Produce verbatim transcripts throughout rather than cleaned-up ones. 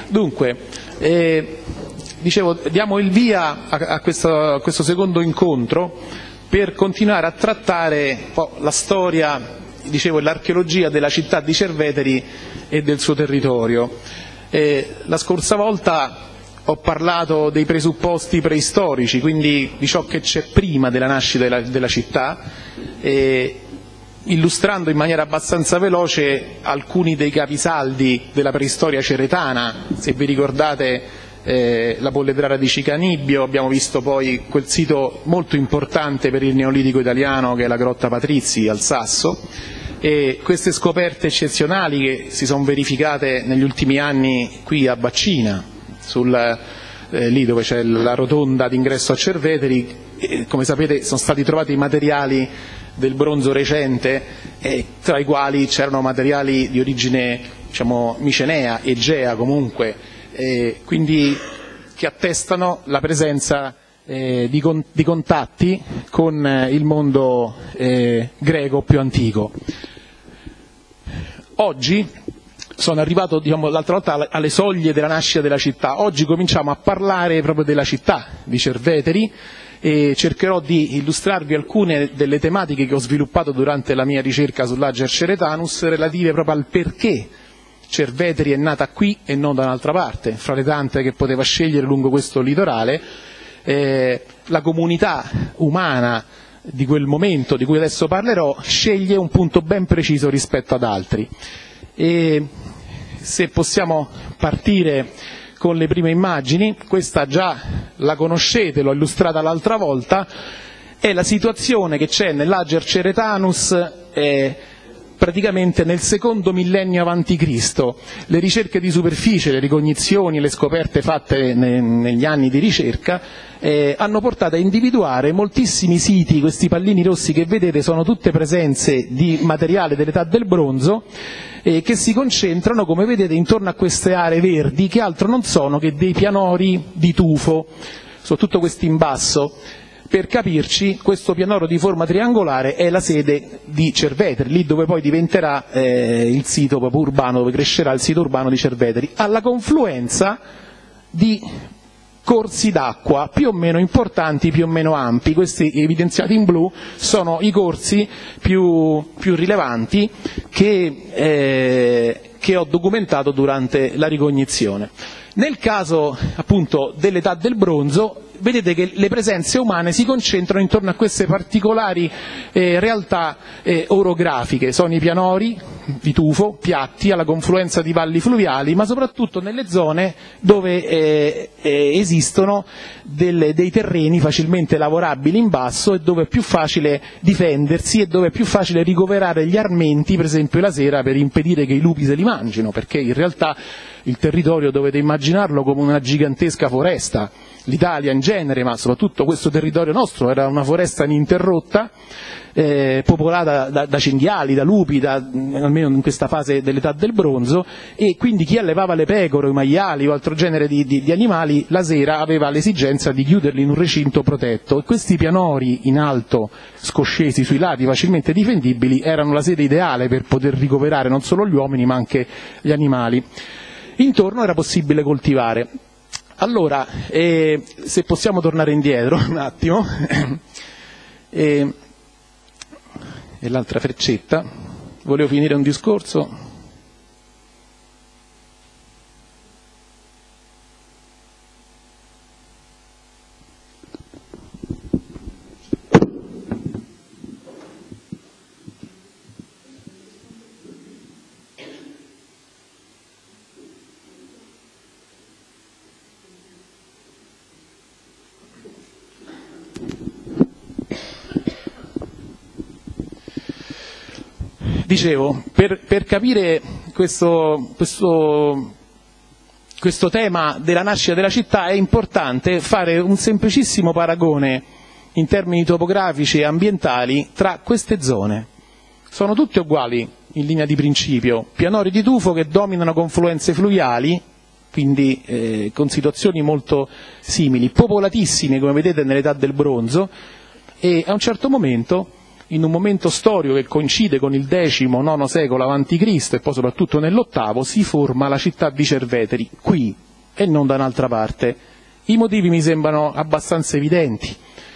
Dunque, eh, dicevo, diamo il via a, a, questo, a questo secondo incontro per continuare a trattare un po' la storia, dicevo, l'archeologia della città di Cerveteri e del suo territorio. Eh, la scorsa volta ho parlato dei presupposti preistorici, quindi di ciò che c'è prima della nascita della, della città, eh, illustrando in maniera abbastanza veloce alcuni dei capisaldi della preistoria ceretana. Se vi ricordate eh, la Polledrara di Cicanibio, abbiamo visto poi quel sito molto importante per il Neolitico italiano che è la Grotta Patrizii al Sasso, e queste scoperte eccezionali che si sono verificate negli ultimi anni qui a Baccina, sul, eh, lì dove c'è la rotonda d'ingresso a Cerveteri. Eh, come sapete sono stati trovati i materiali del bronzo recente, eh, tra i quali c'erano materiali di origine, diciamo, micenea, egea comunque, eh, quindi che attestano la presenza eh, di, con, di contatti con eh, il mondo eh, greco più antico. Oggi sono arrivato, diciamo, l'altra volta alle soglie della nascita della città. Oggi cominciamo a parlare proprio della città di Cerveteri, e cercherò di illustrarvi alcune delle tematiche che ho sviluppato durante la mia ricerca sull'Ager Ceretanus, relative proprio al perché Cerveteri è nata qui e non da un'altra parte, fra le tante che poteva scegliere lungo questo litorale. Eh, la comunità umana di quel momento, di cui adesso parlerò, sceglie un punto ben preciso rispetto ad altri. E se possiamo partire con le prime immagini, questa già la conoscete, l'ho illustrata l'altra volta, è la situazione che c'è nell'Ager Ceretanus eh, praticamente nel secondo millennio avanti Cristo. Le ricerche di superficie, le ricognizioni, le scoperte fatte ne, negli anni di ricerca eh, hanno portato a individuare moltissimi siti. Questi pallini rossi che vedete sono tutte presenze di materiale dell'età del bronzo, eh, che si concentrano, come vedete, intorno a queste aree verdi, che altro non sono che dei pianori di tufo, soprattutto questi in basso. Per capirci, questo pianoro di forma triangolare è la sede di Cerveteri, lì dove poi diventerà eh, il sito proprio urbano, dove crescerà il sito urbano di Cerveteri, alla confluenza di corsi d'acqua più o meno importanti, più o meno ampi. Questi evidenziati in blu sono i corsi più, più rilevanti che, eh, che ho documentato durante la ricognizione. Nel caso appunto dell'età del bronzo, vedete che le presenze umane si concentrano intorno a queste particolari eh, realtà eh, orografiche. Sono i pianori di tufo, piatti, alla confluenza di valli fluviali, ma soprattutto nelle zone dove eh, eh, esistono delle, dei terreni facilmente lavorabili in basso, e dove è più facile difendersi e dove è più facile ricoverare gli armenti, per esempio la sera, per impedire che i lupi se li mangino, perché in realtà il territorio dovete immaginarlo come una gigantesca foresta. L'Italia in genere, ma soprattutto questo territorio nostro, era una foresta ininterrotta, eh, popolata da, da cinghiali, da lupi, da, almeno in questa fase dell'età del bronzo, e quindi chi allevava le pecore, i maiali o altro genere di, di, di animali, la sera aveva l'esigenza di chiuderli in un recinto protetto, e questi pianori in alto, scoscesi sui lati, facilmente difendibili, erano la sede ideale per poter ricoverare non solo gli uomini ma anche gli animali. Intorno era possibile coltivare. Allora, eh, se possiamo tornare indietro un attimo, eh, e l'altra freccetta, volevo finire un discorso. Dicevo, per, per capire questo, questo, questo tema della nascita della città è importante fare un semplicissimo paragone in termini topografici e ambientali tra queste zone. Sono tutte uguali in linea di principio, pianori di tufo che dominano confluenze fluviali, quindi eh, con situazioni molto simili, popolatissime come vedete nell'età del bronzo, e a un certo momento in un momento storico che coincide con il decimo, nono secolo avanti Cristo e poi soprattutto nell'ottavo, si forma la città di Cerveteri, qui e non da un'altra parte. I motivi mi sembrano abbastanza evidenti.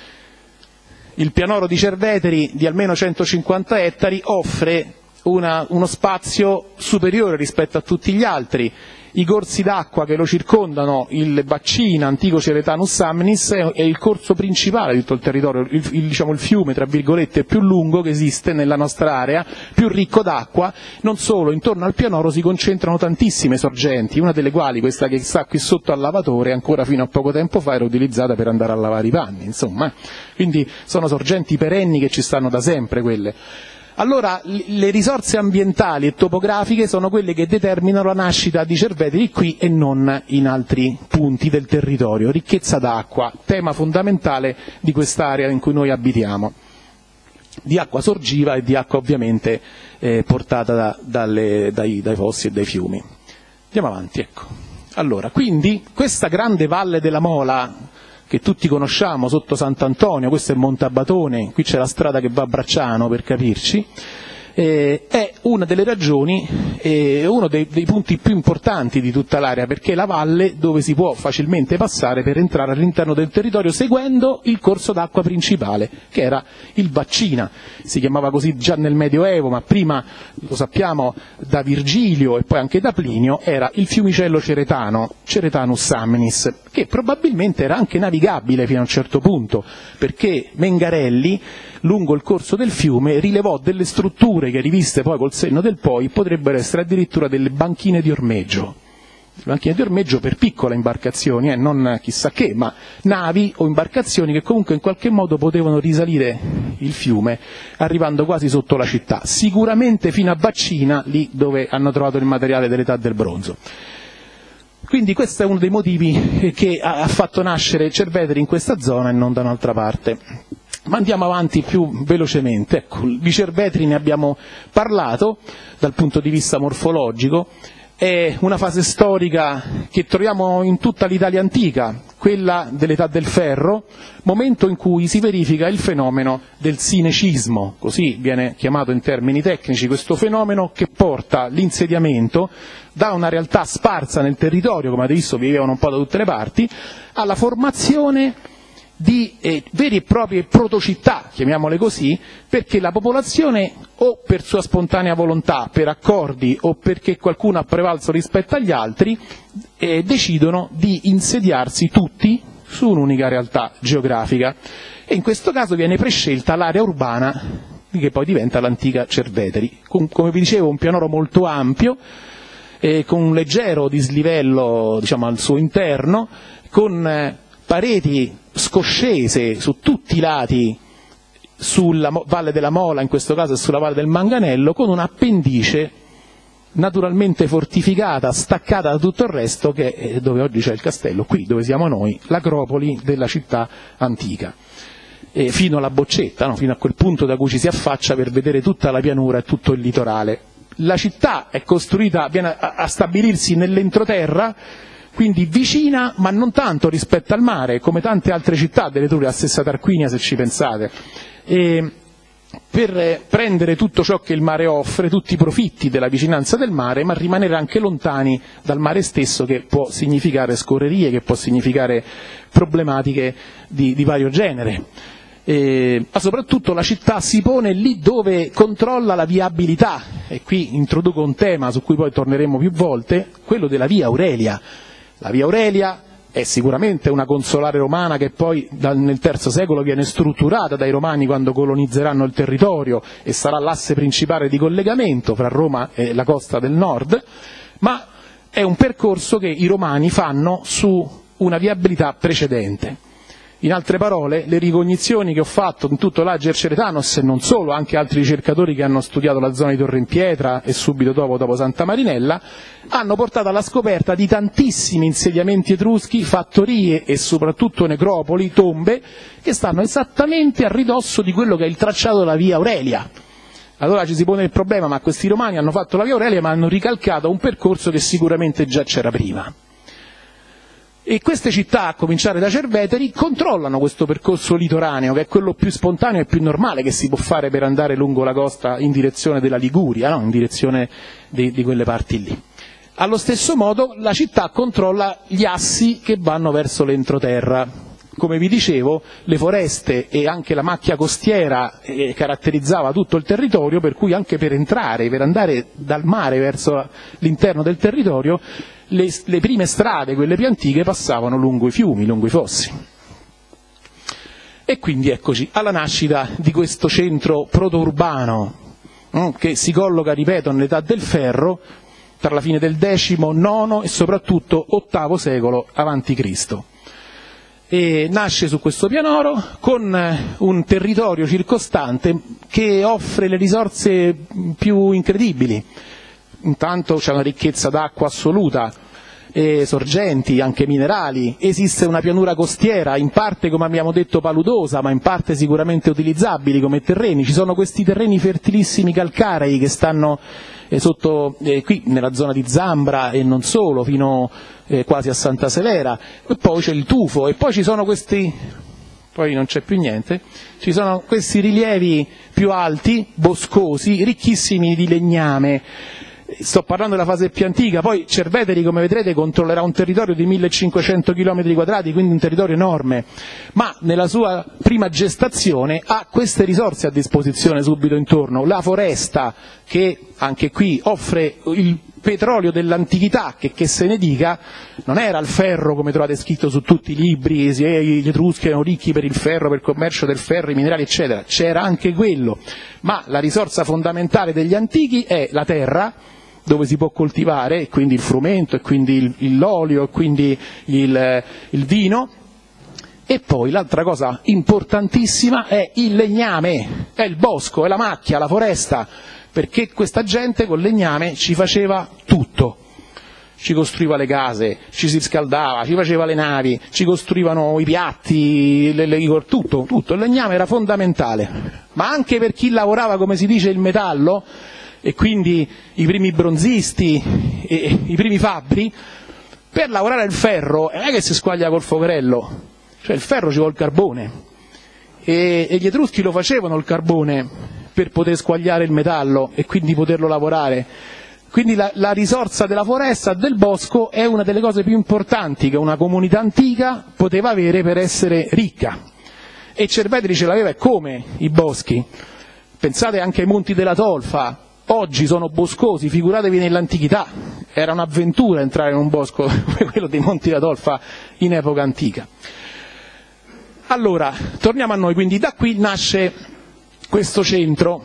Il pianoro di Cerveteri, di almeno centocinquanta ettari, offre una, uno spazio superiore rispetto a tutti gli altri. I corsi d'acqua che lo circondano, il bacino antico Ceretanus Samnis, è il corso principale di tutto il territorio, il, il, diciamo, il fiume, tra virgolette, più lungo che esiste nella nostra area, più ricco d'acqua. Non solo, intorno al pianoro si concentrano tantissime sorgenti, una delle quali, questa che sta qui sotto al lavatore, ancora fino a poco tempo fa era utilizzata per andare a lavare i panni, insomma. Quindi sono sorgenti perenni che ci stanno da sempre quelle. Allora le risorse ambientali e topografiche sono quelle che determinano la nascita di Cerveteri qui e non in altri punti del territorio. Ricchezza d'acqua, tema fondamentale di quest'area in cui noi abitiamo, di acqua sorgiva e di acqua ovviamente eh, portata da, dalle, dai, dai fossi e dai fiumi. Andiamo avanti, ecco. Allora, quindi questa grande valle della Mola, che tutti conosciamo sotto Sant'Antonio, questo è Montabatone, qui c'è la strada che va a Bracciano per capirci, eh, è una delle ragioni, eh, uno dei, dei punti più importanti di tutta l'area, perché è la valle dove si può facilmente passare per entrare all'interno del territorio seguendo il corso d'acqua principale, che era il Vaccina. Si chiamava così già nel Medioevo, ma prima, lo sappiamo da Virgilio e poi anche da Plinio, era il fiumicello Ceretano, Ceretanus Samnis, che probabilmente era anche navigabile fino a un certo punto, perché Mengarelli, lungo il corso del fiume, rilevò delle strutture che, riviste poi col senno del poi, potrebbero essere addirittura delle banchine di ormeggio. Banchine di ormeggio per piccole imbarcazioni, eh, non chissà che, ma navi o imbarcazioni che comunque in qualche modo potevano risalire il fiume, arrivando quasi sotto la città, sicuramente fino a Vaccina, lì dove hanno trovato il materiale dell'età del bronzo. Quindi questo è uno dei motivi che ha fatto nascere Cerveteri in questa zona e non da un'altra parte. Ma andiamo avanti più velocemente. Ecco, di Cerveteri ne abbiamo parlato dal punto di vista morfologico. È una fase storica che troviamo in tutta l'Italia antica, quella dell'età del ferro, momento in cui si verifica il fenomeno del sinecismo, così viene chiamato in termini tecnici questo fenomeno che porta l'insediamento da una realtà sparsa nel territorio, come avete visto vivevano un po' da tutte le parti, alla formazione di eh, veri e proprie protocittà, chiamiamole così, perché la popolazione, o per sua spontanea volontà, per accordi o perché qualcuno ha prevalso rispetto agli altri, eh, decidono di insediarsi tutti su un'unica realtà geografica. E in questo caso viene prescelta l'area urbana che poi diventa l'antica Cerveteri. Con, come vi dicevo, un pianoro molto ampio, eh, con un leggero dislivello, diciamo, al suo interno, con eh, pareti scoscese su tutti i lati sulla Valle della Mola, in questo caso e sulla Valle del Manganello, con un'appendice naturalmente fortificata, staccata da tutto il resto, che è dove oggi c'è il castello, qui dove siamo noi, l'acropoli della città antica, e fino alla Boccetta, no? Fino a quel punto da cui ci si affaccia per vedere tutta la pianura e tutto il litorale. La città è costruita, viene a, a stabilirsi nell'entroterra, quindi vicina ma non tanto rispetto al mare, come tante altre città dell'Etruria, la stessa Tarquinia se ci pensate, e per prendere tutto ciò che il mare offre, tutti i profitti della vicinanza del mare, ma rimanere anche lontani dal mare stesso, che può significare scorrerie, che può significare problematiche di, di vario genere. Eh, ma soprattutto la città si pone lì dove controlla la viabilità, e qui introduco un tema su cui poi torneremo più volte, quello della via Aurelia. La via Aurelia è sicuramente una consolare romana che poi nel terzo secolo viene strutturata dai romani quando colonizzeranno il territorio e sarà l'asse principale di collegamento fra Roma e la costa del nord, ma è un percorso che i romani fanno su una viabilità precedente. In altre parole, le ricognizioni che ho fatto in tutto l'Ager Ceretanos, e non solo, anche altri ricercatori che hanno studiato la zona di Torre in Pietra e subito dopo, dopo Santa Marinella, hanno portato alla scoperta di tantissimi insediamenti etruschi, fattorie e soprattutto necropoli, tombe, che stanno esattamente a ridosso di quello che è il tracciato della via Aurelia. Allora ci si pone il problema, ma questi romani hanno fatto la via Aurelia ma hanno ricalcato un percorso che sicuramente già c'era prima. E queste città, a cominciare da Cerveteri, controllano questo percorso litoraneo, che è quello più spontaneo e più normale che si può fare per andare lungo la costa in direzione della Liguria, no? In direzione di, di quelle parti lì. Allo stesso modo la città controlla gli assi che vanno verso l'entroterra. Come vi dicevo, le foreste e anche la macchia costiera eh, caratterizzava tutto il territorio, per cui anche per entrare, per andare dal mare verso l'interno del territorio, le, le prime strade, quelle più antiche, passavano lungo i fiumi, lungo i fossi. E quindi eccoci alla nascita di questo centro protourbano eh, che si colloca, ripeto, nell'età del ferro, tra la fine del decimo, nono e soprattutto ottavo secolo avanti Cristo. E nasce su questo pianoro con un territorio circostante che offre le risorse più incredibili. Intanto c'è una ricchezza d'acqua assoluta, e sorgenti, anche minerali, esiste una pianura costiera, in parte, come abbiamo detto, paludosa, ma in parte sicuramente utilizzabili come terreni. Ci sono questi terreni fertilissimi calcarei che stanno eh, sotto, eh, qui nella zona di Zambra e non solo, fino eh, quasi a Santa Severa, e poi c'è il tufo, e poi ci sono questi, poi non c'è più niente, ci sono questi rilievi più alti, boscosi, ricchissimi di legname. Sto parlando della fase più antica, poi Cerveteri, come vedrete, controllerà un territorio di millecinquecento chilometri quadrati, quindi un territorio enorme, ma nella sua prima gestazione ha queste risorse a disposizione subito intorno, la foresta che anche qui offre il petrolio dell'antichità, che, che se ne dica, non era il ferro come trovate scritto su tutti i libri, eh, gli Etruschi erano ricchi per il ferro, per il commercio del ferro, i minerali eccetera, c'era anche quello, ma la risorsa fondamentale degli antichi è la terra, dove si può coltivare, e quindi il frumento, e quindi il, l'olio, e quindi il, il vino. E poi l'altra cosa importantissima è il legname, è il bosco, è la macchia, la foresta, perché questa gente col legname ci faceva tutto. Ci costruiva le case, ci si scaldava, ci faceva le navi, ci costruivano i piatti, le, le, tutto, tutto. Il legname era fondamentale, ma anche per chi lavorava, come si dice, il metallo, e quindi i primi bronzisti, e i primi fabbri, per lavorare il ferro non è che si squaglia col focherello, cioè il ferro ci vuole il carbone, e, e gli Etruschi lo facevano il carbone per poter squagliare il metallo e quindi poterlo lavorare. Quindi la, la risorsa della foresta, del bosco, è una delle cose più importanti che una comunità antica poteva avere per essere ricca, e Cerveteri ce l'aveva. E come i boschi? Pensate anche ai monti della Tolfa. Oggi sono boscosi, figuratevi nell'antichità, era un'avventura entrare in un bosco come quello dei Monti della Tolfa in epoca antica. Allora, torniamo a noi, quindi da qui nasce questo centro.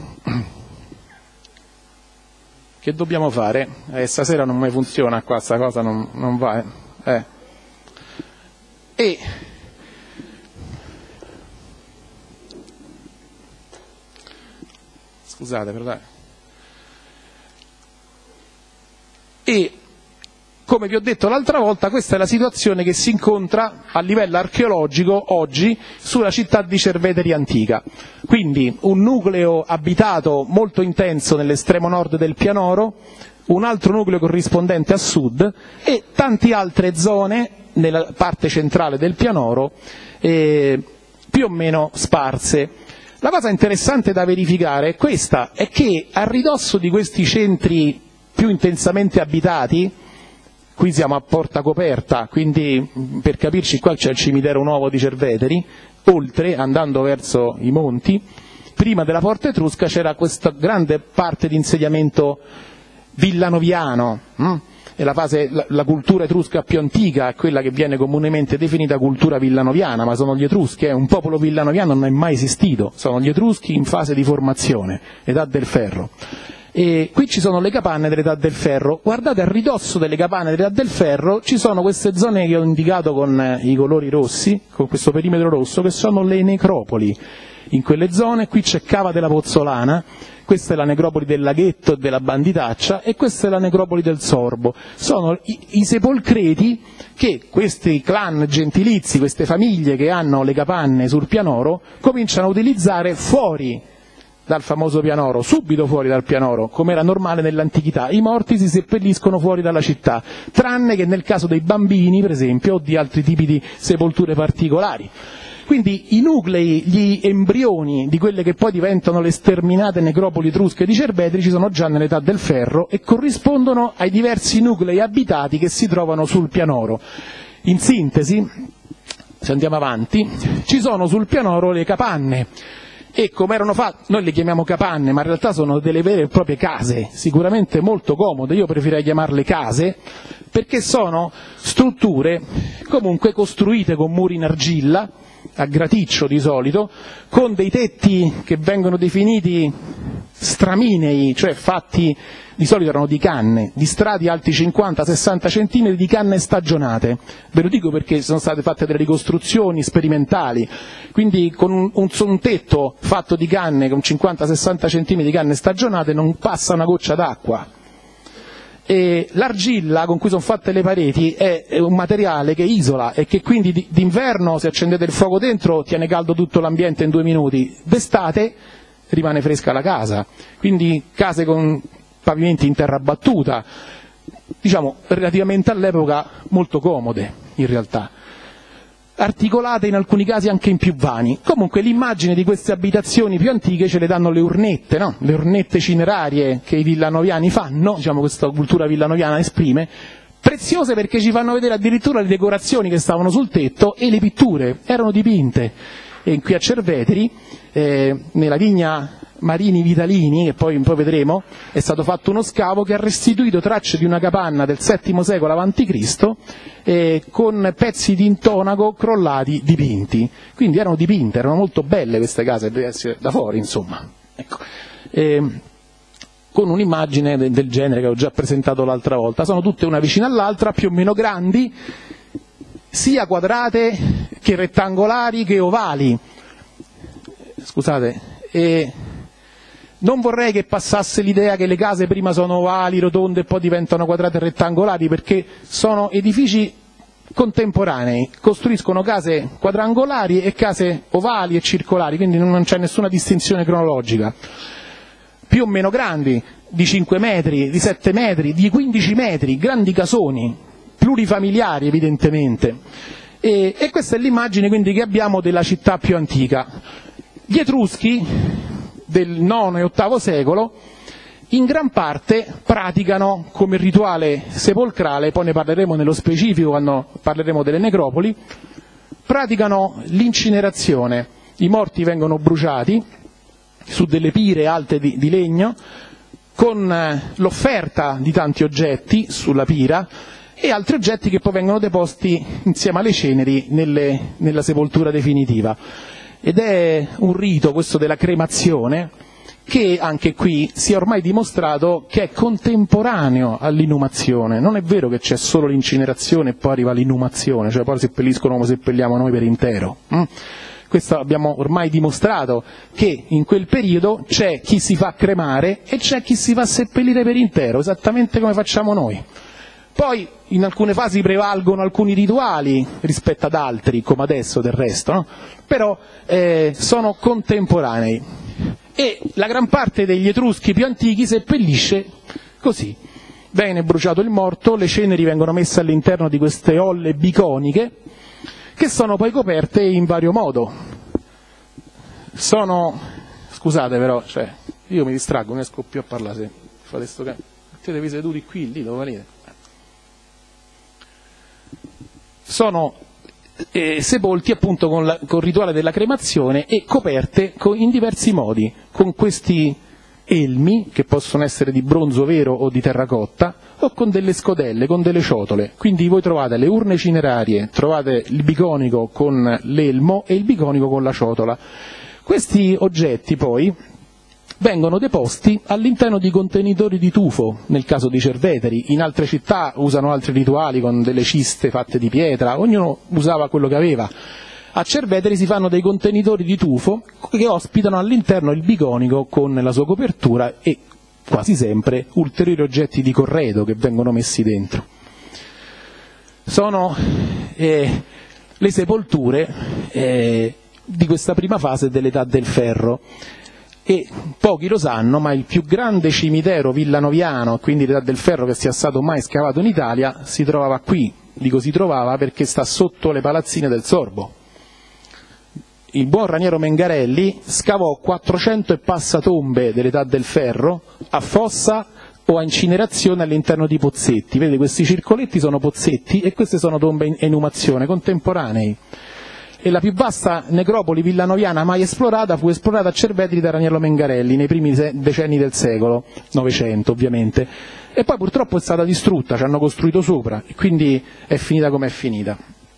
Che dobbiamo fare? Eh, stasera non mi funziona qua, sta cosa non, non va. Eh. Eh. E scusate, perdonate. E, come vi ho detto l'altra volta, questa è la situazione che si incontra a livello archeologico oggi sulla città di Cerveteri antica. Quindi un nucleo abitato molto intenso nell'estremo nord del pianoro, un altro nucleo corrispondente a sud e tante altre zone nella parte centrale del pianoro eh, più o meno sparse. La cosa interessante da verificare è questa, è che a ridosso di questi centri più intensamente abitati, qui siamo a Porta Coperta, quindi per capirci qua c'è il cimitero nuovo di Cerveteri, oltre, andando verso i monti, prima della Porta Etrusca c'era questa grande parte di insediamento villanoviano, hm? E la, fase, la, la cultura etrusca più antica è quella che viene comunemente definita cultura villanoviana, ma sono gli Etruschi, eh? Un popolo villanoviano non è mai esistito, sono gli Etruschi in fase di formazione, età del ferro. E qui ci sono le capanne dell'età del ferro. Guardate, a ridosso delle capanne dell'età del ferro ci sono queste zone che ho indicato con i colori rossi, con questo perimetro rosso, che sono le necropoli. In quelle zone qui c'è Cava della Pozzolana, questa è la necropoli del Laghetto e della Banditaccia, e questa è la necropoli del Sorbo. Sono i, i sepolcreti che questi clan gentilizi, queste famiglie che hanno le capanne sul pianoro, cominciano a utilizzare fuori dal famoso pianoro, subito fuori dal pianoro, come era normale nell'antichità. I morti si seppelliscono fuori dalla città, tranne che nel caso dei bambini, per esempio, o di altri tipi di sepolture particolari. Quindi i nuclei, gli embrioni di quelle che poi diventano le sterminate necropoli etrusche di Cerveteri ci sono già nell'età del ferro e corrispondono ai diversi nuclei abitati che si trovano sul pianoro. In sintesi, se andiamo avanti, ci sono sul pianoro le capanne. E come erano fatte, noi le chiamiamo capanne, ma in realtà sono delle vere e proprie case, sicuramente molto comode, io preferirei chiamarle case, perché sono strutture comunque costruite con muri in argilla, a graticcio di solito, con dei tetti che vengono definiti straminei, cioè fatti, di solito erano di canne, di strati alti cinquanta sessanta centimetri di canne stagionate. Ve lo dico perché sono state fatte delle ricostruzioni sperimentali, quindi con un, un, un tetto fatto di canne, con cinquanta sessanta centimetri di canne stagionate, non passa una goccia d'acqua. E l'argilla con cui sono fatte le pareti è un materiale che isola e che quindi d'inverno, se accendete il fuoco dentro, tiene caldo tutto l'ambiente in due minuti, d'estate rimane fresca la casa. Quindi case con pavimenti in terra battuta, diciamo relativamente all'epoca molto comode in realtà, articolate in alcuni casi anche in più vani. Comunque l'immagine di queste abitazioni più antiche ce le danno le urnette, no? Le urnette cinerarie che i villanoviani fanno, diciamo questa cultura villanoviana esprime, preziose perché ci fanno vedere addirittura le decorazioni che stavano sul tetto e le pitture, erano dipinte. E qui a Cerveteri, eh, nella vigna Marini Vitalini, che poi, poi vedremo, è stato fatto uno scavo che ha restituito tracce di una capanna del settimo secolo avanti Cristo eh, con pezzi di intonaco crollati dipinti. Quindi erano dipinte, erano molto belle queste case, da fuori insomma. Ecco. Eh, con un'immagine de- del genere che ho già presentato l'altra volta. Sono tutte una vicina all'altra, più o meno grandi, sia quadrate che rettangolari che ovali. Scusate, e non vorrei che passasse l'idea che le case prima sono ovali, rotonde e poi diventano quadrate e rettangolari, perché sono edifici contemporanei, costruiscono case quadrangolari e case ovali e circolari, quindi non c'è nessuna distinzione cronologica. Più o meno grandi, di cinque metri, di sette metri, di quindici metri, grandi casoni, plurifamiliari evidentemente. E, e questa è l'immagine quindi che abbiamo della città più antica. Gli Etruschi del nono e ottavo secolo in gran parte praticano come rituale sepolcrale, poi ne parleremo nello specifico quando parleremo delle necropoli, praticano l'incinerazione. I morti vengono bruciati su delle pire alte di, di legno, con l'offerta di tanti oggetti sulla pira e altri oggetti che poi vengono deposti insieme alle ceneri nelle, nella sepoltura definitiva. Ed è un rito, questo della cremazione, che anche qui si è ormai dimostrato che è contemporaneo all'inumazione. Non è vero che c'è solo l'incinerazione e poi arriva l'inumazione, cioè poi seppelliscono come seppelliamo noi per intero. Mm? Questo abbiamo ormai dimostrato, che in quel periodo c'è chi si fa cremare e c'è chi si fa seppellire per intero, esattamente come facciamo noi. Poi in alcune fasi prevalgono alcuni rituali rispetto ad altri, come adesso del resto, no? Però eh, sono contemporanei. E la gran parte degli Etruschi più antichi seppellisce così. Viene bruciato il morto, le ceneri vengono messe all'interno di queste olle biconiche, che sono poi coperte in vario modo. Sono, scusate però, cioè, io mi distraggo, non riesco più a parlare se fate sto cambio. Mettetevi seduti qui, lì, dove venite. Sono eh, sepolti appunto con, la, con il rituale della cremazione e coperte con, in diversi modi, con questi elmi, che possono essere di bronzo vero o di terracotta, o con delle scodelle, con delle ciotole. Quindi voi trovate le urne cinerarie, trovate il biconico con l'elmo e il biconico con la ciotola. Questi oggetti poi vengono deposti all'interno di contenitori di tufo, nel caso di Cerveteri. In altre città usano altri rituali con delle ciste fatte di pietra, ognuno usava quello che aveva. A Cerveteri si fanno dei contenitori di tufo che ospitano all'interno il biconico con la sua copertura e quasi sempre ulteriori oggetti di corredo che vengono messi dentro. Sono eh, le sepolture eh, di questa prima fase dell'età del ferro. E pochi lo sanno, ma il più grande cimitero villanoviano, quindi l'età del ferro, che sia stato mai scavato in Italia, si trovava qui. Dico si trovava perché sta sotto le palazzine del Sorbo. Il buon Raniero Mengarelli scavò quattrocento e passa tombe dell'età del ferro a fossa o a incinerazione all'interno di pozzetti. Vedete, questi circoletti sono pozzetti e queste sono tombe in enumazione contemporanei. E la più vasta necropoli villanoviana mai esplorata fu esplorata a Cerveteri da Raniero Mengarelli nei primi decenni del secolo Novecento, ovviamente, e poi purtroppo è stata distrutta, ci hanno costruito sopra e quindi è finita come è finita.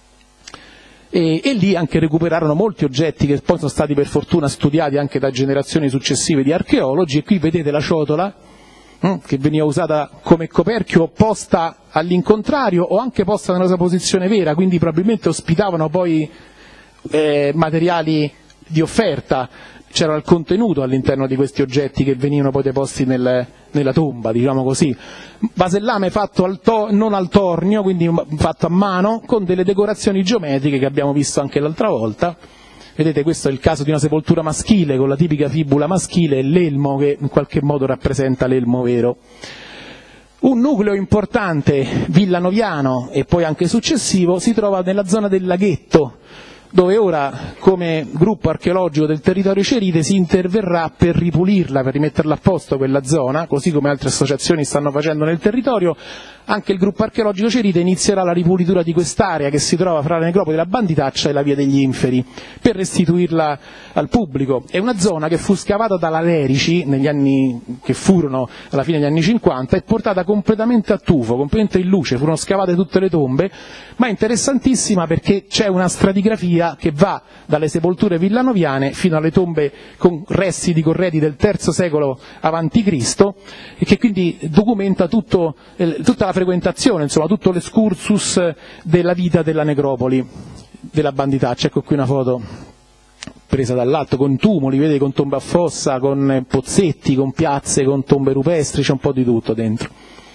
E, e lì anche recuperarono molti oggetti che poi sono stati per fortuna studiati anche da generazioni successive di archeologi, e qui vedete la ciotola hm, che veniva usata come coperchio posta all'incontrario o anche posta nella sua posizione vera, quindi probabilmente ospitavano poi Eh, materiali di offerta, c'era il contenuto all'interno di questi oggetti che venivano poi deposti nel, nella tomba, diciamo così. Vasellame fatto al to, non al tornio, quindi fatto a mano, con delle decorazioni geometriche che abbiamo visto anche l'altra volta. Vedete, questo è il caso di una sepoltura maschile con la tipica fibula maschile e l'elmo che in qualche modo rappresenta l'elmo vero. Un nucleo importante villanoviano e poi anche successivo si trova nella zona del laghetto, dove ora, come gruppo archeologico del territorio Cerite, si interverrà per ripulirla, per rimetterla a posto quella zona, così come altre associazioni stanno facendo nel territorio. Anche il gruppo archeologico Cerite inizierà la ripulitura di quest'area che si trova fra le necropoli della Banditaccia e la Via degli Inferi, per restituirla al pubblico. È una zona che fu scavata dalla Lerici negli anni che furono alla fine degli anni cinquanta e portata completamente a tufo, completamente in luce, furono scavate tutte le tombe, ma è interessantissima perché c'è una stratigrafia che va dalle sepolture villanoviane fino alle tombe con resti di corredi del terzo secolo avanti Cristo, e che quindi documenta tutto, eh, tutta la frequentazione, insomma tutto l'escursus della vita della necropoli della Banditaccia. Ecco qui una foto presa dall'alto con tumuli, vedete, con tombe a fossa, con pozzetti, con piazze, con tombe rupestri, c'è un po' di tutto dentro.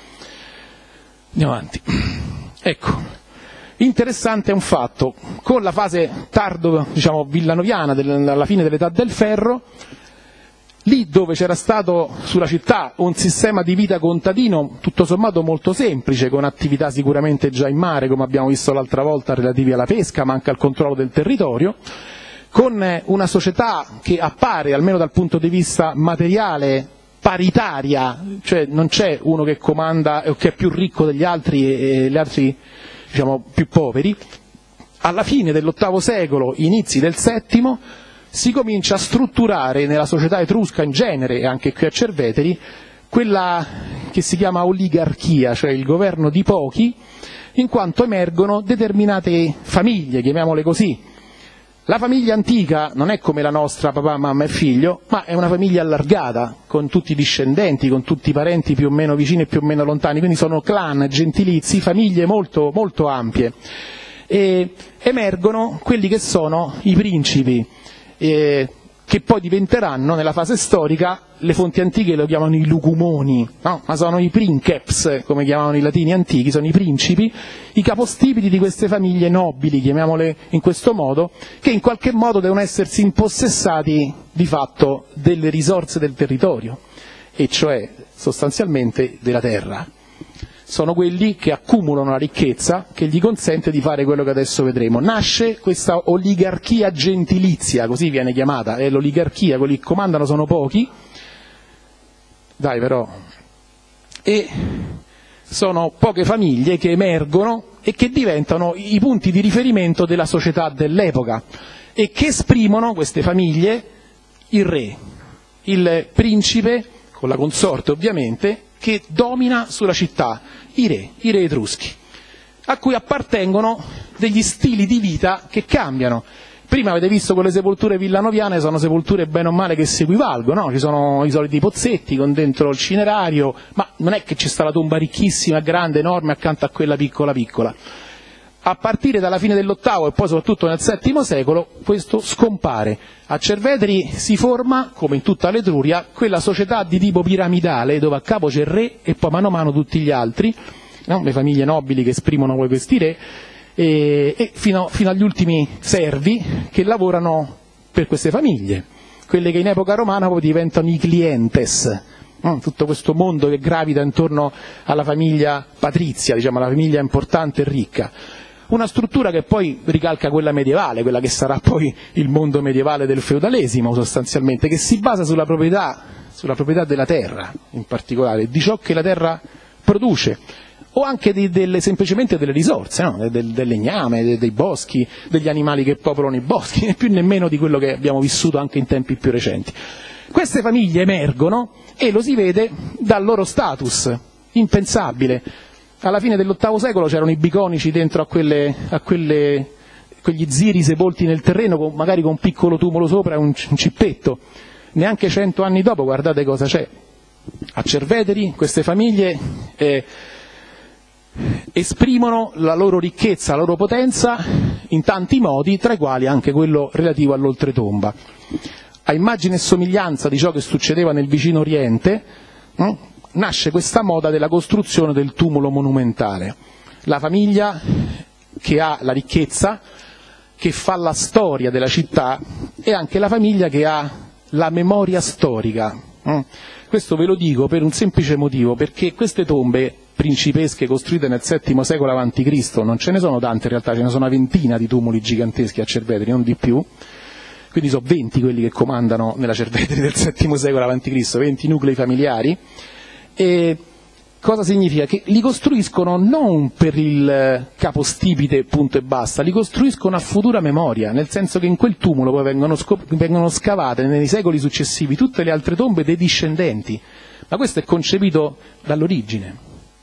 Andiamo avanti. Ecco. Interessante è un fatto: con la fase tardo, diciamo, villanoviana, alla fine dell'età del ferro, lì dove c'era stato sulla città un sistema di vita contadino tutto sommato molto semplice, con attività sicuramente già in mare, come abbiamo visto l'altra volta, relativi alla pesca, ma anche al controllo del territorio, con una società che appare, almeno dal punto di vista materiale, paritaria, cioè non c'è uno che comanda o che è più ricco degli altri e gli altri, diciamo, più poveri. Alla fine dell'ottavo secolo, inizi del settimo, si comincia a strutturare nella società etrusca in genere, e anche qui a Cerveteri, quella che si chiama oligarchia, cioè il governo di pochi, in quanto emergono determinate famiglie, chiamiamole così. La famiglia antica non è come la nostra, papà, mamma e figlio, ma è una famiglia allargata, con tutti i discendenti, con tutti i parenti più o meno vicini e più o meno lontani, quindi sono clan, gentilizi, famiglie molto, molto ampie. E emergono quelli che sono i principi, eh, che poi diventeranno nella fase storica, le fonti antiche lo chiamano i lugumoni, no? Ma sono i princeps, come chiamavano i latini antichi, sono i principi, i capostipiti di queste famiglie nobili, chiamiamole in questo modo, che in qualche modo devono essersi impossessati di fatto delle risorse del territorio, e cioè sostanzialmente della terra. Sono quelli che accumulano la ricchezza che gli consente di fare quello che adesso vedremo. Nasce questa oligarchia gentilizia, così viene chiamata, è l'oligarchia, quelli che comandano sono pochi, dai però, e sono poche famiglie che emergono e che diventano i punti di riferimento della società dell'epoca e che esprimono, queste famiglie, il re, il principe, con la consorte ovviamente, che domina sulla città, i re, i re etruschi, a cui appartengono degli stili di vita che cambiano. Prima avete visto quelle sepolture villanoviane, sono sepolture bene o male che si equivalgono, no? Ci sono i soliti pozzetti con dentro il cinerario, ma non è che ci sta la tomba ricchissima, grande, enorme, accanto a quella piccola piccola. A partire dalla fine dell'ottavo e poi soprattutto nel settimo secolo questo scompare. A Cerveteri si forma, come in tutta l'Etruria, quella società di tipo piramidale dove a capo c'è il re e poi mano a mano tutti gli altri, no? Le famiglie nobili che esprimono poi questi re, e, e fino, fino agli ultimi servi che lavorano per queste famiglie. quelle che in epoca romana poi diventano i clientes, tutto questo mondo che gravita intorno alla famiglia patrizia, diciamo, alla famiglia importante e ricca. Una struttura che poi ricalca quella medievale, quella che sarà poi il mondo medievale del feudalesimo sostanzialmente, che si basa sulla proprietà, sulla proprietà della terra in particolare, di ciò che la terra produce, o anche di, delle, semplicemente delle risorse, no? del, del legname, dei, dei boschi, degli animali che popolano i boschi, né più nemmeno di quello che abbiamo vissuto anche in tempi più recenti. Queste famiglie emergono e lo si vede dal loro status impensabile. Alla fine dell'ottavo secolo c'erano i biconici dentro a, quelle, a quelle, quegli ziri sepolti nel terreno, con, magari con un piccolo tumulo sopra e un, un cippetto. Neanche cento anni dopo, guardate cosa c'è. A Cerveteri queste famiglie eh, esprimono la loro ricchezza, la loro potenza in tanti modi, tra i quali anche quello relativo all'oltretomba. A immagine e somiglianza di ciò che succedeva nel vicino Oriente, no? Nasce questa moda della costruzione del tumulo monumentale. La famiglia che ha la ricchezza, che fa la storia della città, e anche la famiglia che ha la memoria storica. Questo ve lo dico per un semplice motivo, perché queste tombe principesche costruite nel settimo secolo avanti Cristo, non ce ne sono tante in realtà, ce ne sono una ventina di tumuli giganteschi a Cerveteri, non di più. Quindi sono venti quelli che comandano nella Cerveteri del settimo secolo avanti Cristo, venti nuclei familiari. E cosa significa? Che li costruiscono non per il capostipite punto e basta, li costruiscono a futura memoria, nel senso che in quel tumulo poi vengono, vengono scavate nei secoli successivi tutte le altre tombe dei discendenti, ma questo è concepito dall'origine.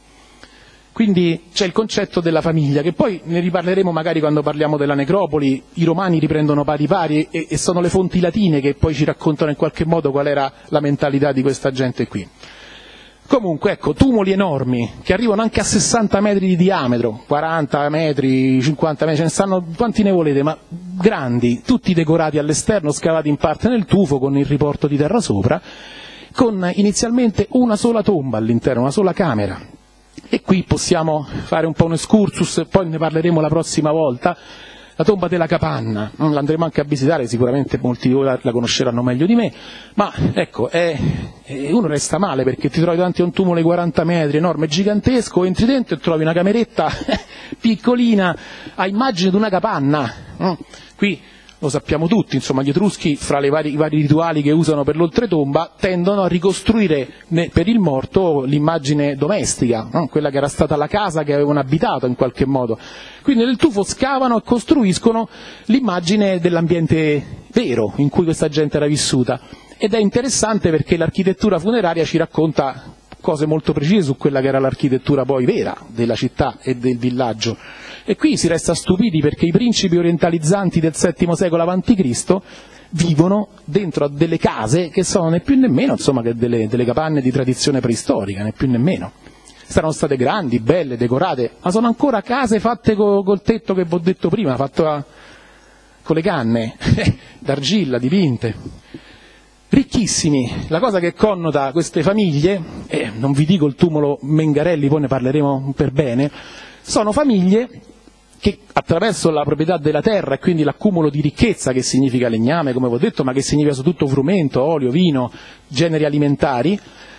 Quindi c'è il concetto della famiglia, che poi ne riparleremo magari quando parliamo della necropoli. I romani riprendono pari pari e, e sono le fonti latine che poi ci raccontano in qualche modo qual era la mentalità di questa gente qui. Comunque, ecco, tumuli enormi, che arrivano anche a sessanta metri di diametro, quaranta metri, cinquanta metri, ce ne stanno quanti ne volete, ma grandi, tutti decorati all'esterno, scavati in parte nel tufo, con il riporto di terra sopra, con inizialmente una sola tomba all'interno, una sola camera. E qui possiamo fare un po' un excursus, poi ne parleremo la prossima volta. La tomba della Capanna, non l'andremo anche a visitare, sicuramente molti di voi la, la conosceranno meglio di me, ma ecco, è, è, uno resta male perché ti trovi davanti a un tumulo di quaranta metri, enorme, gigantesco, entri dentro e trovi una cameretta piccolina, a immagine di una capanna. No? Qui lo sappiamo tutti, insomma, gli Etruschi, fra le vari, i vari rituali che usano per l'oltretomba, tendono a ricostruire per il morto l'immagine domestica, no? Quella che era stata la casa che avevano abitato in qualche modo. Quindi nel tufo scavano e costruiscono l'immagine dell'ambiente vero in cui questa gente era vissuta. Ed è interessante perché l'architettura funeraria ci racconta cose molto precise su quella che era l'architettura poi vera della città e del villaggio. E qui si resta stupiti perché i principi orientalizzanti del settimo secolo avanti Cristo vivono dentro a delle case che sono né più nemmeno, insomma, che delle, delle capanne di tradizione preistorica, né più nemmeno. Saranno state grandi, belle, decorate, ma sono ancora case fatte co, col tetto che vi ho detto prima, fatto a, con le canne, d'argilla, dipinte. Ricchissimi. La cosa che connota queste famiglie, e non vi dico il tumulo Mengarelli, poi ne parleremo per bene, sono famiglie che attraverso la proprietà della terra e quindi l'accumulo di ricchezza, che significa legname, come vi ho detto, ma che significa soprattutto frumento, olio, vino, generi alimentari,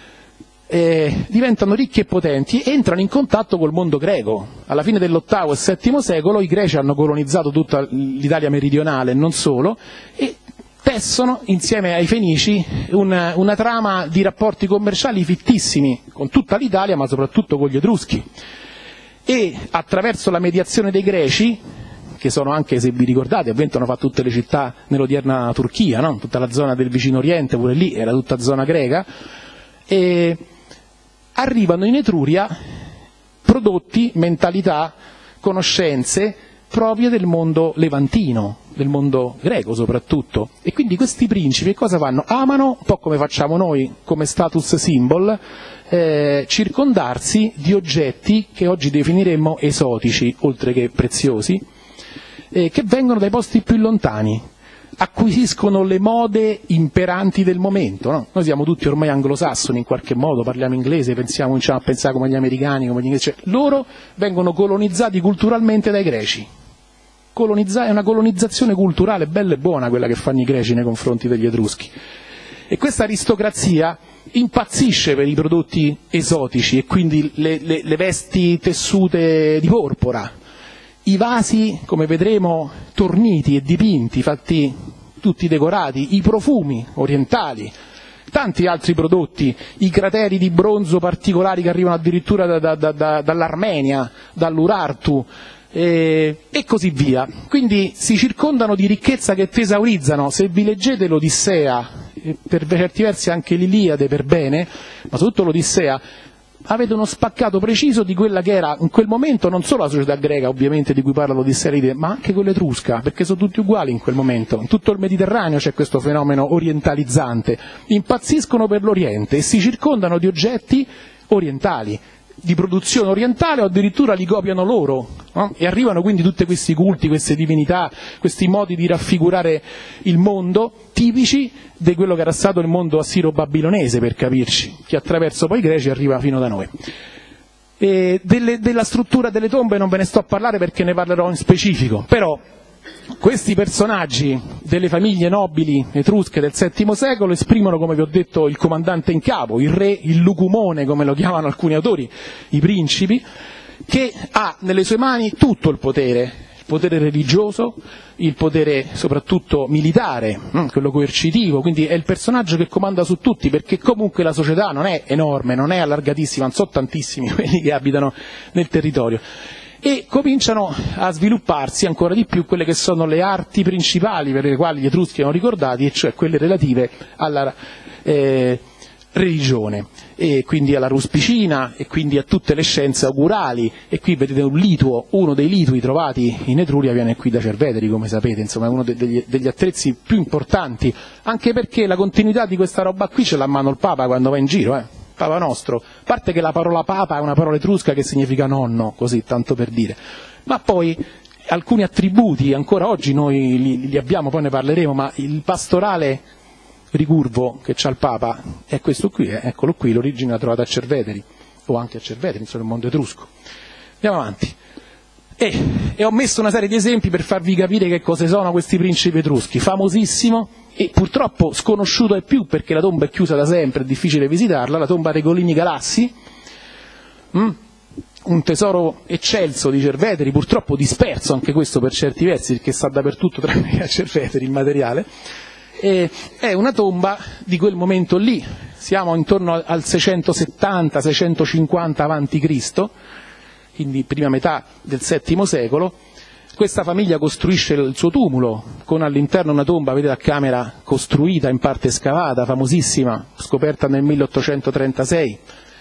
eh, diventano ricchi e potenti e entrano in contatto col mondo greco. Alla fine dell'ottavo e settimo secolo i greci hanno colonizzato tutta l'Italia meridionale e non solo, e tessono insieme ai fenici una, una trama di rapporti commerciali fittissimi con tutta l'Italia, ma soprattutto con gli Etruschi. E attraverso la mediazione dei greci, che sono anche, se vi ricordate, ovviamente hanno fatto tutte le città nell'odierna Turchia, no? Tutta la zona del vicino Oriente, pure lì era tutta zona greca, e arrivano in Etruria prodotti, mentalità, conoscenze proprie del mondo levantino, del mondo greco soprattutto. E quindi questi principi cosa fanno? Amano, un po' come facciamo noi come status symbol, Eh, circondarsi di oggetti che oggi definiremmo esotici, oltre che preziosi, eh, che vengono dai posti più lontani, acquisiscono le mode imperanti del momento. No? Noi siamo tutti ormai anglosassoni in qualche modo, parliamo inglese, pensiamo, cominciamo a pensare come gli americani, come gli inglesi, cioè, loro vengono colonizzati culturalmente dai greci. colonizza- è una colonizzazione culturale bella e buona quella che fanno i greci nei confronti degli etruschi. E questa aristocrazia impazzisce per i prodotti esotici e quindi le, le, le vesti tessute di porpora, i vasi, come vedremo, torniti e dipinti, fatti tutti decorati, i profumi orientali, tanti altri prodotti, i crateri di bronzo particolari che arrivano addirittura da, da, da, dall'Armenia, dall'Urartu, e, e così via. Quindi si circondano di ricchezza che tesaurizzano. Se vi leggete l'Odissea, e per certi versi anche l'Iliade per bene, ma soprattutto l'Odissea, avete uno spaccato preciso di quella che era in quel momento non solo la società greca, ovviamente, di cui parla l'Odissea, ma anche quella etrusca, perché sono tutti uguali in quel momento. In tutto il Mediterraneo c'è questo fenomeno orientalizzante. Impazziscono per l'Oriente e si circondano di oggetti orientali, di produzione orientale, o addirittura li copiano loro, no? E arrivano quindi tutti questi culti, queste divinità, questi modi di raffigurare il mondo tipici di quello che era stato il mondo assiro-babilonese, per capirci, che attraverso poi i greci arriva fino da noi. E delle, della struttura delle tombe non ve ne sto a parlare perché ne parlerò in specifico, però questi personaggi delle famiglie nobili etrusche del settimo secolo esprimono, come vi ho detto, il comandante in capo, il re, il lucumone, come lo chiamano alcuni autori, i principi, che ha nelle sue mani tutto il potere, il potere religioso, il potere soprattutto militare, quello coercitivo, quindi è il personaggio che comanda su tutti, perché comunque la società non è enorme, non è allargatissima, non sono tantissimi quelli che abitano nel territorio. E cominciano a svilupparsi ancora di più quelle che sono le arti principali per le quali gli Etruschi erano ricordati, e cioè quelle relative alla eh, religione, e quindi alla ruspicina, e quindi a tutte le scienze augurali. E qui vedete un lituo, uno dei litui trovati in Etruria viene qui da Cerveteri, come sapete, insomma è uno degli, degli attrezzi più importanti, anche perché la continuità di questa roba qui ce l'ha a mano il Papa quando va in giro, eh. Papa nostro, a parte che la parola papa è una parola etrusca che significa nonno, così tanto per dire, ma poi alcuni attributi ancora oggi noi li, li abbiamo, poi ne parleremo, ma il pastorale ricurvo che c'ha il Papa è questo qui, eh, eccolo qui, l'origine l'ha trovata a Cerveteri, o anche a Cerveteri, insomma il mondo etrusco. Andiamo avanti. E, e ho messo una serie di esempi per farvi capire che cosa sono questi principi etruschi. Famosissimo e purtroppo sconosciuto ai più, perché la tomba è chiusa da sempre, è difficile visitarla, la tomba Regolini Galassi, mm? un tesoro eccelso di Cerveteri, purtroppo disperso anche questo per certi versi, perché sta dappertutto tranne che a Cerveteri il materiale. E è una tomba di quel momento lì, siamo intorno al seicentosettanta seicentocinquanta avanti Cristo, quindi prima metà del settimo secolo. Questa famiglia costruisce il suo tumulo con all'interno una tomba, vedete a camera, costruita, in parte scavata, famosissima, scoperta nel milleottocentotrentasei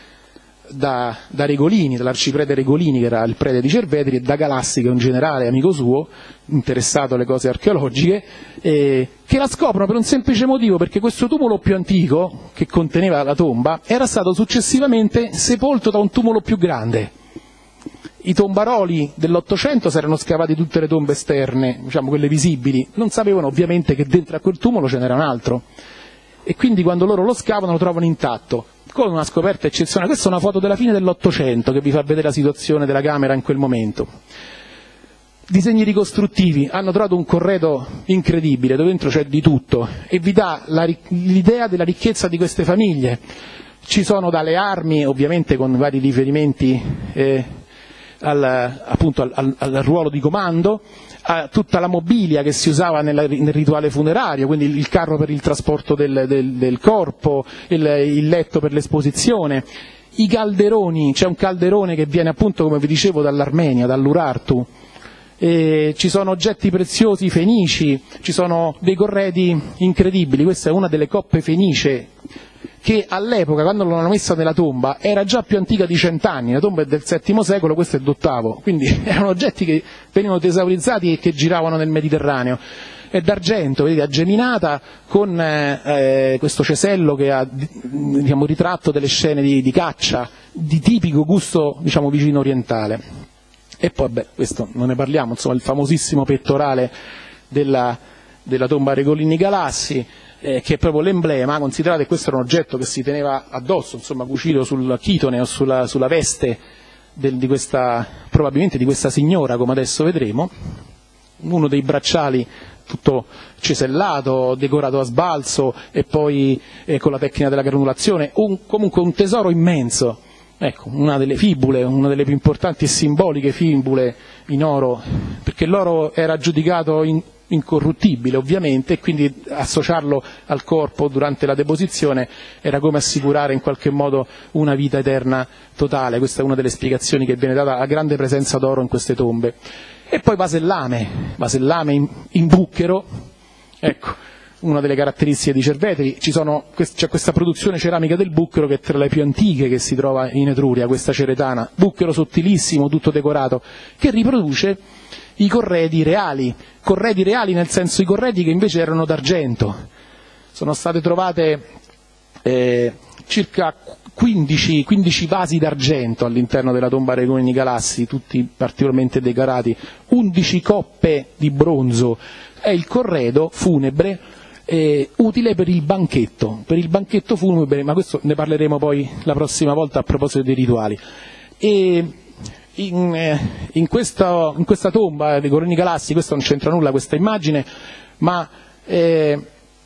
da, da Regolini, dall'arciprete Regolini, che era il prete di Cerveteri, e da Galassi, che è un generale amico suo, interessato alle cose archeologiche, eh, che la scoprono per un semplice motivo, perché questo tumulo più antico, che conteneva la tomba, era stato successivamente sepolto da un tumulo più grande. I tombaroli dell'Ottocento si erano scavati tutte le tombe esterne, diciamo quelle visibili, non sapevano ovviamente che dentro a quel tumulo ce n'era un altro, e quindi quando loro lo scavano lo trovano intatto, con una scoperta eccezionale. Questa è una foto della fine dell'Ottocento che vi fa vedere la situazione della camera in quel momento. Disegni ricostruttivi, hanno trovato un corredo incredibile dove dentro c'è di tutto e vi dà l'idea della ricchezza di queste famiglie. Ci sono dalle armi, ovviamente con vari riferimenti eh, Al, appunto al, al, al ruolo di comando, a tutta la mobilia che si usava nella, nel rituale funerario, quindi il carro per il trasporto del, del, del corpo, il, il letto per l'esposizione, i calderoni, c'è un calderone che viene appunto, come vi dicevo, dall'Armenia, dall'Urartu, e ci sono oggetti preziosi fenici, ci sono dei corredi incredibili. Questa è una delle coppe fenicie che all'epoca, quando l'hanno messa nella tomba, era già più antica di cent'anni, la tomba è del settimo secolo, questo è d'ottavo, quindi erano oggetti che venivano tesaurizzati e che giravano nel Mediterraneo. È d'argento, vedete, aggeminata con eh, questo cesello che ha, diciamo, ritratto delle scene di, di caccia, di tipico gusto, diciamo, vicino orientale. E poi, beh, questo non ne parliamo, insomma, il famosissimo pettorale della, della tomba Regolini Galassi, Eh, che è proprio l'emblema. Considerate che questo era un oggetto che si teneva addosso, insomma cucito sul chitone o sulla, sulla veste del, di questa, probabilmente di questa signora, come adesso vedremo, uno dei bracciali tutto cesellato, decorato a sbalzo e poi eh, con la tecnica della granulazione, un, comunque un tesoro immenso. Ecco, una delle fibule, una delle più importanti e simboliche fibule in oro, perché l'oro era giudicato in, incorruttibile ovviamente, e quindi associarlo al corpo durante la deposizione era come assicurare in qualche modo una vita eterna totale. Questa è una delle spiegazioni che viene data alla grande presenza d'oro in queste tombe. E poi vasellame, vasellame in, in bucchero, ecco, una delle caratteristiche di Cerveteri. Ci sono, c'è questa produzione ceramica del bucchero che è tra le più antiche che si trova in Etruria, questa ceretana, bucchero sottilissimo, tutto decorato, che riproduce i corredi reali, corredi reali nel senso i corredi che invece erano d'argento. Sono state trovate eh, circa quindici, quindici vasi d'argento all'interno della tomba Aregoni Nicalassi, tutti particolarmente decorati, undici coppe di bronzo. È il corredo funebre eh, utile per il banchetto, per il banchetto funebre, ma questo ne parleremo poi la prossima volta a proposito dei rituali. E in, eh, in, questa, in questa tomba dei Aregoni Nicalassi, questo non c'entra nulla questa immagine, ma eh,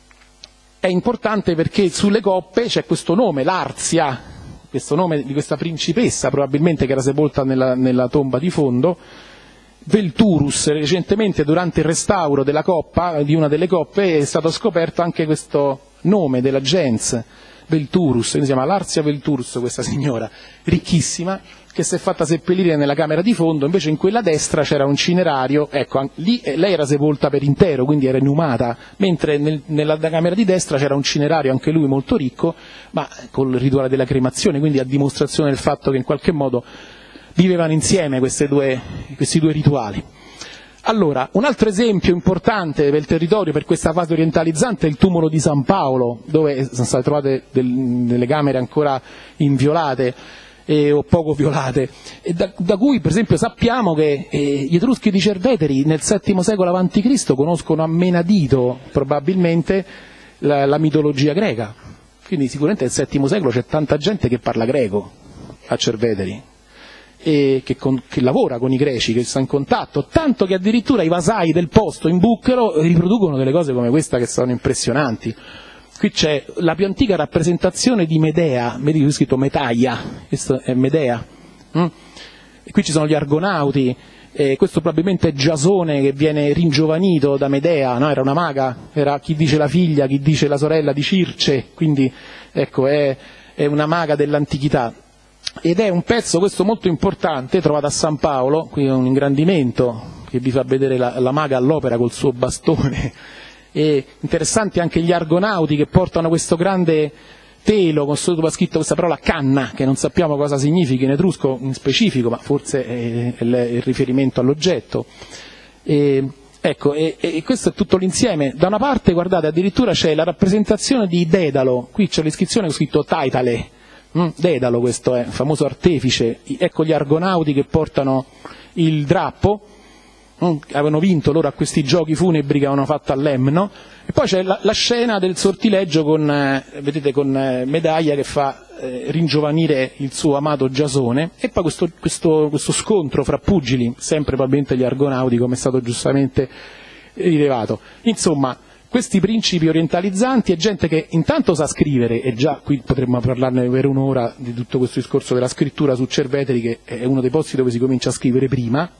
è importante perché sulle coppe c'è questo nome, Larzia, questo nome di questa principessa probabilmente che era sepolta nella, nella tomba di fondo, Velturus. Recentemente durante il restauro della coppa, di una delle coppe, è stato scoperto anche questo nome della gens, Velturus, quindi si chiama Larzia Velturus questa signora, ricchissima, che si è fatta seppellire nella camera di fondo. Invece in quella destra c'era un cinerario, ecco, lì lei era sepolta per intero, quindi era inumata, mentre nel, nella camera di destra c'era un cinerario, anche lui molto ricco, ma col rituale della cremazione, quindi a dimostrazione del fatto che in qualche modo vivevano insieme queste due, questi due rituali. Allora, un altro esempio importante per il territorio, per questa fase orientalizzante, è il tumulo di San Paolo, dove sono state trovate del, delle camere ancora inviolate eh, o poco violate, e da, da cui per esempio sappiamo che eh, gli Etruschi di Cerveteri nel settimo secolo avanti Cristo conoscono a menadito probabilmente la, la mitologia greca, quindi sicuramente nel settimo secolo c'è tanta gente che parla greco a Cerveteri, e che, con, che lavora con i greci, che sta in contatto, tanto che addirittura i vasai del posto in Bucchero riproducono delle cose come questa che sono impressionanti. Qui c'è la più antica rappresentazione di Medea, vedi qui scritto Metaia, questo è Medea, mm? E qui ci sono gli argonauti, e questo probabilmente è Giasone che viene ringiovanito da Medea, no? Era una maga, era chi dice la figlia, chi dice la sorella di Circe, quindi ecco, è, è una maga dell'antichità. Ed è un pezzo questo molto importante, trovato a San Paolo, qui è un ingrandimento che vi fa vedere la, la maga all'opera col suo bastone, e interessanti anche gli argonauti che portano questo grande telo con sotto scritto questa parola canna, che non sappiamo cosa significhi in etrusco in specifico, ma forse è, è il riferimento all'oggetto. E, ecco, e, e questo è tutto l'insieme. Da una parte, guardate, addirittura c'è la rappresentazione di Dedalo, qui c'è l'iscrizione con scritto Taitale, mm, Dedalo questo è, famoso artefice, ecco gli argonauti che portano il drappo, mm, avevano vinto loro a questi giochi funebri che avevano fatto a Lemno, e poi c'è la, la scena del sortileggio con, eh, vedete, con eh, Medaglia che fa eh, ringiovanire il suo amato Giasone, e poi questo, questo, questo scontro fra pugili, sempre probabilmente gli argonauti, come è stato giustamente rilevato. Insomma, questi principi orientalizzanti è gente che intanto sa scrivere, e già qui potremmo parlarne per un'ora di tutto questo discorso della scrittura su Cerveteri, che è uno dei posti dove si comincia a scrivere prima,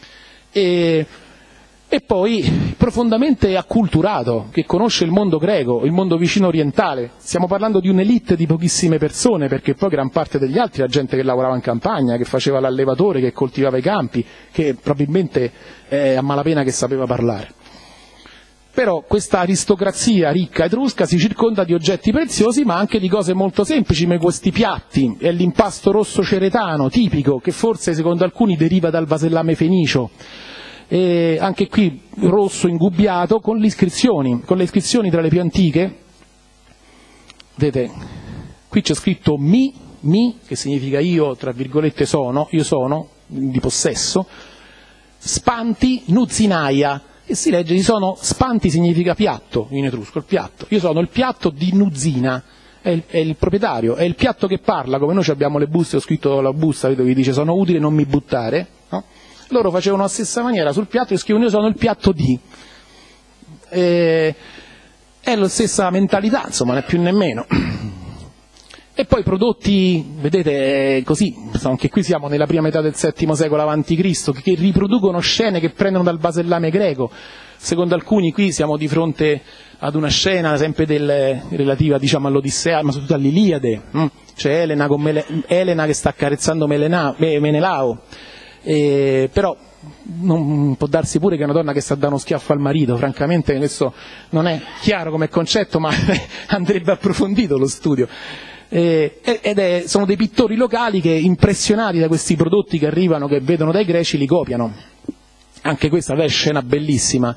e, e poi profondamente acculturato, che conosce il mondo greco, il mondo vicino orientale. Stiamo parlando di un'elite di pochissime persone, perché poi gran parte degli altri era gente che lavorava in campagna, che faceva l'allevatore, che coltivava i campi, che probabilmente eh, a malapena che sapeva parlare. Però questa aristocrazia ricca etrusca si circonda di oggetti preziosi, ma anche di cose molto semplici, come questi piatti, e l'impasto rosso ceretano tipico, che forse secondo alcuni deriva dal vasellame fenicio, e anche qui rosso ingubbiato con le iscrizioni, con le iscrizioni tra le più antiche. Vedete, qui c'è scritto mi, mi, che significa io, tra virgolette sono, io sono, di possesso, spanti, nuzinaia, e si legge, ci sono, spanti significa piatto, in etrusco, il piatto. Io sono il piatto di Nuzina, è il, è il proprietario, è il piatto che parla, come noi abbiamo le buste, ho scritto la busta, vedo che dice sono utile, non mi buttare, no? loro facevano la stessa maniera sul piatto e scrivono io sono il piatto di. E, è la stessa mentalità, insomma, né più né meno. E poi prodotti, vedete, così, anche qui siamo nella prima metà del settimo secolo avanti Cristo, che riproducono scene che prendono dal basellame greco. Secondo alcuni qui siamo di fronte ad una scena sempre del, relativa, diciamo, all'Odissea, ma soprattutto all'Iliade. Hm? C'è Elena, con Mele, Elena che sta accarezzando Melena, Menelao, e, però non può darsi pure che è una donna che sta dando uno schiaffo al marito. Francamente questo non è chiaro come concetto, ma andrebbe approfondito lo studio. Eh, ed è, sono dei pittori locali che, impressionati da questi prodotti che arrivano, che vedono dai greci, li copiano. Anche questa è scena bellissima.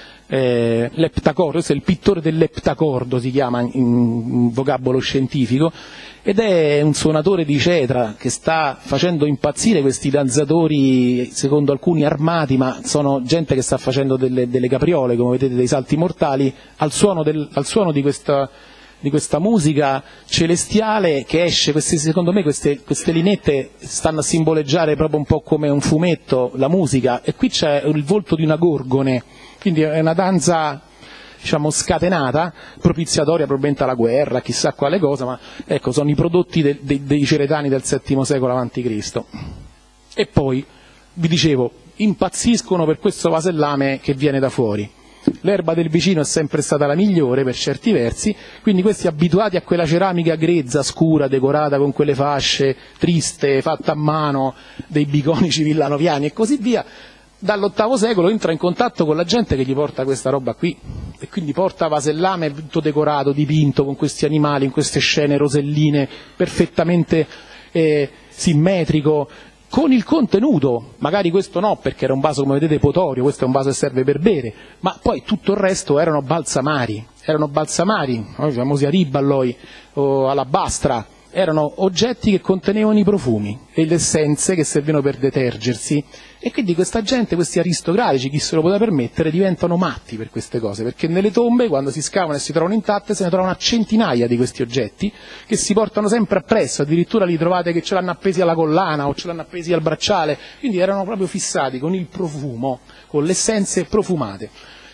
Eh, l'eptacordo, questo è il pittore dell'eptacordo, si chiama in, in vocabolo scientifico, ed è un suonatore di cetra che sta facendo impazzire questi danzatori, secondo alcuni armati, ma sono gente che sta facendo delle, delle capriole, come vedete, dei salti mortali, al suono, del, al suono di questa di questa musica celestiale che esce. Queste, secondo me queste, queste linette stanno a simboleggiare proprio un po' come un fumetto la musica, e qui c'è il volto di una gorgone, quindi è una danza, diciamo, scatenata, propiziatoria probabilmente alla guerra, chissà quale cosa, ma ecco, sono i prodotti de, de, dei ceretani del settimo secolo avanti Cristo. E poi, vi dicevo, impazziscono per questo vasellame che viene da fuori. L'erba del vicino è sempre stata la migliore per certi versi, quindi questi, abituati a quella ceramica grezza, scura, decorata con quelle fasce, triste, fatta a mano, dei biconici villanoviani e così via, dall'ottavo secolo entra in contatto con la gente che gli porta questa roba qui, e quindi porta vasellame tutto decorato, dipinto con questi animali, in queste scene roselline, perfettamente eh, simmetrico, con il contenuto, magari questo no, perché era un vaso, come vedete, potorio, questo è un vaso che serve per bere, ma poi tutto il resto erano balsamari, erano balsamari, i famosi ariballoi o alabastra, erano oggetti che contenevano i profumi e le essenze che servivano per detergersi, e quindi questa gente, questi aristocratici, chi se lo poteva permettere, diventano matti per queste cose, perché nelle tombe, quando si scavano e si trovano intatte, se ne trovano a centinaia di questi oggetti che si portano sempre appresso, addirittura li trovate che ce l'hanno appesi alla collana o ce l'hanno appesi al bracciale, quindi erano proprio fissati con il profumo, con le essenze profumate.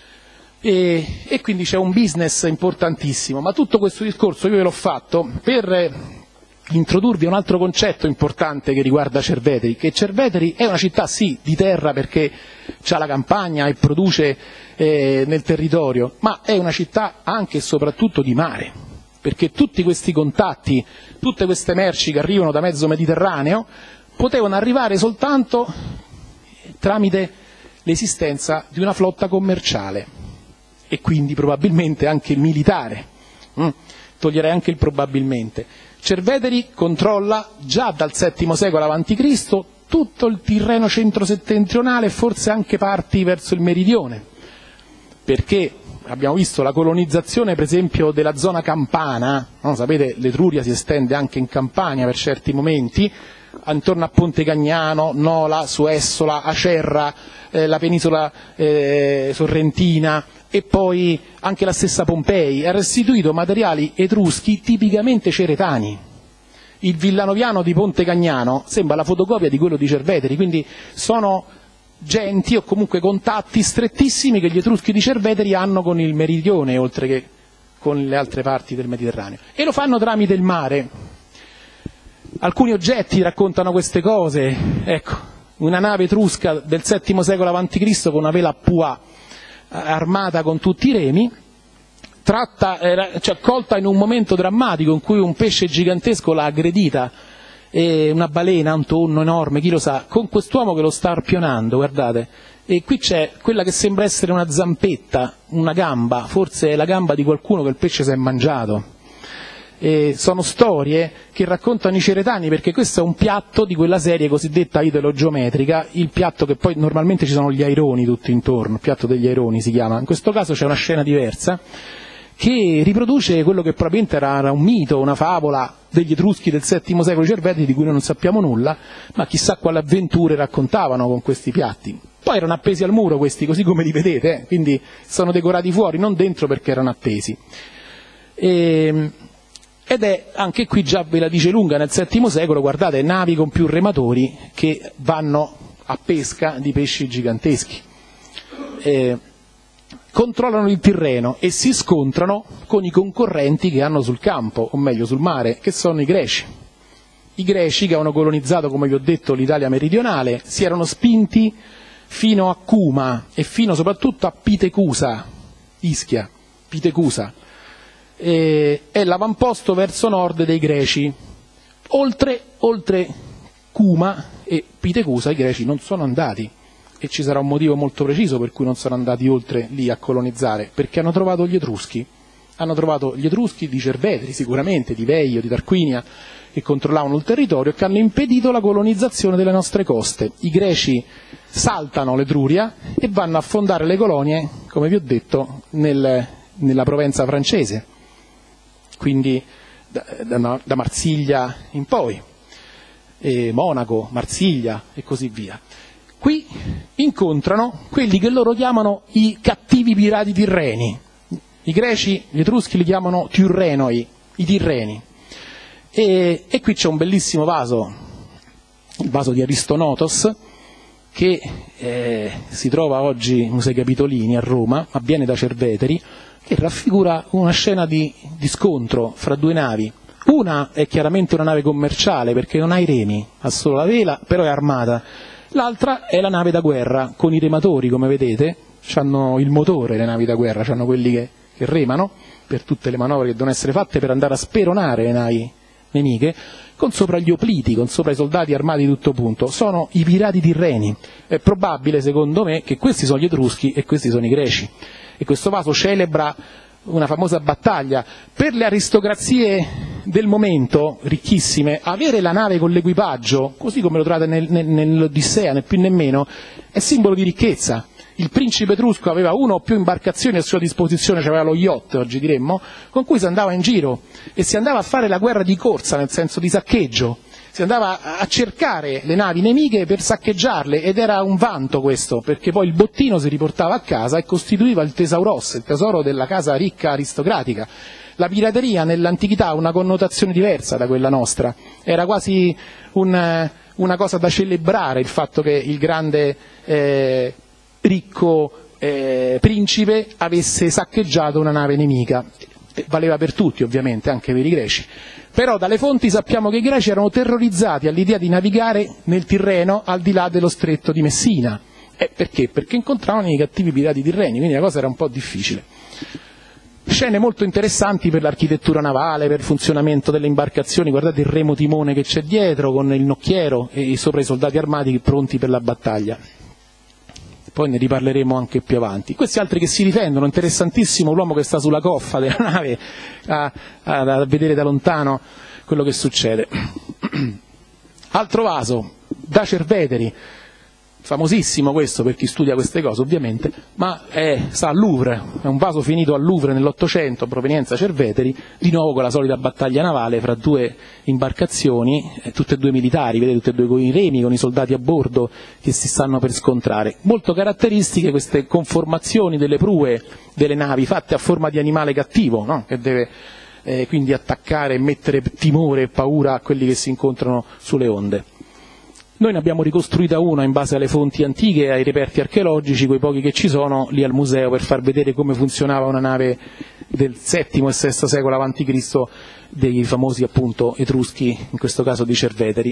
E, e quindi c'è un business importantissimo, ma tutto questo discorso io ve l'ho fatto per introdurvi un altro concetto importante che riguarda Cerveteri, che Cerveteri è una città sì di terra perché c'ha la campagna e produce eh, nel territorio, ma è una città anche e soprattutto di mare, perché tutti questi contatti, tutte queste merci che arrivano da mezzo Mediterraneo potevano arrivare soltanto tramite l'esistenza di una flotta commerciale e quindi probabilmente anche militare. Mm. Toglierei anche il probabilmente. Cerveteri controlla già dal settimo secolo avanti Cristo tutto il Tirreno centro-settentrionale e forse anche parti verso il meridione, perché abbiamo visto la colonizzazione per esempio della zona campana, no? Sapete, l'Etruria si estende anche in Campania per certi momenti, intorno a Ponte Cagnano, Nola, Suessola, Acerra, eh, la penisola eh, sorrentina, e poi anche la stessa Pompei ha restituito materiali etruschi tipicamente ceretani. Il villanoviano di Ponte Cagnano sembra la fotocopia di quello di Cerveteri, quindi sono genti o comunque contatti strettissimi che gli etruschi di Cerveteri hanno con il meridione oltre che con le altre parti del Mediterraneo, e lo fanno tramite il mare. Alcuni oggetti raccontano queste cose, ecco, una nave etrusca del settimo secolo avanti Cristo con una vela a Pua armata con tutti i remi, tratta, era, cioè, colta in un momento drammatico in cui un pesce gigantesco l'ha aggredita, e una balena, un tonno enorme, chi lo sa, con quest'uomo che lo sta arpionando, guardate, e qui c'è quella che sembra essere una zampetta, una gamba, forse è la gamba di qualcuno che il pesce si è mangiato. E sono storie che raccontano i ceretani, perché questo è un piatto di quella serie cosiddetta idelogeometrica, il piatto che poi normalmente ci sono gli aironi tutti intorno, il piatto degli aironi si chiama, in questo caso c'è una scena diversa che riproduce quello che probabilmente era un mito, una favola degli Etruschi del settimo secolo di Cerveteri, di cui noi non sappiamo nulla, ma chissà quali avventure raccontavano con questi piatti. Poi erano appesi al muro questi, così come li vedete, eh? Quindi sono decorati fuori, non dentro, perché erano appesi. E... Ed è, anche qui già ve la dice lunga, nel settimo secolo, guardate, navi con più rematori che vanno a pesca di pesci giganteschi. Eh, controllano il Tirreno e si scontrano con i concorrenti che hanno sul campo, o meglio sul mare, che sono i greci. I greci, che avevano colonizzato, come vi ho detto, l'Italia meridionale, si erano spinti fino a Cuma e fino soprattutto a Pitecusa, Ischia, Pitecusa, e, è l'avamposto verso nord dei greci. Oltre, oltre Cuma e Pitecusa i greci non sono andati, e ci sarà un motivo molto preciso per cui non sono andati oltre lì a colonizzare, perché hanno trovato gli Etruschi, hanno trovato gli Etruschi di Cerveteri sicuramente, di Veio, di Tarquinia, che controllavano il territorio e che hanno impedito la colonizzazione delle nostre coste. I greci saltano l'Etruria e vanno a fondare le colonie, come vi ho detto, nel, nella Provenza francese, quindi da, da, da Marsiglia in poi, e Monaco, Marsiglia e così via. Qui incontrano quelli che loro chiamano i cattivi pirati tirreni. I greci, gli Etruschi li chiamano Tyrrhenoi, i Tirreni. E, e qui c'è un bellissimo vaso, il vaso di Aristonotos, che eh, si trova oggi al Musei Capitolini a Roma, ma viene da Cerveteri, che raffigura una scena di, di scontro fra due navi. Una è chiaramente una nave commerciale perché non ha i remi, ha solo la vela, però è armata. L'altra è la nave da guerra, con i rematori, come vedete, hanno il motore le navi da guerra, hanno quelli che, che remano per tutte le manovre che devono essere fatte per andare a speronare le navi nemiche, con sopra gli opliti, con sopra i soldati armati di tutto punto. Sono i pirati tirreni. È probabile, secondo me, che questi sono gli Etruschi e questi sono i greci. E questo vaso celebra una famosa battaglia. Per le aristocrazie del momento, ricchissime, avere la nave con l'equipaggio, così come lo trovate nel, nel, nell'Odissea, né più né meno, è simbolo di ricchezza. Il principe etrusco aveva una o più imbarcazioni a sua disposizione, cioè aveva lo yacht, oggi diremmo, con cui si andava in giro e si andava a fare la guerra di corsa, nel senso di saccheggio. Si andava a cercare le navi nemiche per saccheggiarle, ed era un vanto questo, perché poi il bottino si riportava a casa e costituiva il tesauros, il tesoro della casa ricca aristocratica. La pirateria nell'antichità ha una connotazione diversa da quella nostra, era quasi un, una cosa da celebrare il fatto che il grande eh, ricco eh, principe avesse saccheggiato una nave nemica. Valeva per tutti, ovviamente, anche per i greci. Però dalle fonti sappiamo che i greci erano terrorizzati all'idea di navigare nel Tirreno al di là dello stretto di Messina. E perché? Perché incontravano i cattivi pirati tirreni, quindi la cosa era un po' difficile. Scene molto interessanti per l'architettura navale, per il funzionamento delle imbarcazioni. Guardate il remo timone che c'è dietro con il nocchiero e sopra i soldati armati pronti per la battaglia. Poi ne riparleremo anche più avanti. Questi altri che si difendono, interessantissimo l'uomo che sta sulla coffa della nave a, a, a vedere da lontano quello che succede. Altro vaso, da Cerveteri, famosissimo questo per chi studia queste cose ovviamente, ma è, sta al Louvre, è un vaso finito al Louvre nell'Ottocento, provenienza Cerveteri, di nuovo con la solita battaglia navale fra due imbarcazioni, eh, tutte e due militari, vedete, tutte e due con i remi, con i soldati a bordo che si stanno per scontrare. Molto caratteristiche queste conformazioni delle prue delle navi, fatte a forma di animale cattivo, no? Che deve eh, quindi attaccare e mettere timore e paura a quelli che si incontrano sulle onde. Noi ne abbiamo ricostruita una in base alle fonti antiche e ai reperti archeologici, quei pochi che ci sono, lì al museo, per far vedere come funzionava una nave del settimo e sesto secolo avanti Cristo dei famosi appunto Etruschi, in questo caso di Cerveteri.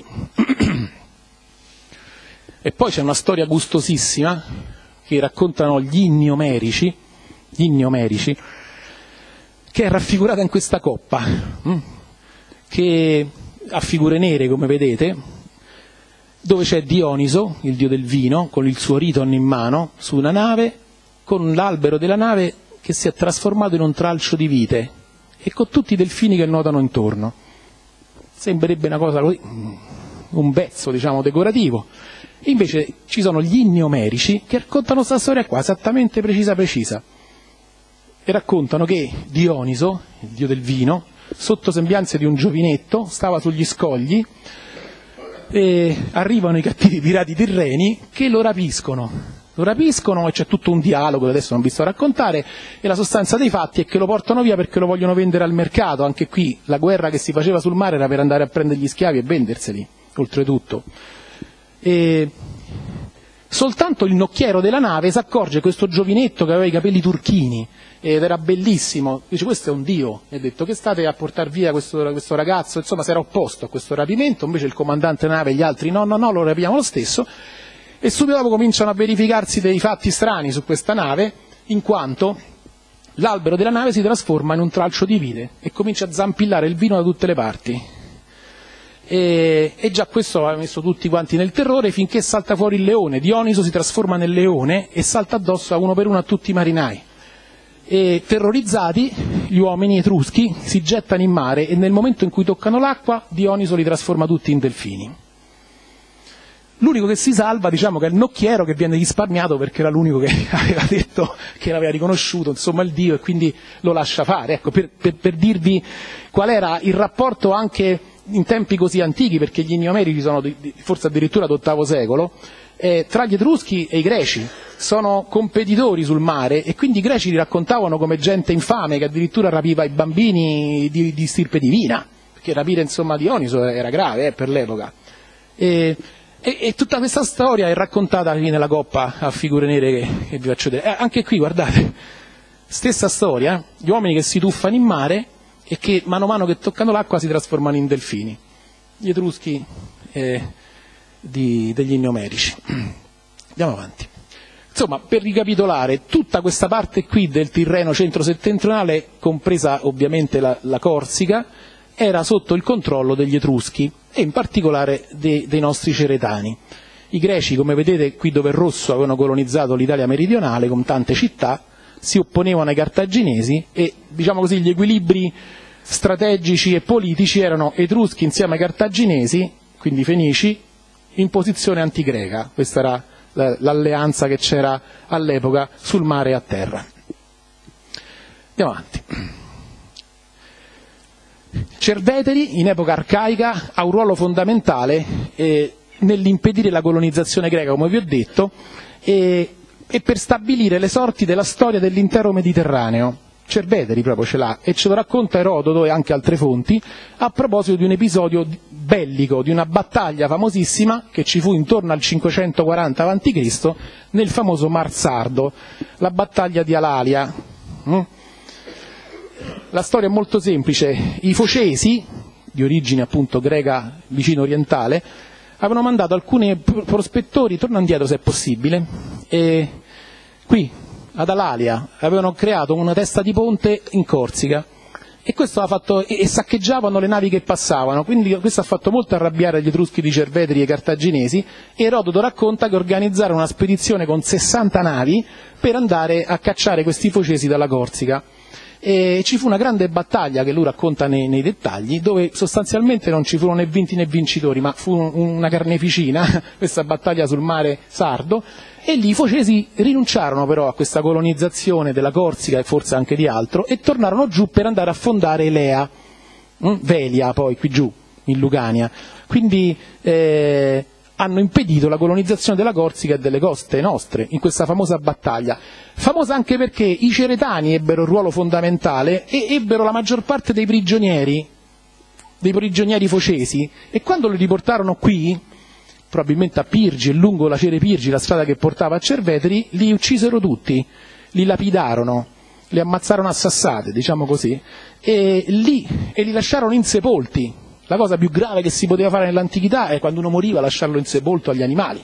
E poi c'è una storia gustosissima che raccontano gli inni omerici, gli inni omerici, che è raffigurata in questa coppa, che ha figure nere, come vedete, dove c'è Dioniso, il dio del vino, con il suo riton in mano, su una nave, con l'albero della nave che si è trasformato in un tralcio di vite, e con tutti i delfini che nuotano intorno. Sembrerebbe una cosa così, un vezzo, diciamo, decorativo. Invece ci sono gli inni omerici che raccontano questa storia qua, esattamente precisa precisa. E raccontano che Dioniso, il dio del vino, sotto sembianze di un giovinetto, stava sugli scogli, e arrivano i cattivi pirati tirreni che lo rapiscono, lo rapiscono e c'è tutto un dialogo che adesso non vi sto a raccontare, e la sostanza dei fatti è che lo portano via perché lo vogliono vendere al mercato. Anche qui la guerra che si faceva sul mare era per andare a prendere gli schiavi e venderseli, oltretutto. E Soltanto il nocchiero della nave si accorge che questo giovinetto che aveva i capelli turchini ed era bellissimo, dice questo è un dio, e ha detto che state a portare via questo, questo ragazzo, insomma si era opposto a questo rapimento, invece il comandante nave e gli altri no, no, no, lo rapiamo lo stesso, e subito dopo cominciano a verificarsi dei fatti strani su questa nave, in quanto l'albero della nave si trasforma in un tralcio di vite e comincia a zampillare il vino da tutte le parti. E, e già questo aveva messo tutti quanti nel terrore, finché salta fuori il leone. Dioniso si trasforma nel leone e salta addosso a uno per uno a tutti i marinai. E terrorizzati, gli uomini etruschi si gettano in mare e nel momento in cui toccano l'acqua Dioniso li trasforma tutti in delfini. L'unico che si salva, diciamo, che è il nocchiero, che viene risparmiato perché era l'unico che aveva detto che l'aveva riconosciuto, insomma, il dio, e quindi lo lascia fare. Ecco, per, per, per dirvi qual era il rapporto anche in tempi così antichi, perché gli inni omerici sono di, di, forse addirittura d'ottavo secolo, eh, tra gli etruschi e i greci. Sono competitori sul mare e quindi i greci li raccontavano come gente infame che addirittura rapiva i bambini di, di stirpe divina, perché rapire, insomma, Dioniso era grave eh, per l'epoca. E, E, e tutta questa storia è raccontata lì nella coppa a figure nere che, che vi faccio vedere. Eh, anche qui, guardate, stessa storia, gli uomini che si tuffano in mare e che mano a mano che toccano l'acqua si trasformano in delfini. Gli etruschi eh, di, degli inni omerici. Andiamo avanti. Insomma, per ricapitolare, tutta questa parte qui del Tirreno centro-settentrionale, compresa ovviamente la, la Corsica, era sotto il controllo degli Etruschi e in particolare dei, dei nostri Ceretani. I Greci, come vedete qui dove è rosso, avevano colonizzato l'Italia meridionale con tante città, si opponevano ai Cartaginesi e, diciamo così, gli equilibri strategici e politici erano Etruschi insieme ai Cartaginesi, quindi Fenici, in posizione antigreca. Questa era l'alleanza che c'era all'epoca sul mare e a terra. Andiamo avanti. Cerveteri, in epoca arcaica, ha un ruolo fondamentale eh, nell'impedire la colonizzazione greca, come vi ho detto, e, e per stabilire le sorti della storia dell'intero Mediterraneo. Cerveteri proprio ce l'ha, e ce lo racconta Erodoto e anche altre fonti, a proposito di un episodio bellico, di una battaglia famosissima che ci fu intorno al cinquecentoquaranta avanti Cristo nel famoso Mar Sardo, la battaglia di Alalia. Mm? La storia è molto semplice. I Focesi, di origine appunto greca vicino orientale, avevano mandato alcuni prospettori, torna indietro se è possibile, e qui ad Alalia avevano creato una testa di ponte in Corsica e questo ha fatto, e saccheggiavano le navi che passavano, quindi questo ha fatto molto arrabbiare gli Etruschi di Cerveteri e i Cartaginesi, e Erodoto racconta che organizzarono una spedizione con sessanta navi per andare a cacciare questi Focesi dalla Corsica. E ci fu una grande battaglia che lui racconta nei, nei dettagli, dove sostanzialmente non ci furono né vinti né vincitori, ma fu un, una carneficina, questa battaglia sul mare Sardo, e lì i Focesi rinunciarono però a questa colonizzazione della Corsica e forse anche di altro, e tornarono giù per andare a fondare Elea, hm? Velia poi qui giù, in Lucania. Quindi eh, hanno impedito la colonizzazione della Corsica e delle coste nostre in questa famosa battaglia. Famosa anche perché i Ceretani ebbero un ruolo fondamentale e ebbero la maggior parte dei prigionieri, dei prigionieri focesi, e quando li riportarono qui, probabilmente a Pirgi e lungo la Cere Pirgi, la strada che portava a Cerveteri, li uccisero tutti, li lapidarono, li ammazzarono a sassate, diciamo così, e lì e li lasciarono insepolti. La cosa più grave che si poteva fare nell'antichità è quando uno moriva lasciarlo insepolto agli animali.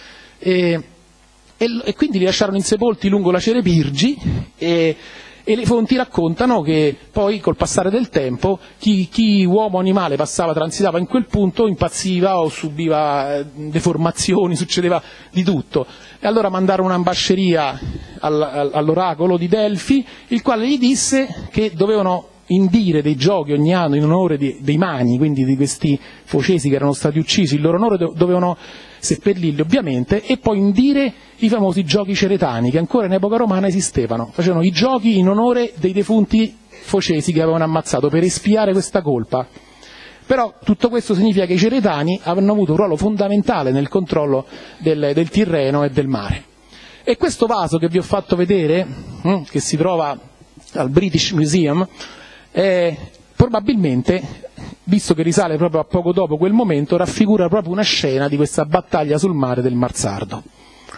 E, e, e quindi li lasciarono insepolti lungo la Cere Pirgi e, e le fonti raccontano che poi col passare del tempo chi, chi uomo o animale passava, transitava in quel punto impazziva o subiva deformazioni, succedeva di tutto. E allora mandarono un'ambasceria all, all'oracolo di Delfi, il quale gli disse che dovevano indire dei giochi ogni anno in onore di, dei Mani, quindi di questi Focesi che erano stati uccisi, in loro onore dovevano seppellirli ovviamente, e poi indire i famosi giochi ceretani che ancora in epoca romana esistevano, facevano i giochi in onore dei defunti Focesi che avevano ammazzato per espiare questa colpa. Però tutto questo significa che i ceretani avevano avuto un ruolo fondamentale nel controllo del, del Tirreno e del mare. E questo vaso che vi ho fatto vedere, hm, che si trova al British Museum, Eh, probabilmente, visto che risale proprio a poco dopo quel momento, raffigura proprio una scena di questa battaglia sul mare del Mar Sardo.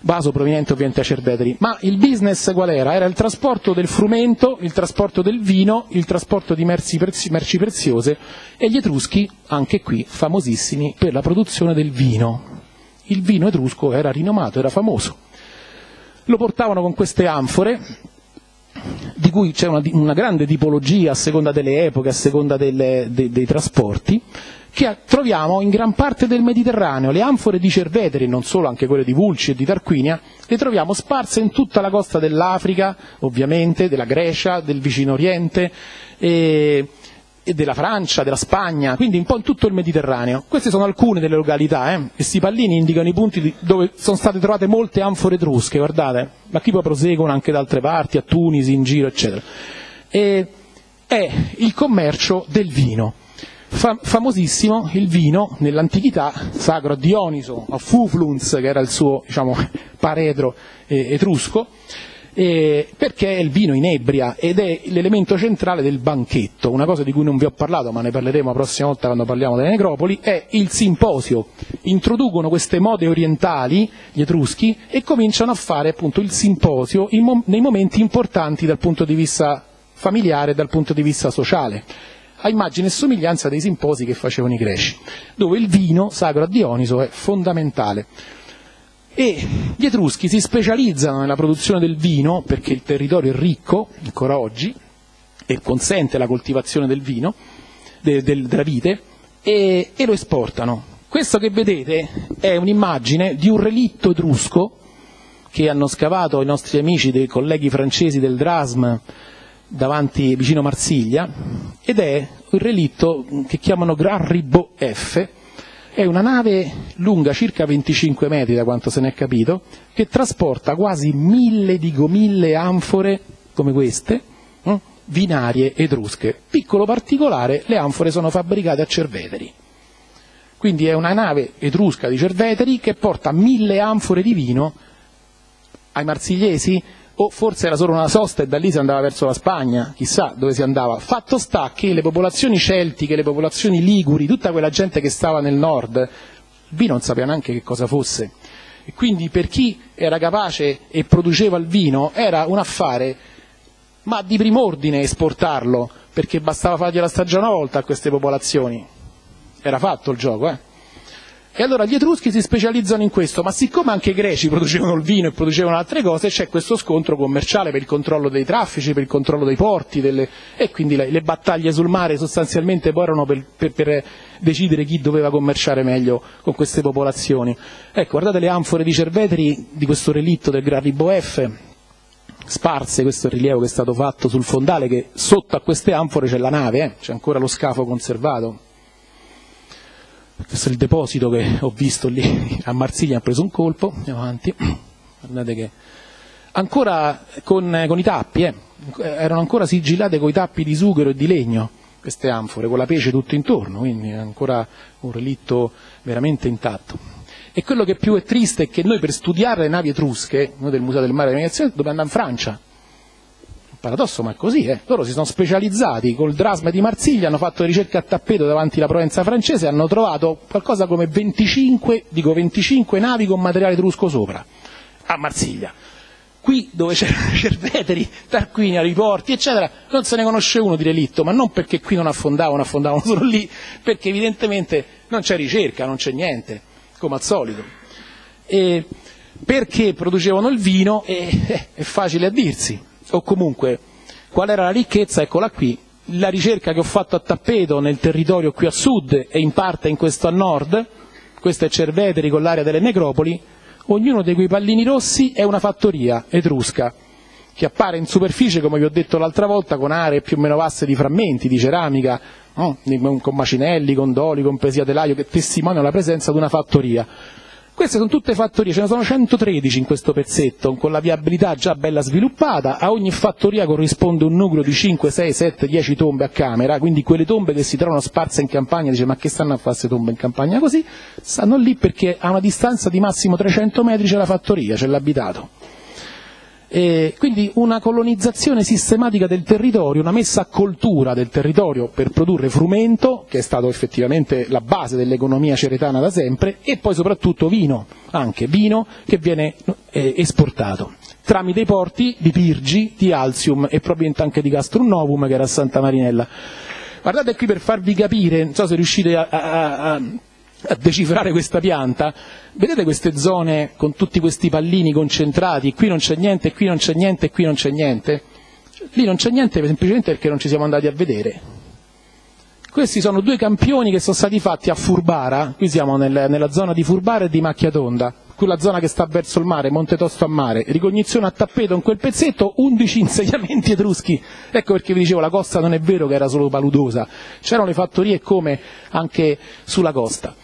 vaso proveniente ovviamente da Cerveteri. Ma il business qual era? Era il trasporto del frumento, il trasporto del vino, il trasporto di merci, prezzi, merci preziose, e gli Etruschi, anche qui, famosissimi per la produzione del vino. Il vino etrusco era rinomato, era famoso. Lo portavano con queste anfore, di cui c'è una, una grande tipologia a seconda delle epoche, a seconda delle, de, dei trasporti, che troviamo in gran parte del Mediterraneo. Le anfore di Cerveteri, non solo, anche quelle di Vulci e di Tarquinia, le troviamo sparse in tutta la costa dell'Africa, ovviamente, della Grecia, del vicino Oriente, e, e della Francia, della Spagna, quindi un po' in tutto il Mediterraneo. Queste sono alcune delle località, eh? Questi pallini indicano i punti di, dove sono state trovate molte anfore etrusche, guardate, ma qui poi proseguono anche da altre parti, a Tunisi, in giro, eccetera. E è il commercio del vino. Fa, famosissimo il vino nell'antichità, sacro a Dioniso, a Fufluns, che era il suo, diciamo, paredro eh, etrusco, Eh, perché il vino inebria ed è l'elemento centrale del banchetto. Una cosa di cui non vi ho parlato, ma ne parleremo la prossima volta quando parliamo delle necropoli, è il simposio. Introducono queste mode orientali, gli Etruschi, e cominciano a fare appunto il simposio in mom- nei momenti importanti dal punto di vista familiare e dal punto di vista sociale, a immagine e somiglianza dei simposi che facevano i greci, dove il vino sacro a Dioniso è fondamentale. E gli Etruschi si specializzano nella produzione del vino perché il territorio è ricco, ancora oggi, e consente la coltivazione del vino, de, del, della vite, e, e lo esportano. Questo che vedete è un'immagine di un relitto etrusco che hanno scavato i nostri amici, dei colleghi francesi del Drasm, davanti, vicino Marsiglia, ed è un relitto che chiamano Grand Ribot F. È una nave lunga circa venticinque metri, da quanto se ne è capito, che trasporta quasi mille, dico mille anfore, come queste, eh, vinarie etrusche. Piccolo particolare, le anfore sono fabbricate a Cerveteri. Quindi è una nave etrusca di Cerveteri che porta mille anfore di vino ai marsigliesi, o forse era solo una sosta e da lì si andava verso la Spagna, chissà dove si andava. Fatto sta che le popolazioni celtiche, le popolazioni liguri, tutta quella gente che stava nel nord, il vino non sapeva neanche che cosa fosse. E quindi per chi era capace e produceva il vino era un affare, ma di prim'ordine esportarlo, perché bastava fargli la stagione una volta a queste popolazioni. Era fatto il gioco, eh? E allora gli Etruschi si specializzano in questo, ma siccome anche i Greci producevano il vino e producevano altre cose, c'è questo scontro commerciale per il controllo dei traffici, per il controllo dei porti, delle... e quindi le, le battaglie sul mare sostanzialmente poi erano per, per, per decidere chi doveva commerciare meglio con queste popolazioni. Ecco, guardate le anfore di Cerveteri di questo relitto del Grand Ribot F, sparse, questo è il rilievo che è stato fatto sul fondale, che sotto a queste anfore c'è la nave, eh? C'è ancora lo scafo conservato. Questo è il deposito che ho visto lì a Marsiglia, ha preso un colpo, andiamo avanti, guardate che ancora con, con i tappi, eh, erano ancora sigillate con i tappi di sughero e di legno, queste anfore, con la pece tutto intorno, quindi è ancora un relitto veramente intatto. E quello che più è triste è che noi per studiare le navi etrusche, noi del Museo del Mare e della Navigazione, dobbiamo andare in Francia. Paradosso, ma è così, eh. Loro si sono specializzati col Drasm di Marsiglia, hanno fatto ricerche a tappeto davanti alla Provenza francese e hanno trovato qualcosa come venticinque, dico venticinque navi con materiale etrusco sopra, a Marsiglia. Qui dove c'era Cerveteri, Tarquinia, Riporti, eccetera, non se ne conosce uno di relitto, ma non perché qui non affondavano, affondavano solo lì, perché evidentemente non c'è ricerca, non c'è niente, come al solito. E perché producevano il vino è, è facile a dirsi. O comunque, qual era la ricchezza? Eccola qui, la ricerca che ho fatto a tappeto nel territorio qui a sud e in parte in questo a nord, questo è Cerveteri con l'area delle necropoli, ognuno di quei pallini rossi è una fattoria etrusca, che appare in superficie, come vi ho detto l'altra volta, con aree più o meno vaste di frammenti, di ceramica, no? Con macinelli, con doli, con pesi a telaio, che testimoniano la presenza di una fattoria. Queste sono tutte fattorie, ce ne sono centotredici in questo pezzetto, con la viabilità già bella sviluppata. A ogni fattoria corrisponde un nucleo di cinque, sei, sette, dieci tombe a camera, quindi quelle tombe che si trovano sparse in campagna, dice ma che stanno a fare queste tombe in campagna così? Stanno lì perché a una distanza di massimo trecento metri c'è la fattoria, c'è l'abitato. E quindi una colonizzazione sistematica del territorio, una messa a coltura del territorio per produrre frumento, che è stato effettivamente la base dell'economia ceretana da sempre, e poi soprattutto vino, anche vino che viene eh, esportato tramite i porti di Pirgi, di Alsium e probabilmente anche di Castrum Novum, che era a Santa Marinella. Guardate qui per farvi capire, non so se riuscite a, a, a a decifrare questa pianta, vedete queste zone con tutti questi pallini concentrati, qui non c'è niente, qui non c'è niente, qui non c'è niente, lì non c'è niente semplicemente perché non ci siamo andati a vedere. Questi sono due campioni che sono stati fatti a Furbara, qui siamo nel, nella zona di Furbara e di Macchiatonda, quella zona che sta verso il mare, Monte Tosto a mare, ricognizione a tappeto in quel pezzetto, undici insediamenti etruschi. Ecco perché vi dicevo, la costa non è vero che era solo paludosa, c'erano le fattorie come anche sulla costa.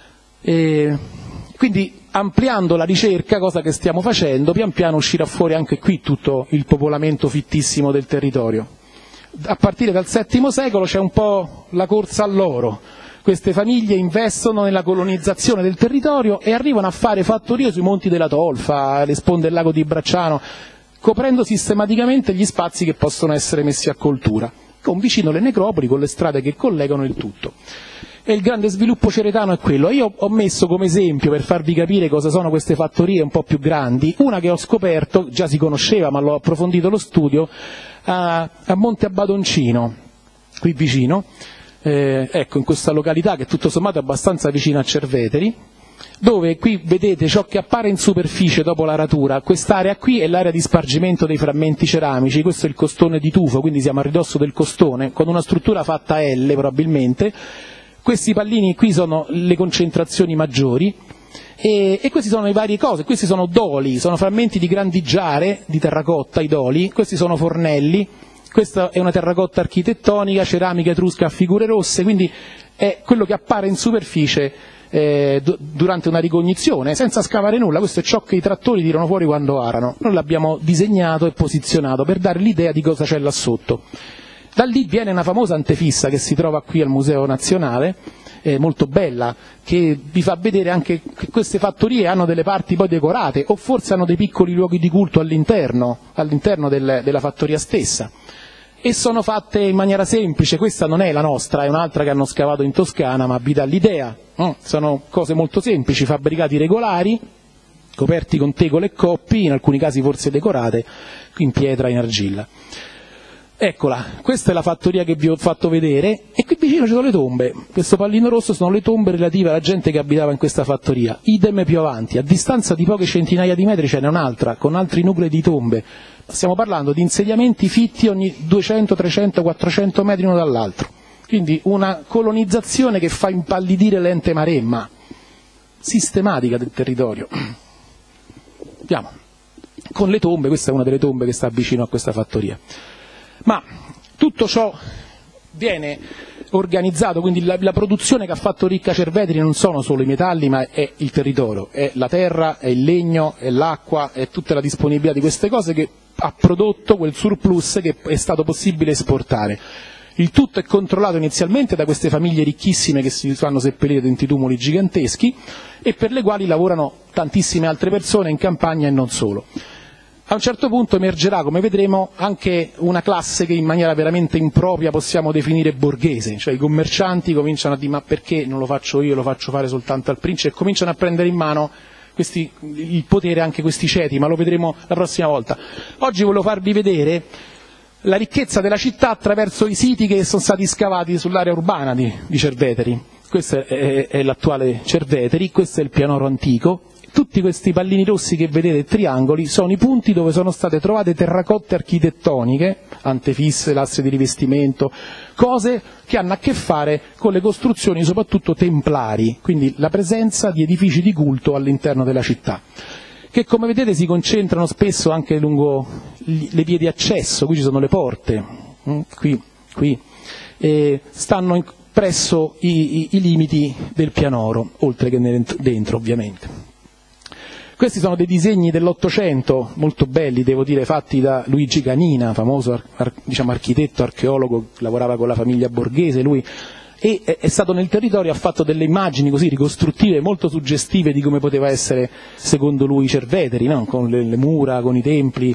E quindi ampliando la ricerca, cosa che stiamo facendo, pian piano uscirà fuori anche qui tutto il popolamento fittissimo del territorio. A partire dal settimo secolo c'è un po' la corsa all'oro. Queste famiglie investono nella colonizzazione del territorio e arrivano a fare fattorie sui monti della Tolfa, alle sponde del lago di Bracciano, coprendo sistematicamente gli spazi che possono essere messi a coltura, con vicino le necropoli, con le strade che collegano il tutto. E il grande sviluppo ceretano è quello. Io ho messo come esempio, per farvi capire cosa sono queste fattorie un po' più grandi, una che ho scoperto, già si conosceva ma l'ho approfondito lo studio, a, a Monte Abbadoncino, qui vicino, eh, ecco, in questa località che tutto sommato è abbastanza vicina a Cerveteri, dove qui vedete ciò che appare in superficie dopo l'aratura. Quest'area qui è l'area di spargimento dei frammenti ceramici, questo è il costone di tufo, quindi siamo a ridosso del costone, con una struttura fatta a L probabilmente. Questi pallini qui sono le concentrazioni maggiori e, e questi sono le varie cose, questi sono doli, sono frammenti di grandi giare di terracotta, i doli, questi sono fornelli, questa è una terracotta architettonica, ceramica etrusca a figure rosse, quindi è quello che appare in superficie eh, durante una ricognizione, senza scavare nulla. Questo è ciò che i trattori tirano fuori quando arano, noi l'abbiamo disegnato e posizionato per dare l'idea di cosa c'è là sotto. Da lì viene una famosa antefissa che si trova qui al Museo Nazionale, eh, molto bella, che vi fa vedere anche che queste fattorie hanno delle parti poi decorate, o forse hanno dei piccoli luoghi di culto all'interno, all'interno del, della fattoria stessa. E sono fatte in maniera semplice, questa non è la nostra, è un'altra che hanno scavato in Toscana, ma vi dà l'idea. Mm, sono cose molto semplici, fabbricati regolari, coperti con tegole e coppi, in alcuni casi forse decorate, in pietra, in argilla. Eccola, questa è la fattoria che vi ho fatto vedere e qui vicino ci sono le tombe. Questo pallino rosso sono le tombe relative alla gente che abitava in questa fattoria. Idem più avanti, a distanza di poche centinaia di metri ce n'è un'altra con altri nuclei di tombe. Stiamo parlando di insediamenti fitti ogni duecento, trecento, quattrocento metri uno dall'altro. Quindi una colonizzazione che fa impallidire l'ente Maremma, sistematica del territorio. Andiamo. Con le tombe, questa è una delle tombe che sta vicino a questa fattoria. Ma tutto ciò viene organizzato, quindi la, la produzione che ha fatto ricca Cerveteri non sono solo i metalli, ma è il territorio, è la terra, è il legno, è l'acqua, è tutta la disponibilità di queste cose che ha prodotto quel surplus che è stato possibile esportare. Il tutto è controllato inizialmente da queste famiglie ricchissime che si fanno seppellire dentro i tumuli giganteschi e per le quali lavorano tantissime altre persone in campagna e non solo. A un certo punto emergerà, come vedremo, anche una classe che in maniera veramente impropria possiamo definire borghese, cioè i commercianti cominciano a dire ma perché non lo faccio io, lo faccio fare soltanto al principe, e cominciano a prendere in mano questi, il potere anche questi ceti, ma lo vedremo la prossima volta. Oggi volevo farvi vedere la ricchezza della città attraverso i siti che sono stati scavati sull'area urbana di, di Cerveteri. Questo è, è, è l'attuale Cerveteri, questo è il pianoro antico. Tutti questi pallini rossi che vedete, triangoli, sono i punti dove sono state trovate terracotte architettoniche, antefisse, lastre di rivestimento, cose che hanno a che fare con le costruzioni soprattutto templari, quindi la presenza di edifici di culto all'interno della città, che come vedete si concentrano spesso anche lungo le vie di accesso, qui ci sono le porte, qui, qui, e stanno in, presso i, i, i limiti del pianoro, oltre che dentro ovviamente. Questi sono dei disegni dell'Ottocento, molto belli, devo dire, fatti da Luigi Canina, famoso ar, diciamo, architetto, archeologo, lavorava con la famiglia borghese, lui, e è, è stato nel territorio, ha fatto delle immagini così ricostruttive, molto suggestive di come poteva essere, secondo lui, Cerveteri, no? Con le, le mura, con i templi,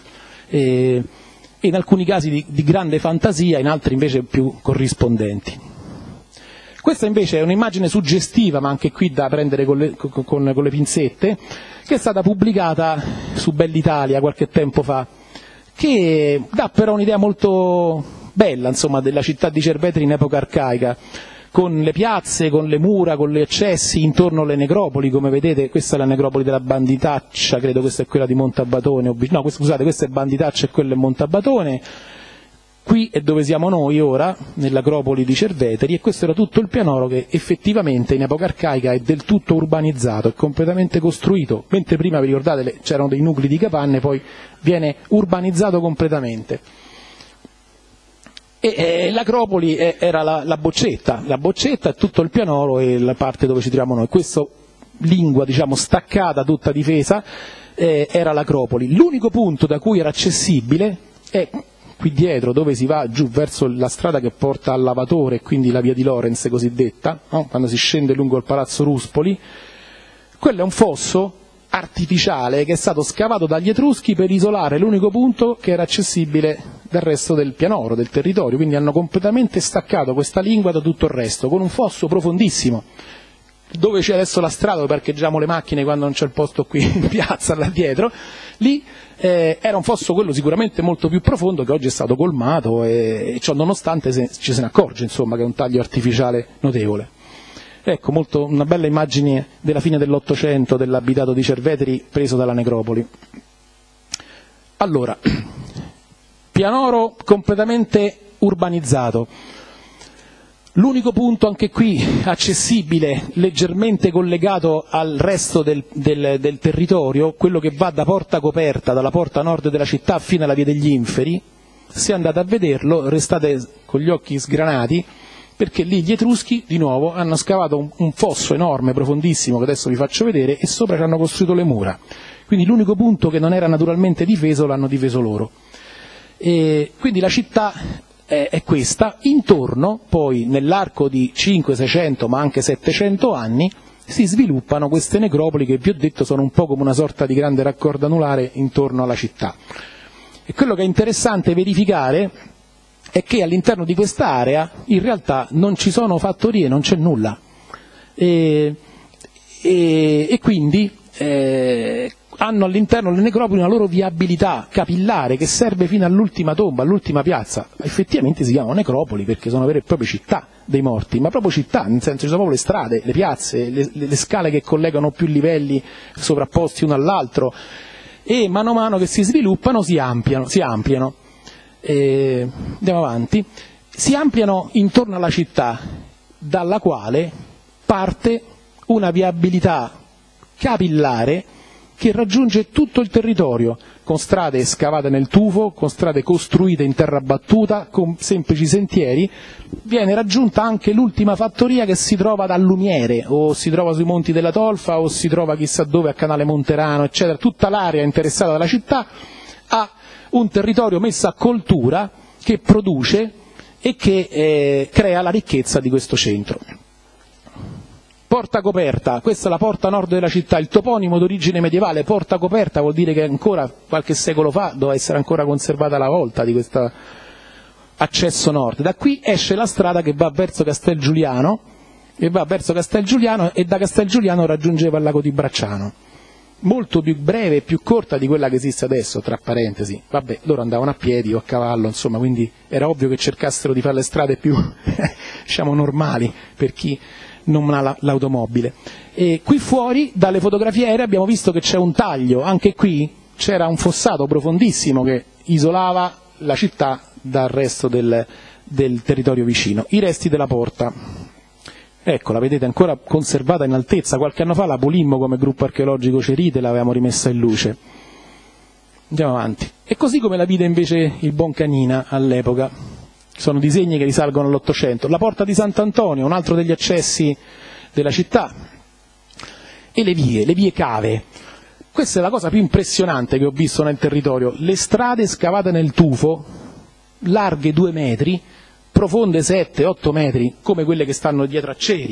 e in alcuni casi di, di grande fantasia, in altri invece più corrispondenti. Questa invece è un'immagine suggestiva, ma anche qui da prendere con le, con, con, con le pinzette, che è stata pubblicata su Bell'Italia qualche tempo fa, che dà però un'idea molto bella, insomma, della città di Cerveteri in epoca arcaica, con le piazze, con le mura, con gli accessi, intorno alle necropoli, come vedete. Questa è la necropoli della Banditaccia, credo questa è quella di Montabatone, no, scusate, questa è Banditaccia e quella è Montabatone. Qui è dove siamo noi ora, nell'acropoli di Cerveteri, e questo era tutto il pianoro che effettivamente in epoca arcaica è del tutto urbanizzato, è completamente costruito, mentre prima, vi ricordate, c'erano dei nuclei di capanne, poi viene urbanizzato completamente. E eh, l'acropoli eh, era la, la boccetta, la boccetta è tutto il pianoro e la parte dove ci troviamo noi. Questo, lingua diciamo staccata, tutta difesa, eh, era l'acropoli. L'unico punto da cui era accessibile è qui dietro, dove si va giù verso la strada che porta al lavatore, quindi la via di Lorenz cosiddetta, no? Quando si scende lungo il palazzo Ruspoli. Quello è un fosso artificiale che è stato scavato dagli Etruschi per isolare l'unico punto che era accessibile dal resto del pianoro, del territorio, quindi hanno completamente staccato questa lingua da tutto il resto, con un fosso profondissimo. Dove c'è adesso la strada dove parcheggiamo le macchine quando non c'è il posto qui in piazza là dietro, lì eh, era un fosso, quello sicuramente molto più profondo, che oggi è stato colmato, e, e ciò nonostante se, ci se ne accorge, insomma, che è un taglio artificiale notevole. Ecco, molto, una bella immagine della fine dell'Ottocento dell'abitato di Cerveteri preso dalla necropoli. Allora, pianoro completamente urbanizzato. L'unico punto anche qui accessibile, leggermente collegato al resto del, del, del territorio, quello che va da Porta Coperta, dalla porta nord della città fino alla via degli Inferi, se andate a vederlo restate con gli occhi sgranati, perché lì gli Etruschi di nuovo hanno scavato un, un fosso enorme, profondissimo, che adesso vi faccio vedere, e sopra ci hanno costruito le mura. Quindi l'unico punto che non era naturalmente difeso l'hanno difeso loro. E quindi la città è questa. Intorno poi nell'arco di cinquecento seicento ma anche settecento anni si sviluppano queste necropoli che vi ho detto sono un po' come una sorta di grande raccordo anulare intorno alla città. E quello che è interessante verificare è che all'interno di quest'area in realtà non ci sono fattorie, non c'è nulla, e, e, e quindi eh, hanno all'interno le necropoli una loro viabilità capillare che serve fino all'ultima tomba, all'ultima piazza. Effettivamente si chiamano necropoli perché sono vere e proprie città dei morti, ma proprio città, nel senso ci sono proprio le strade, le piazze, le, le scale che collegano più livelli sovrapposti uno all'altro, e mano a mano che si sviluppano si ampliano. Si ampliano. E andiamo avanti. Si ampliano intorno alla città, dalla quale parte una viabilità capillare che raggiunge tutto il territorio, con strade scavate nel tufo, con strade costruite in terra battuta, con semplici sentieri. Viene raggiunta anche l'ultima fattoria che si trova da Lumiere, o si trova sui Monti della Tolfa, o si trova chissà dove a Canale Monterano, eccetera. Tutta l'area interessata dalla città ha un territorio messo a coltura che produce e che eh, crea la ricchezza di questo centro. Porta Coperta, questa è la porta nord della città, il toponimo d'origine medievale. Porta Coperta vuol dire che ancora qualche secolo fa doveva essere ancora conservata la volta di questo accesso nord. Da qui esce la strada che va verso Castel Giuliano, e va verso Castel Giuliano, e da Castel Giuliano raggiungeva il lago di Bracciano. Molto più breve e più corta di quella che esiste adesso, tra parentesi. Vabbè, loro andavano a piedi o a cavallo, insomma, quindi era ovvio che cercassero di fare le strade più diciamo normali per chi non ha l'automobile. E qui fuori, dalle fotografie aeree, abbiamo visto che c'è un taglio. Anche qui c'era un fossato profondissimo che isolava la città dal resto del, del territorio vicino. I resti della porta, ecco, la vedete ancora conservata in altezza. Qualche anno fa la pulimmo come gruppo archeologico Cerite, l'avevamo rimessa in luce. Andiamo avanti. E così come la vide invece il Boncanina all'epoca. Sono disegni che risalgono all'Ottocento. La porta di Sant'Antonio, un altro degli accessi della città, e le vie, le vie cave. Questa è la cosa più impressionante che ho visto nel territorio. Le strade scavate nel tufo, larghe due metri, profonde sette otto metri, come quelle che stanno dietro a Ceri,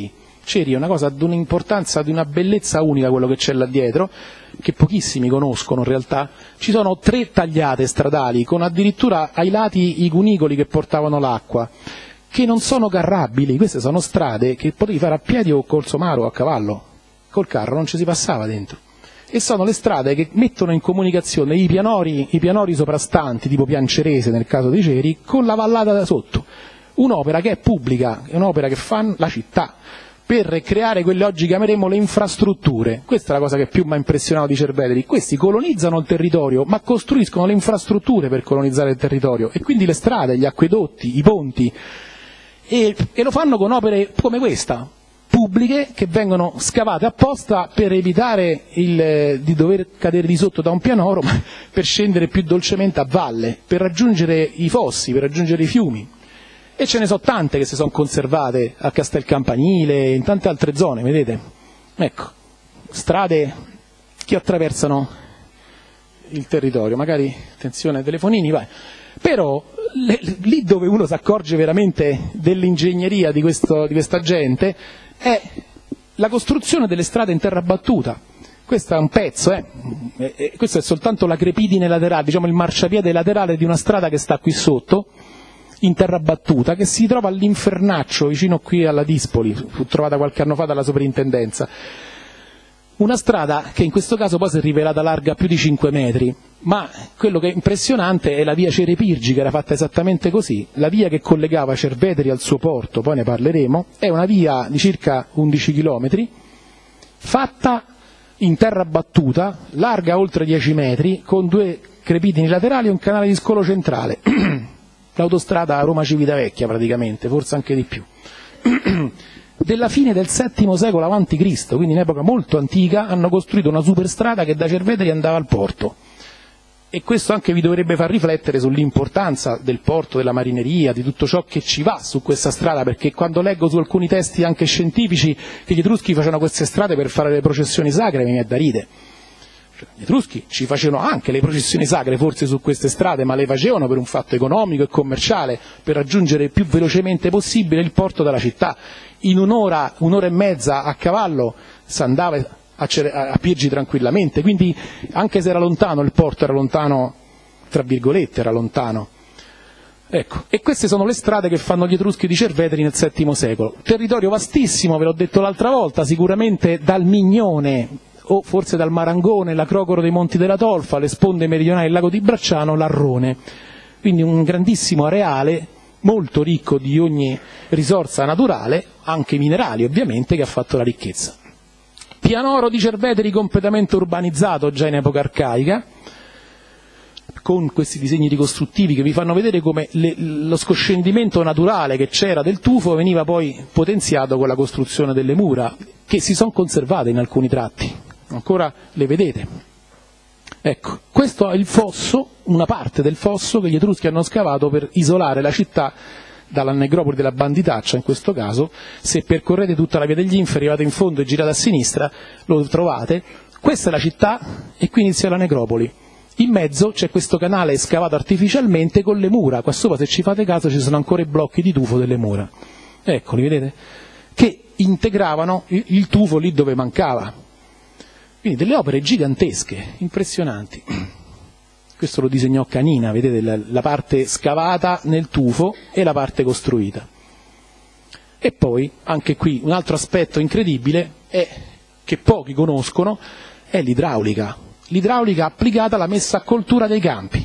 Ceri è una cosa di un'importanza, di una bellezza unica quello che c'è là dietro, che pochissimi conoscono in realtà. Ci sono tre tagliate stradali con addirittura ai lati i cunicoli che portavano l'acqua, che non sono carrabili. Queste sono strade che potevi fare a piedi o col somaro o a cavallo, col carro non ci si passava dentro. E sono le strade che mettono in comunicazione i pianori, i pianori soprastanti, tipo Piancerese nel caso di Ceri, con la vallata da sotto. Un'opera che è pubblica, è un'opera che fa la città, per creare quelle oggi chiameremo le infrastrutture. Questa è la cosa che più mi ha impressionato di Cerveteri. Questi colonizzano il territorio, ma costruiscono le infrastrutture per colonizzare il territorio, e quindi le strade, gli acquedotti, i ponti, e, e lo fanno con opere come questa, pubbliche, che vengono scavate apposta per evitare il, di dover cadere di sotto da un pianoro, ma per scendere più dolcemente a valle, per raggiungere i fossi, per raggiungere i fiumi. E ce ne sono tante che si sono conservate a Castelcampanile e in tante altre zone, vedete? Ecco, strade che attraversano il territorio. Magari, attenzione, telefonini, vai. Però le, lì dove uno si accorge veramente dell'ingegneria di, questo, di questa gente è la costruzione delle strade in terra battuta. Questo è un pezzo, eh? e, e questo è soltanto la crepidine laterale, diciamo il marciapiede laterale di una strada che sta qui sotto, in terra battuta, che si trova all'Infernaccio, vicino qui alla Dispoli, fu trovata qualche anno fa dalla soprintendenza. Una strada che in questo caso poi si è rivelata larga più di cinque metri, ma quello che è impressionante è la via Cerepirgi, che era fatta esattamente così. La via che collegava Cerveteri al suo porto, poi ne parleremo, è una via di circa undici chilometri, fatta in terra battuta, larga oltre dieci metri, con due crepitini laterali e un canale di scolo centrale. L'autostrada Roma-Civitavecchia praticamente, forse anche di più, della fine del settimo secolo avanti Cristo, quindi in epoca molto antica, hanno costruito una superstrada che da Cerveteri andava al porto. E questo anche vi dovrebbe far riflettere sull'importanza del porto, della marineria, di tutto ciò che ci va su questa strada, perché quando leggo su alcuni testi anche scientifici che gli Etruschi facevano queste strade per fare le processioni sacre, mi viene da ridere. Gli Etruschi ci facevano anche le processioni sacre forse su queste strade, ma le facevano per un fatto economico e commerciale, per raggiungere il più velocemente possibile il porto della città. In un'ora, un'ora e mezza a cavallo si andava a, a Pirgi tranquillamente, quindi anche se era lontano, il porto era lontano, tra virgolette era lontano. Ecco, e queste sono le strade che fanno gli Etruschi di Cerveteri nel settimo secolo. Territorio vastissimo, ve l'ho detto l'altra volta, sicuramente dal Mignone, o forse dal Marangone, l'Acrocoro dei Monti della Tolfa, le sponde meridionali del lago di Bracciano, l'Arrone. Quindi un grandissimo areale, molto ricco di ogni risorsa naturale, anche minerali ovviamente, che ha fatto la ricchezza. Pianoro di Cerveteri completamente urbanizzato già in epoca arcaica, con questi disegni ricostruttivi che vi fanno vedere come le, lo scoscendimento naturale che c'era del tufo veniva poi potenziato con la costruzione delle mura, che si sono conservate in alcuni tratti. Ancora le vedete. Ecco, questo è il fosso, una parte del fosso che gli Etruschi hanno scavato per isolare la città dalla necropoli della Banditaccia, in questo caso. Se percorrete tutta la via degli Inferi, arrivate in fondo e girate a sinistra, lo trovate. Questa è la città e qui inizia la necropoli. In mezzo c'è questo canale scavato artificialmente con le mura. Qua sopra, se ci fate caso, ci sono ancora i blocchi di tufo delle mura. Eccoli, vedete? Che integravano il tufo lì dove mancava. Quindi delle opere gigantesche, impressionanti. Questo lo disegnò Canina, vedete la, la parte scavata nel tufo e la parte costruita. E poi, anche qui, un altro aspetto incredibile, è che pochi conoscono, è l'idraulica. L'idraulica applicata alla messa a coltura dei campi.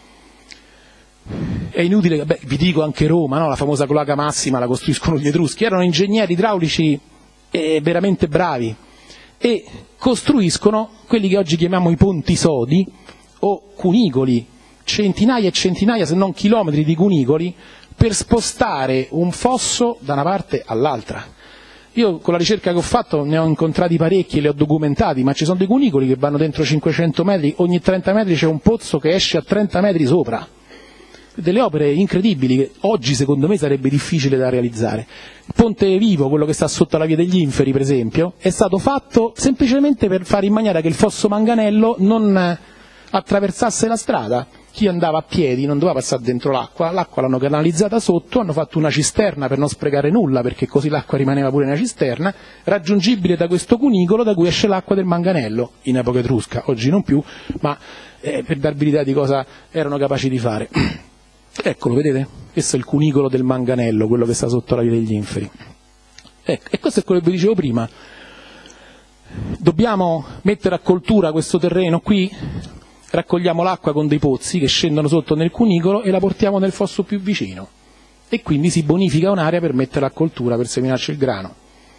È inutile, beh, vi dico anche Roma, no? La famosa cloaca massima la costruiscono gli Etruschi, erano ingegneri idraulici eh, veramente bravi, e costruiscono quelli che oggi chiamiamo i ponti sodi o cunicoli, centinaia e centinaia se non chilometri di cunicoli per spostare un fosso da una parte all'altra. Io con la ricerca che ho fatto ne ho incontrati parecchi e li ho documentati, ma ci sono dei cunicoli che vanno dentro cinquecento metri, ogni trenta metri c'è un pozzo che esce a trenta metri sopra. Delle opere incredibili che oggi secondo me sarebbe difficile da realizzare. Il Ponte Vivo, quello che sta sotto la via degli Inferi per esempio, è stato fatto semplicemente per fare in maniera che il fosso manganello non attraversasse la strada. chi andava a piedi non doveva passare dentro l'acqua, l'acqua l'hanno canalizzata sotto, hanno fatto una cisterna per non sprecare nulla, perché così l'acqua rimaneva pure nella cisterna, raggiungibile da questo cunicolo da cui esce l'acqua del manganello, in epoca etrusca, oggi non più, ma eh, per darvi l'idea di cosa erano capaci di fare. Eccolo, vedete? Questo è il cunicolo del manganello, quello che sta sotto la via degli inferi. Ecco, e questo è quello che vi dicevo prima. Dobbiamo mettere a coltura questo terreno qui, raccogliamo l'acqua con dei pozzi che scendono sotto nel cunicolo e la portiamo nel fosso più vicino e quindi si bonifica un'area per metterla a coltura, per seminarci il grano.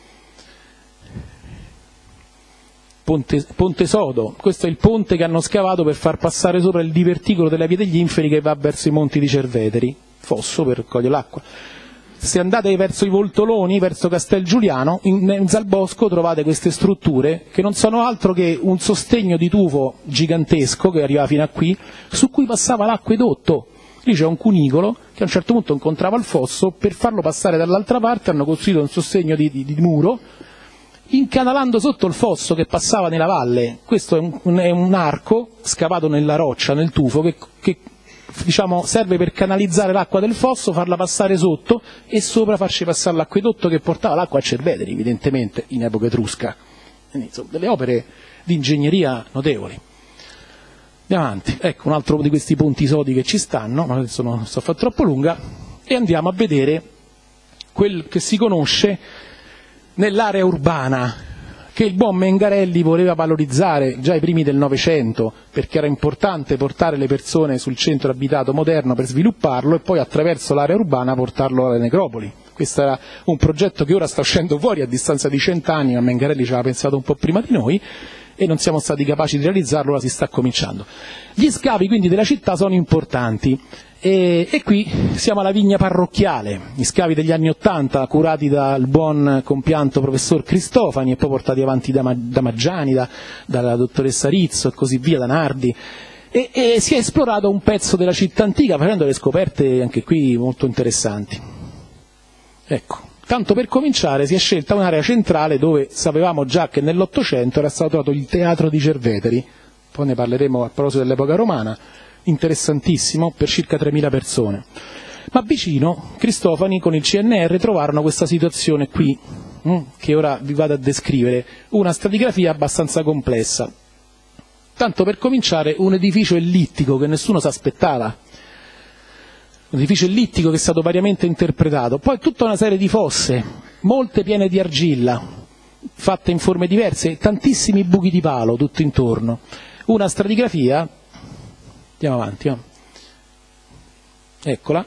Ponte, Ponte Sodo, questo è il ponte che hanno scavato per far passare sopra il diverticolo della via degli inferi che va verso i monti di Cerveteri, fosso per raccogliere l'acqua. Se andate verso i Voltoloni, verso Castel Giuliano, in mezzo al bosco trovate queste strutture che non sono altro che un sostegno di tufo gigantesco che arriva fino a qui, su cui passava l'acquedotto. Lì c'è un cunicolo che a un certo punto incontrava il fosso, per farlo passare dall'altra parte hanno costruito un sostegno di, di, di muro, incanalando sotto il fosso che passava nella valle. Questo è un, è un arco scavato nella roccia, nel tufo, che, che diciamo, serve per canalizzare l'acqua del fosso, farla passare sotto e sopra farci passare l'acquedotto che portava l'acqua a Cerveteri, evidentemente in epoca etrusca. Quindi, insomma, delle opere di ingegneria notevoli. Andiamo avanti, ecco un altro di questi ponti sodi che ci stanno, ma adesso non sto a fare troppo lunga, e andiamo a vedere quel che si conosce nell'area urbana, che il buon Mengarelli voleva valorizzare già ai primi del Novecento, perché era importante portare le persone sul centro abitato moderno per svilupparlo e poi attraverso l'area urbana portarlo alle necropoli. Questo era un progetto che ora sta uscendo fuori a distanza di cent'anni, ma Mengarelli ci aveva pensato un po' prima di noi e non siamo stati capaci di realizzarlo, ora si sta cominciando. Gli scavi quindi della città sono importanti. E, e qui siamo alla vigna parrocchiale, gli scavi degli anni Ottanta curati dal buon compianto professor Cristofani e poi portati avanti da, da Maggiani, da, dalla dottoressa Rizzo e così via, da Nardi, e, e si è esplorato un pezzo della città antica facendo delle scoperte anche qui molto interessanti. Ecco, tanto per cominciare si è scelta un'area centrale dove sapevamo già che nell'Ottocento era stato trovato il teatro di Cerveteri, poi ne parleremo a proposito dell'epoca romana, interessantissimo, per circa tremila persone. Ma vicino Cristofani con il C N R trovarono questa situazione qui, che ora vi vado a descrivere, una stratigrafia abbastanza complessa. Tanto per cominciare, un edificio ellittico che nessuno si aspettava, un edificio ellittico che è stato variamente interpretato, poi tutta una serie di fosse, molte piene di argilla, fatte in forme diverse, tantissimi buchi di palo tutto intorno, una stratigrafia. Andiamo avanti, eh. Eccola,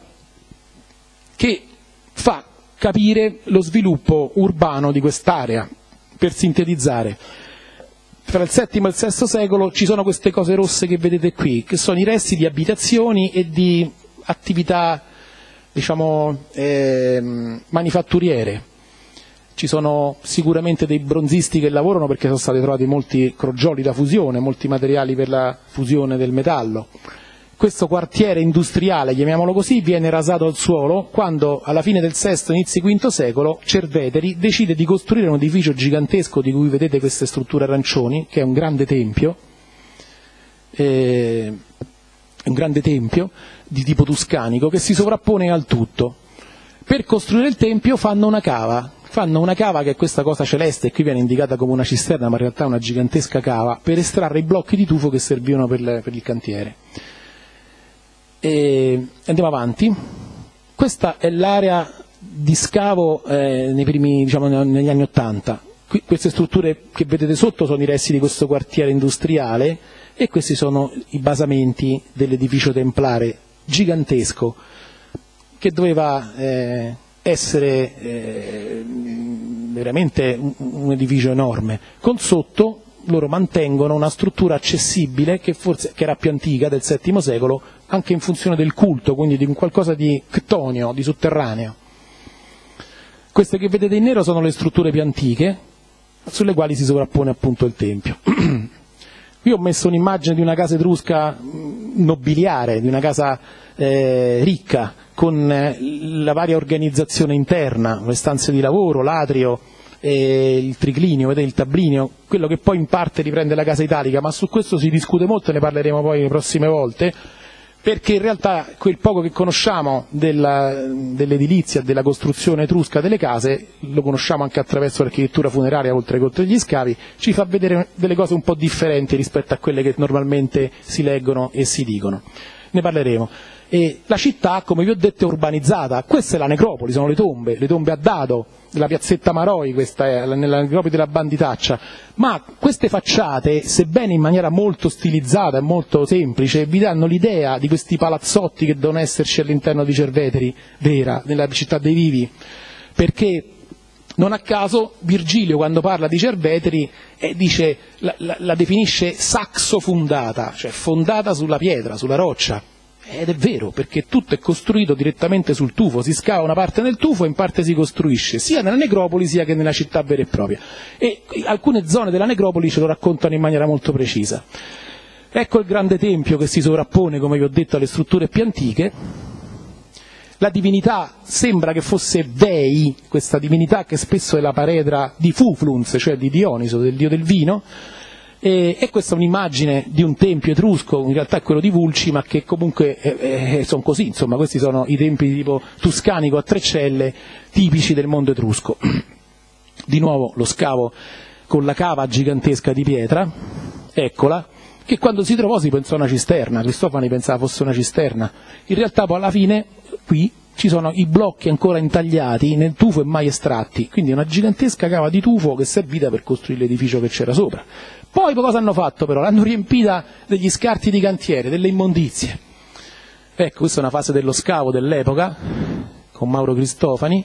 che fa capire lo sviluppo urbano di quest'area. Per sintetizzare, tra il settimo e il sesto secolo ci sono queste cose rosse che vedete qui, che sono i resti di abitazioni e di attività, diciamo, eh, manifatturiere. Ci sono sicuramente dei bronzisti che lavorano perché sono stati trovati molti crogioli da fusione, molti materiali per la fusione del metallo. Questo quartiere industriale, chiamiamolo così, viene rasato al suolo quando alla fine del sesto, inizi quinto secolo, Cerveteri decide di costruire un edificio gigantesco di cui vedete queste strutture arancioni, che è un grande tempio, eh, un grande tempio di tipo tuscanico che si sovrappone al tutto. Per costruire il tempio fanno una cava, fanno una cava che è questa cosa celeste, e qui viene indicata come una cisterna, ma in realtà è una gigantesca cava, per estrarre i blocchi di tufo che servivano per, le, per il cantiere. E andiamo avanti. Questa è l'area di scavo eh, nei primi, diciamo, negli anni Ottanta. Qui, queste strutture che vedete sotto sono i resti di questo quartiere industriale e questi sono i basamenti dell'edificio templare gigantesco che doveva eh, essere eh, veramente un, un edificio enorme. Con sotto loro mantengono una struttura accessibile che forse che era più antica, del settimo secolo, anche in funzione del culto, quindi di un qualcosa di ctonio, di sotterraneo. Queste che vedete in nero sono le strutture più antiche, sulle quali si sovrappone appunto il tempio. Qui ho messo un'immagine di una casa etrusca nobiliare, di una casa eh, ricca, con eh, la varia organizzazione interna, le stanze di lavoro, l'atrio, eh, il triclinio, vedete il tablinio, quello che poi in parte riprende la casa italica, ma su questo si discute molto e ne parleremo poi le prossime volte. perché in realtà quel poco che conosciamo della, dell'edilizia, della costruzione etrusca delle case, lo conosciamo anche attraverso l'architettura funeraria oltre che oltre gli scavi, ci fa vedere delle cose un po' differenti rispetto a quelle che normalmente si leggono e si dicono. Ne parleremo. E la città, come vi ho detto, è urbanizzata. Questa è la necropoli, sono le tombe, le tombe a dado, della piazzetta Maroi, questa è nella necropoli della Banditaccia. Ma queste facciate, sebbene in maniera molto stilizzata e molto semplice, vi danno l'idea di questi palazzotti che devono esserci all'interno di Cerveteri, vera, nella città dei vivi, perché non a caso Virgilio, quando parla di Cerveteri, eh, dice, la, la, la definisce saxo fondata, cioè fondata sulla pietra, sulla roccia. Ed è vero, perché tutto è costruito direttamente sul tufo, si scava una parte nel tufo e in parte si costruisce, sia nella necropoli sia che nella città vera e propria. E alcune zone della necropoli ce lo raccontano in maniera molto precisa. Ecco il grande tempio che si sovrappone, come vi ho detto, alle strutture più antiche. La divinità sembra che fosse Dei, questa divinità che spesso è la paredra di Fufluns, cioè di Dioniso, del dio del vino. E, e questa è un'immagine di un tempio etrusco, in realtà è quello di Vulci, ma che comunque eh, eh, sono così, insomma, questi sono i templi di tipo tuscanico a tre celle tipici del mondo etrusco. Di nuovo lo scavo con la cava gigantesca di pietra, eccola, che quando si trovò si pensò a una cisterna, Cristofani pensava fosse una cisterna, in realtà poi alla fine qui ci sono i blocchi ancora intagliati nel tufo e mai estratti, quindi una gigantesca cava di tufo che è servita per costruire l'edificio che c'era sopra. Poi cosa hanno fatto però? L'hanno riempita degli scarti di cantiere, delle immondizie. Ecco, questa è una fase dello scavo dell'epoca, con Mauro Cristofani.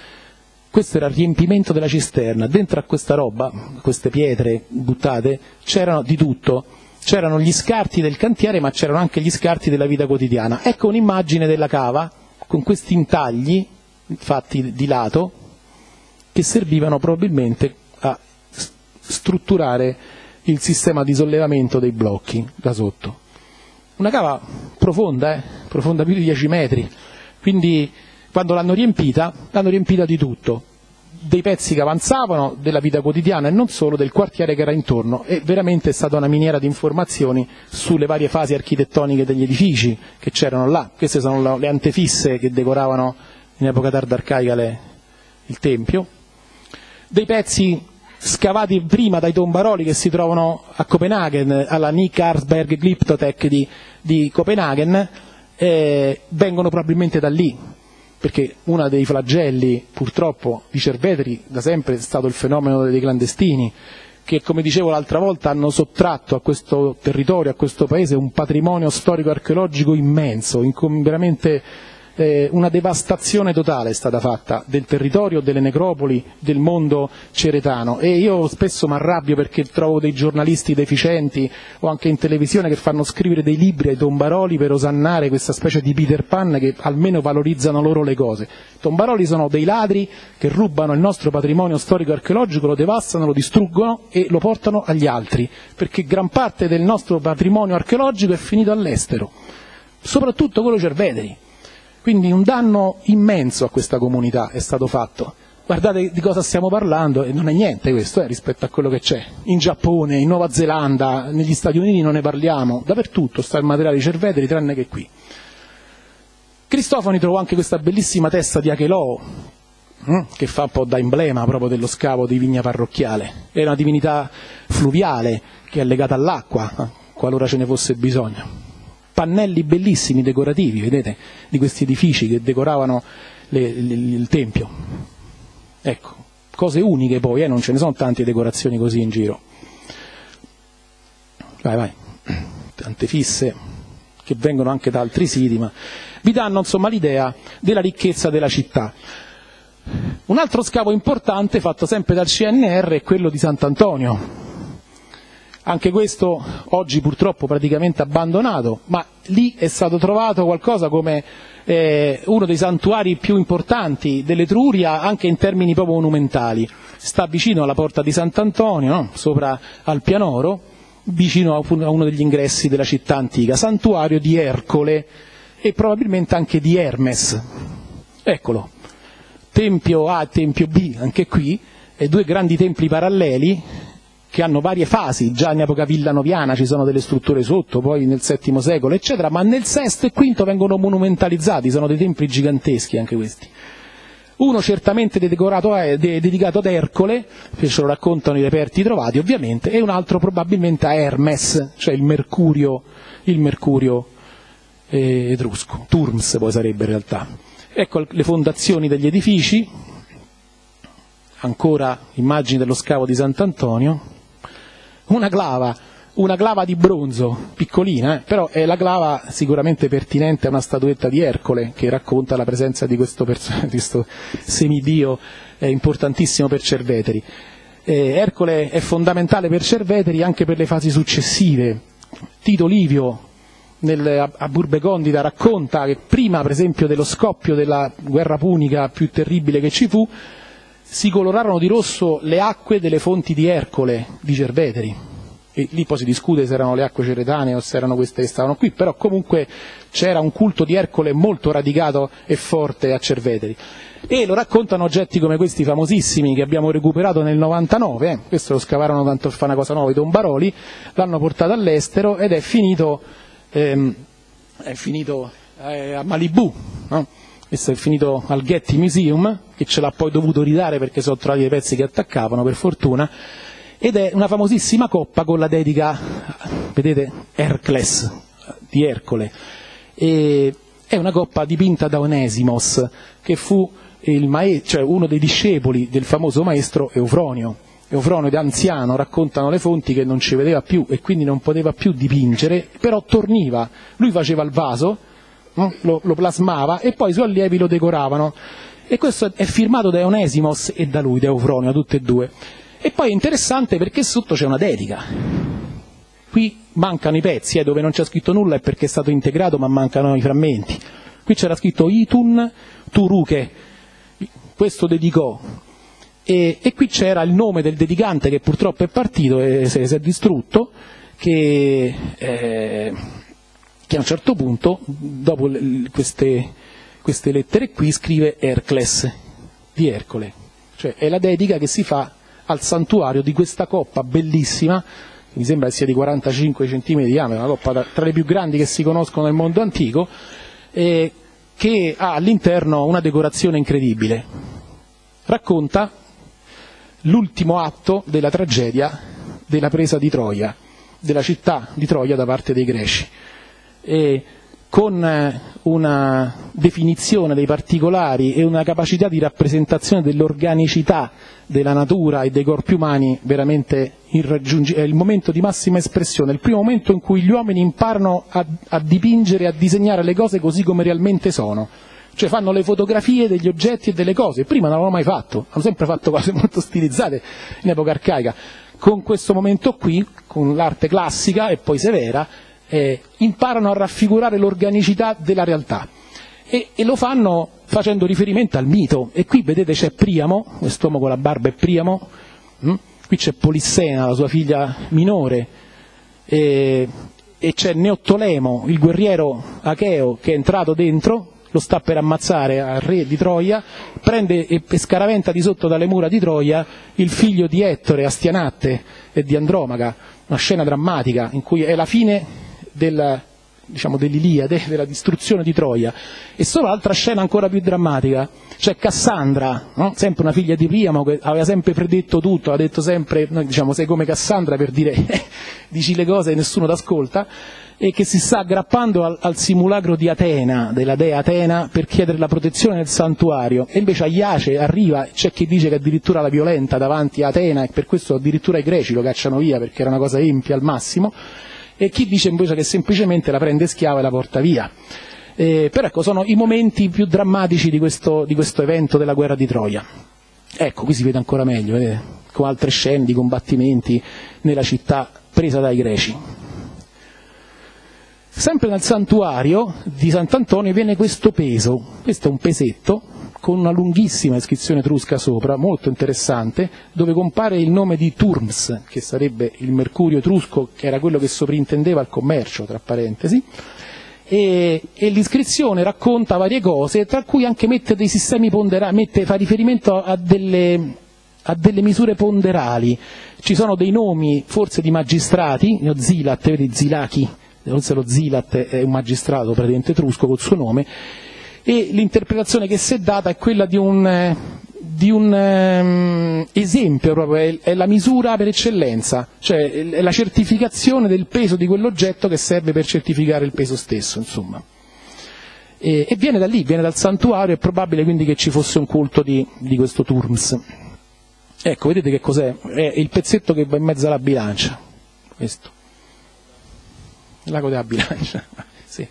Questo era il riempimento della cisterna. Dentro a questa roba, queste pietre buttate, c'erano di tutto. C'erano gli scarti del cantiere, ma c'erano anche gli scarti della vita quotidiana. Ecco un'immagine della cava, con questi intagli fatti di lato, che servivano probabilmente a strutturare il sistema di sollevamento dei blocchi da sotto. Una cava profonda, eh? profonda più di dieci metri, quindi quando l'hanno riempita, l'hanno riempita di tutto, dei pezzi che avanzavano, della vita quotidiana e non solo, del quartiere che era intorno, e veramente è stata una miniera di informazioni sulle varie fasi architettoniche degli edifici che c'erano là. Queste sono le antefisse che decoravano in epoca tarda arcaica le, il tempio. Dei pezzi scavati prima dai tombaroli che si trovano a Copenaghen, alla Nick Arsberg Glyptotek di, di Copenaghen, eh, vengono probabilmente da lì, perché uno dei flagelli purtroppo di Cerveteri da sempre è stato il fenomeno dei clandestini, che, come dicevo l'altra volta, hanno sottratto a questo territorio, a questo paese, un patrimonio storico-archeologico immenso, veramente eh, una devastazione totale è stata fatta del territorio, delle necropoli, del mondo ceretano. E io spesso mi arrabbio perché trovo dei giornalisti deficienti o anche in televisione che fanno scrivere dei libri ai tombaroli per osannare questa specie di Peter Pan che almeno valorizzano loro le cose. I tombaroli sono dei ladri che rubano il nostro patrimonio storico-archeologico, lo devastano, lo distruggono e lo portano agli altri, perché gran parte del nostro patrimonio archeologico è finito all'estero, soprattutto quello Cerveteri. Quindi un danno immenso a questa comunità è stato fatto. Guardate di cosa stiamo parlando, e non è niente questo eh, rispetto a quello che c'è. In Giappone, in Nuova Zelanda, negli Stati Uniti non ne parliamo, dappertutto sta il materiale di Cerveteri, tranne che qui. Cristofani trovò anche questa bellissima testa di Acheloo, hm, che fa un po' da emblema proprio dello scavo di Vigna Parrocchiale. È una divinità fluviale che è legata all'acqua, eh, qualora ce ne fosse bisogno. Pannelli bellissimi, decorativi, vedete, di questi edifici che decoravano le, le, il tempio. Ecco, cose uniche poi, eh, non ce ne sono tante decorazioni così in giro. Vai, vai, tante fisse che vengono anche da altri siti, ma vi danno insomma l'idea della ricchezza della città. Un altro scavo importante fatto sempre dal C N R è quello di Sant'Antonio. Anche questo oggi purtroppo praticamente abbandonato, ma lì è stato trovato qualcosa come eh, uno dei santuari più importanti dell'Etruria, anche in termini proprio monumentali. Sta vicino alla porta di Sant'Antonio, no? Sopra al Pianoro, vicino a uno degli ingressi della città antica, santuario di Ercole e probabilmente anche di Hermes. Eccolo, Tempio A e Tempio B, anche qui, e due grandi templi paralleli, che hanno varie fasi, già in epoca villanoviana ci sono delle strutture sotto, poi nel settimo secolo eccetera, ma nel sesto e quinto vengono monumentalizzati, sono dei templi giganteschi anche questi. Uno certamente decorato, eh, dedicato ad Ercole, che ce lo raccontano i reperti trovati ovviamente, e un altro probabilmente a Hermes, cioè il mercurio, il mercurio eh, etrusco, Turms poi sarebbe in realtà. Ecco le fondazioni degli edifici, ancora immagini dello scavo di Sant'Antonio, una clava, una clava di bronzo, piccolina, eh, però è la clava sicuramente pertinente a una statuetta di Ercole che racconta la presenza di questo, di questo semidio eh, importantissimo per Cerveteri. Eh, Ercole è fondamentale per Cerveteri anche per le fasi successive. Tito Livio nel, a, a Burbe Condita racconta che prima per esempio dello scoppio della guerra punica più terribile che ci fu, si colorarono di rosso le acque delle fonti di Ercole di Cerveteri. E lì poi si discute se erano le acque ceretane o se erano queste che stavano qui, però comunque c'era un culto di Ercole molto radicato e forte a Cerveteri. E lo raccontano oggetti come questi famosissimi che abbiamo recuperato nel novantanove, eh. Questo lo scavarono tanto per fare una cosa nuova i Tombaroli, l'hanno portato all'estero ed è finito, ehm, è finito eh, a Malibu, no? Questo è finito al Getty Museum, che ce l'ha poi dovuto ridare perché sono trovati dei pezzi che attaccavano, per fortuna, ed è una famosissima coppa con la dedica, vedete, Hercles, di Ercole. E è una coppa dipinta da Onesimos, che fu il maestro, cioè uno dei discepoli del famoso maestro Eufronio. Eufronio da anziano, raccontano le fonti, che non ci vedeva più e quindi non poteva più dipingere, però torniva, lui faceva il vaso, no? lo, lo plasmava e poi i suoi allievi lo decoravano. E questo è firmato da Onesimos e da lui, da Eufronio, tutte e due. E poi è interessante perché sotto c'è una dedica. Qui mancano i pezzi, eh, dove non c'è scritto nulla è perché è stato integrato ma mancano i frammenti. Qui c'era scritto Itun Turuke, questo dedicò. E, e qui c'era il nome del dedicante che purtroppo è partito e si è distrutto, che, eh, che a un certo punto, dopo le, queste, queste lettere qui, scrive Ercles, di Ercole. Cioè è la dedica che si fa al santuario di questa coppa bellissima, mi sembra che sia di quarantacinque centimetri di diametro, una coppa tra le più grandi che si conoscono nel mondo antico, eh, che ha all'interno una decorazione incredibile. Racconta l'ultimo atto della tragedia della presa di Troia, della città di Troia da parte dei greci, e con una definizione dei particolari e una capacità di rappresentazione dell'organicità della natura e dei corpi umani veramente irraggiungibile. È il momento di massima espressione, il primo momento in cui gli uomini imparano a, a dipingere, a disegnare le cose così come realmente sono. Cioè fanno le fotografie degli oggetti e delle cose, prima non l'hanno mai fatto, hanno sempre fatto cose molto stilizzate in epoca arcaica. Con questo momento qui, con l'arte classica e poi severa, eh, imparano a raffigurare l'organicità della realtà. E, e lo fanno facendo riferimento al mito. E qui vedete c'è Priamo, quest'uomo con la barba è Priamo, hm? Qui c'è Polissena, la sua figlia minore, e, e c'è Neottolemo, il guerriero acheo che è entrato dentro, lo sta per ammazzare al re di Troia, prende e, e scaraventa di sotto dalle mura di Troia il figlio di Ettore, Astianatte e di Andromaca, una scena drammatica in cui è la fine del, diciamo, dell'Iliade, della distruzione di Troia. E solo l'altra scena ancora più drammatica, c'è Cassandra, no? Sempre una figlia di Priamo che aveva sempre predetto tutto, ha detto sempre, noi diciamo sei come Cassandra per dire dici le cose e nessuno t'ascolta, e che si sta aggrappando al, al simulacro di Atena, della dea Atena, per chiedere la protezione del santuario. E invece a Iace arriva, c'è chi dice che addirittura la violenta davanti a Atena, e per questo addirittura i greci lo cacciano via perché era una cosa empia al massimo, e chi dice invece che semplicemente la prende schiava e la porta via. Eh, però ecco, sono i momenti più drammatici di questo, di questo evento della guerra di Troia. Ecco, qui si vede ancora meglio, vedete? Con altre scene di combattimenti nella città presa dai greci. Sempre nel santuario di Sant'Antonio viene questo peso, questo è un pesetto con una lunghissima iscrizione etrusca sopra, molto interessante, dove compare il nome di Turms, che sarebbe il mercurio etrusco, che era quello che sovrintendeva il commercio, tra parentesi, e, e l'iscrizione racconta varie cose, tra cui anche mette dei sistemi ponderati, mette, fa riferimento a delle, ha delle misure ponderali, ci sono dei nomi forse di magistrati, ne ho Zilat, vedi Zilachi, forse lo Zilat è un magistrato praticamente etrusco col suo nome, e l'interpretazione che si è data è quella di un, di un um, esempio proprio, è, è la misura per eccellenza, cioè è la certificazione del peso di quell'oggetto che serve per certificare il peso stesso, insomma. E, e viene da lì, viene dal santuario, è probabile quindi che ci fosse un culto di, di questo Turms. Ecco, vedete che cos'è? È il pezzetto che va in mezzo alla bilancia, questo. Il lago della bilancia, sì.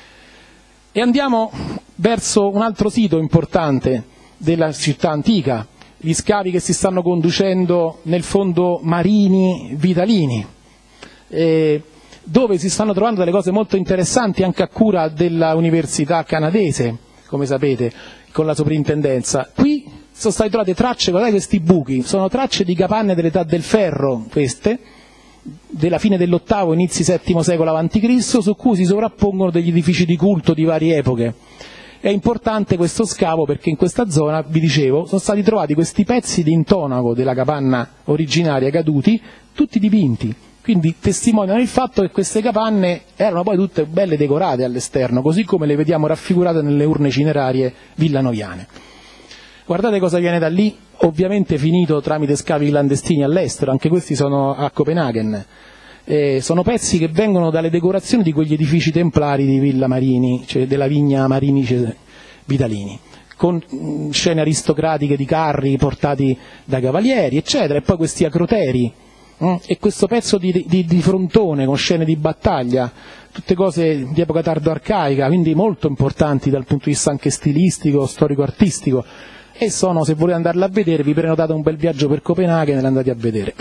E andiamo verso un altro sito importante della città antica, gli scavi che si stanno conducendo nel fondo Marini Vitalini, eh, dove si stanno trovando delle cose molto interessanti anche a cura dell'università canadese, come sapete, con la soprintendenza. Qui sono state trovate tracce, guardate questi buchi, sono tracce di capanne dell'età del ferro, queste, della fine dell'ottavo, inizi settimo secolo avanti Cristo, su cui si sovrappongono degli edifici di culto di varie epoche. È importante questo scavo perché in questa zona, vi dicevo, sono stati trovati questi pezzi di intonaco della capanna originaria caduti, tutti dipinti, quindi testimoniano il fatto che queste capanne erano poi tutte belle decorate all'esterno, così come le vediamo raffigurate nelle urne cinerarie villanoiane. Guardate cosa viene da lì, ovviamente finito tramite scavi clandestini all'estero, anche questi sono a Copenaghen. Eh, sono pezzi che vengono dalle decorazioni di quegli edifici templari di Villa Marini, cioè della vigna Marini Vitalini, con mh, scene aristocratiche di carri portati da cavalieri, eccetera, e poi questi acroteri, mh, e questo pezzo di, di, di frontone con scene di battaglia, tutte cose di epoca tardo-arcaica, quindi molto importanti dal punto di vista anche stilistico, storico-artistico. E sono, se volete andarla a vedere, vi prenotate un bel viaggio per Copenaghen e le andate a vedere.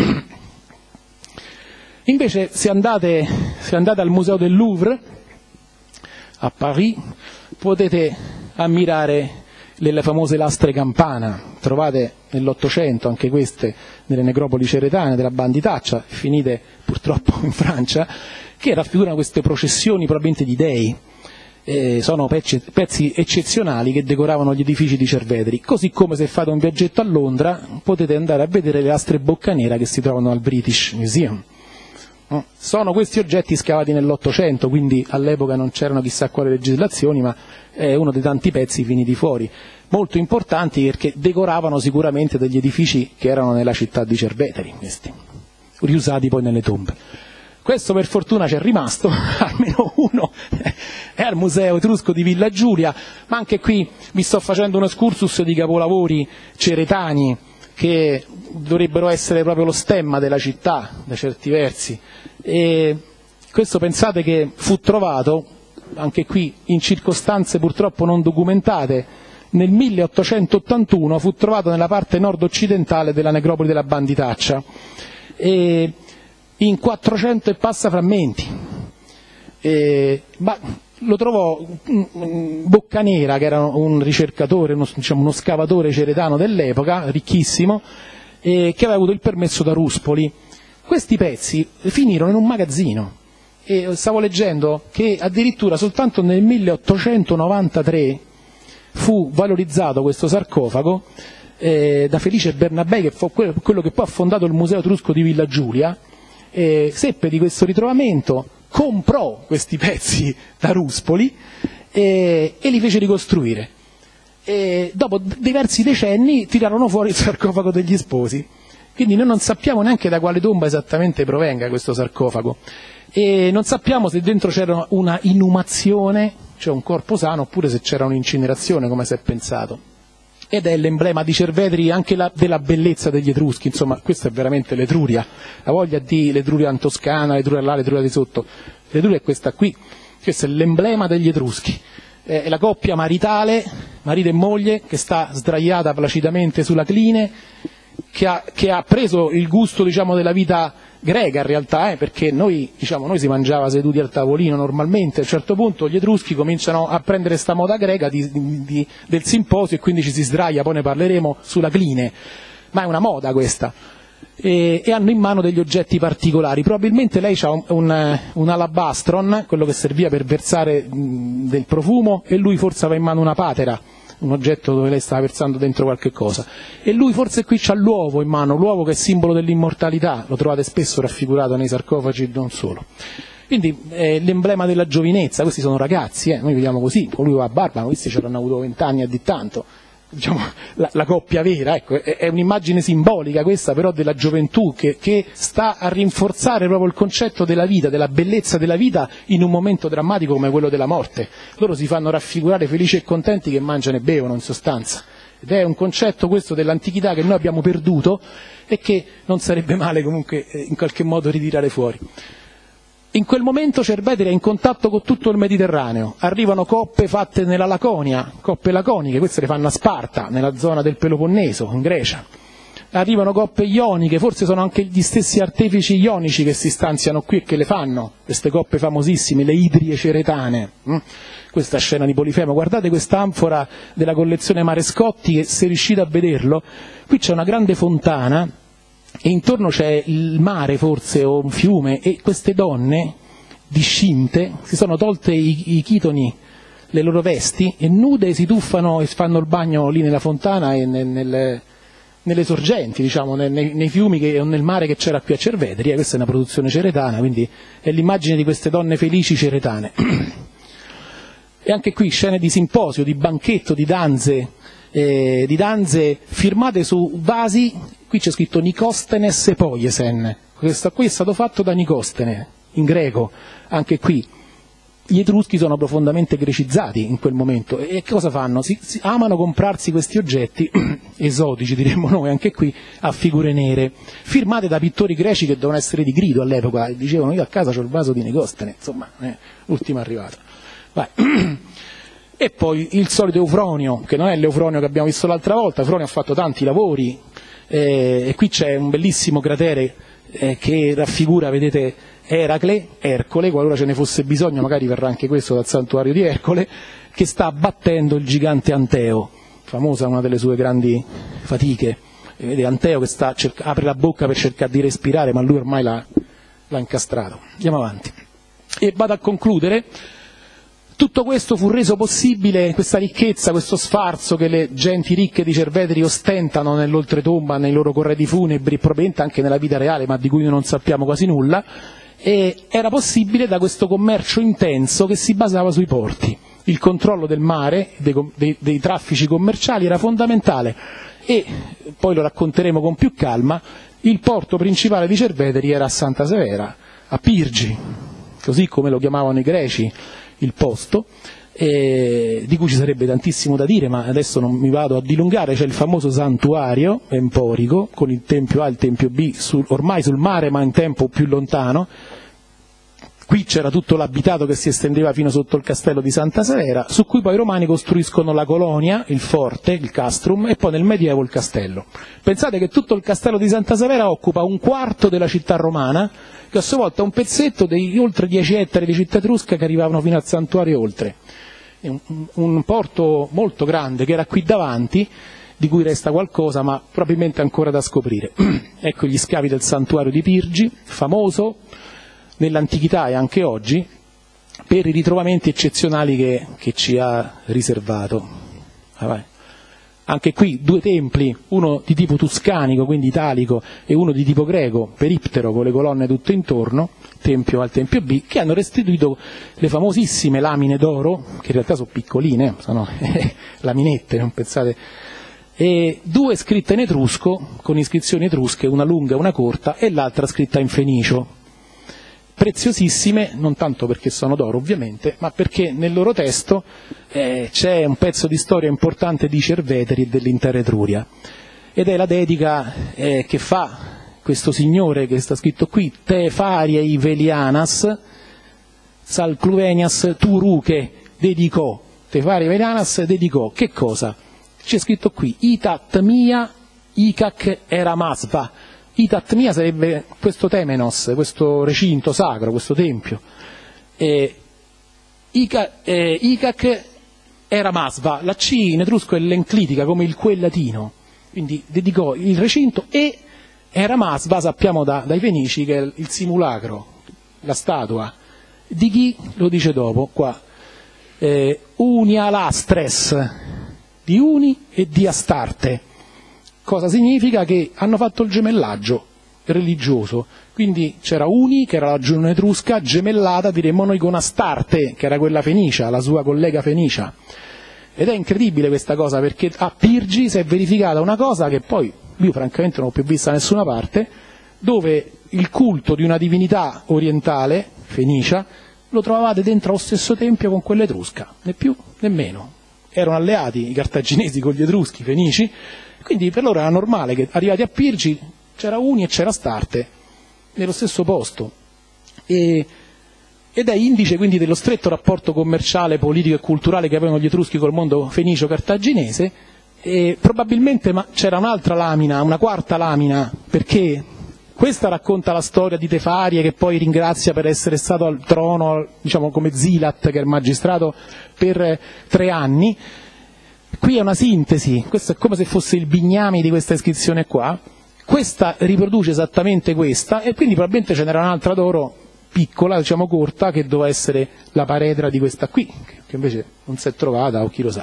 Invece se andate, se andate al Museo del Louvre, a Paris, potete ammirare le famose lastre campana, trovate nell'Ottocento anche queste nelle necropoli ceretane della Banditaccia, finite purtroppo in Francia, che raffigurano queste processioni probabilmente di dei. Eh, sono pezzi, pezzi eccezionali che decoravano gli edifici di Cerveteri, così come se fate un viaggetto a Londra potete andare a vedere le lastre boccanera che si trovano al British Museum. Sono questi oggetti scavati nell'Ottocento, quindi all'epoca non c'erano chissà quali legislazioni, ma è uno dei tanti pezzi finiti fuori, molto importanti perché decoravano sicuramente degli edifici che erano nella città di Cerveteri, questi, riusati poi nelle tombe. Questo per fortuna c'è rimasto, almeno uno è al Museo Etrusco di Villa Giulia, ma anche qui vi sto facendo un excursus di capolavori ceretani che dovrebbero essere proprio lo stemma della città, da certi versi. E questo pensate che fu trovato, anche qui in circostanze purtroppo non documentate, nel milleottocentottantuno fu trovato nella parte nord-occidentale della necropoli della Banditaccia, e in quattrocento e passa frammenti. E, ma lo trovò Boccanera, che era un ricercatore, uno, diciamo, uno scavatore ceretano dell'epoca, ricchissimo, e che aveva avuto il permesso da Ruspoli. Questi pezzi finirono in un magazzino, e stavo leggendo che addirittura soltanto nel milleottocentonovantatré fu valorizzato questo sarcofago eh, da Felice Bernabé, che fu quello che poi ha fondato il Museo Etrusco di Villa Giulia. Eh, seppe di questo ritrovamento, comprò questi pezzi da Ruspoli eh, e li fece ricostruire. E dopo diversi decenni tirarono fuori il sarcofago degli sposi, quindi noi non sappiamo neanche da quale tomba esattamente provenga questo sarcofago, e non sappiamo se dentro c'era una inumazione, cioè un corpo sano, oppure se c'era un'incinerazione, come si è pensato. Ed è l'emblema di Cerveteri anche la, della bellezza degli Etruschi, insomma, questa è veramente l'Etruria, la voglia di l'Etruria in Toscana, l'Etruria là, l'Etruria di sotto. L'Etruria è questa qui, questo è l'emblema degli Etruschi, è la coppia maritale, marito e moglie, che sta sdraiata placidamente sulla cline, che ha, che ha preso il gusto, diciamo, della vita greca in realtà, eh, perché noi, diciamo, noi si mangiava seduti al tavolino normalmente, a un certo punto gli Etruschi cominciano a prendere sta moda greca di, di, di, del simposio, e quindi ci si sdraia, poi ne parleremo, sulla cline, ma è una moda questa, e, e hanno in mano degli oggetti particolari. Probabilmente lei ha un, un, un alabastron, quello che serviva per versare mh, del profumo, e lui forse aveva in mano una patera, un oggetto dove lei stava versando dentro qualche cosa. E lui forse qui c'ha l'uovo in mano, l'uovo che è simbolo dell'immortalità, lo trovate spesso raffigurato nei sarcofagi e non solo. Quindi è l'emblema della giovinezza, questi sono ragazzi, eh? Noi vediamo così, colui va a barba, ma questi c'erano avuto vent'anni a di tanto. Diciamo, la, la coppia vera, ecco, è, è un'immagine simbolica questa però della gioventù che, che sta a rinforzare proprio il concetto della vita, della bellezza della vita in un momento drammatico come quello della morte. Loro si fanno raffigurare felici e contenti che mangiano e bevono in sostanza, ed è un concetto questo dell'antichità che noi abbiamo perduto e che non sarebbe male comunque in qualche modo ritirare fuori. In quel momento Cerveteri è in contatto con tutto il Mediterraneo, arrivano coppe fatte nella Laconia, coppe laconiche, queste le fanno a Sparta, nella zona del Peloponneso, in Grecia. Arrivano coppe ioniche, forse sono anche gli stessi artefici ionici che si stanziano qui e che le fanno, queste coppe famosissime, le idrie ceretane. Questa scena di Polifemo, guardate questa anfora della collezione Marescotti, che se riuscite a vederlo, qui c'è una grande fontana, e intorno c'è il mare forse o un fiume e queste donne discinte si sono tolte i, i chitoni, le loro vesti e nude si tuffano e fanno il bagno lì nella fontana e nel, nel, nelle sorgenti, diciamo, nei, nei fiumi che, o nel mare che c'era qui a Cerveteri. Questa è una produzione ceretana, quindi è l'immagine di queste donne felici ceretane. E anche qui scene di simposio, di banchetto, di danze, eh, di danze firmate su vasi. Qui c'è scritto Nicostenes e Poiesen, questo qui è stato fatto da Nicostene, in greco, anche qui. Gli Etruschi sono profondamente grecizzati in quel momento, e che cosa fanno? Si, si amano comprarsi questi oggetti, esotici diremmo noi, anche qui, a figure nere, firmate da pittori greci che devono essere di grido all'epoca, e dicevano io a casa c'ho il vaso di Nicostene, insomma, eh, l'ultimo arrivato. Vai. E poi il solito Eufronio, che non è l'Eufronio che abbiamo visto l'altra volta. Eufronio ha fatto tanti lavori, eh, e qui c'è un bellissimo cratere eh, che raffigura, vedete, Eracle, Ercole, qualora ce ne fosse bisogno, magari verrà anche questo dal santuario di Ercole, che sta battendo il gigante Anteo, famosa una delle sue grandi fatiche. E vedete Anteo che sta, cerca, apre la bocca per cercare di respirare, ma lui ormai l'ha, l'ha incastrato. Andiamo avanti. E vado a concludere. Tutto questo fu reso possibile, questa ricchezza, questo sfarzo che le genti ricche di Cerveteri ostentano nell'oltretomba, nei loro corredi funebri, probabilmente anche nella vita reale, ma di cui noi non sappiamo quasi nulla, e era possibile da questo commercio intenso che si basava sui porti. Il controllo del mare, dei, dei, dei traffici commerciali era fondamentale, e poi lo racconteremo con più calma. Il porto principale di Cerveteri era a Santa Severa, a Pirgi, così come lo chiamavano i greci, il posto, eh, di cui ci sarebbe tantissimo da dire, ma adesso non mi vado a dilungare. C'è il famoso santuario emporico con il tempio A e il tempio B, sul, ormai sul mare ma in tempo più lontano. Qui c'era tutto l'abitato che si estendeva fino sotto il castello di Santa Severa, su cui poi i romani costruiscono la colonia, il forte, il castrum, e poi nel Medioevo il castello. Pensate che tutto il castello di Santa Severa occupa un quarto della città romana, che a sua volta è un pezzetto degli oltre dieci ettari di città etrusca che arrivavano fino al santuario oltre. È un, un porto molto grande che era qui davanti, di cui resta qualcosa, ma probabilmente ancora da scoprire. Ecco gli scavi del santuario di Pirgi, famoso nell'antichità e anche oggi, per i ritrovamenti eccezionali che, che ci ha riservato. Ah, vai. Anche qui due templi, uno di tipo tuscanico, quindi italico, e uno di tipo greco, periptero, con le colonne tutto intorno, tempio A al tempio B, che hanno restituito le famosissime lamine d'oro, che in realtà sono piccoline, sono laminette, non pensate, e due scritte in etrusco, con iscrizioni etrusche, una lunga e una corta, e l'altra scritta in fenicio. Preziosissime, non tanto perché sono d'oro ovviamente, ma perché nel loro testo eh, c'è un pezzo di storia importante di Cerveteri e dell'intera Etruria, ed è la dedica eh, che fa questo signore che sta scritto qui, Te fariei Velianas Salcluvenias Turuche dedicò, Te fariei Velianas dedicò, che cosa? C'è scritto qui, Itat mia Icac eramasva. Itat mia sarebbe questo temenos, questo recinto sacro, questo tempio. E Ica, eh, Icac era masva, la C in etrusco è l'enclitica, come il quel latino, quindi dedicò il recinto, e era masva, sappiamo da, dai Fenici, che è il simulacro, la statua. Di chi? Lo dice dopo, qua. Eh, Unia lastres, di Uni e di Astarte. Cosa significa? Che hanno fatto il gemellaggio religioso, quindi c'era Uni, che era la legione etrusca, gemellata, diremmo noi, con Astarte, che era quella fenicia, la sua collega fenicia. Ed è incredibile questa cosa, perché a Pirgi si è verificata una cosa che poi io francamente non ho più vista da nessuna parte, dove il culto di una divinità orientale, fenicia, lo trovavate dentro lo stesso tempio con quella etrusca, né più né meno. Erano alleati i cartaginesi con gli etruschi, i fenici, quindi per loro era normale che arrivati a Pirgi c'era Uni e c'era Astarte nello stesso posto. E, ed è indice quindi dello stretto rapporto commerciale, politico e culturale che avevano gli etruschi col mondo fenicio-cartaginese. E probabilmente ma c'era un'altra lamina, una quarta lamina, perché questa racconta la storia di Tefarie, che poi ringrazia per essere stato al trono, diciamo come Zilat, che è il magistrato, per tre anni. Qui è una sintesi, questo è come se fosse il bignami di questa iscrizione qua. Questa riproduce esattamente questa, e quindi probabilmente ce n'era un'altra d'oro piccola, diciamo corta, che doveva essere la paredra di questa qui, che invece non si è trovata, o chi lo sa.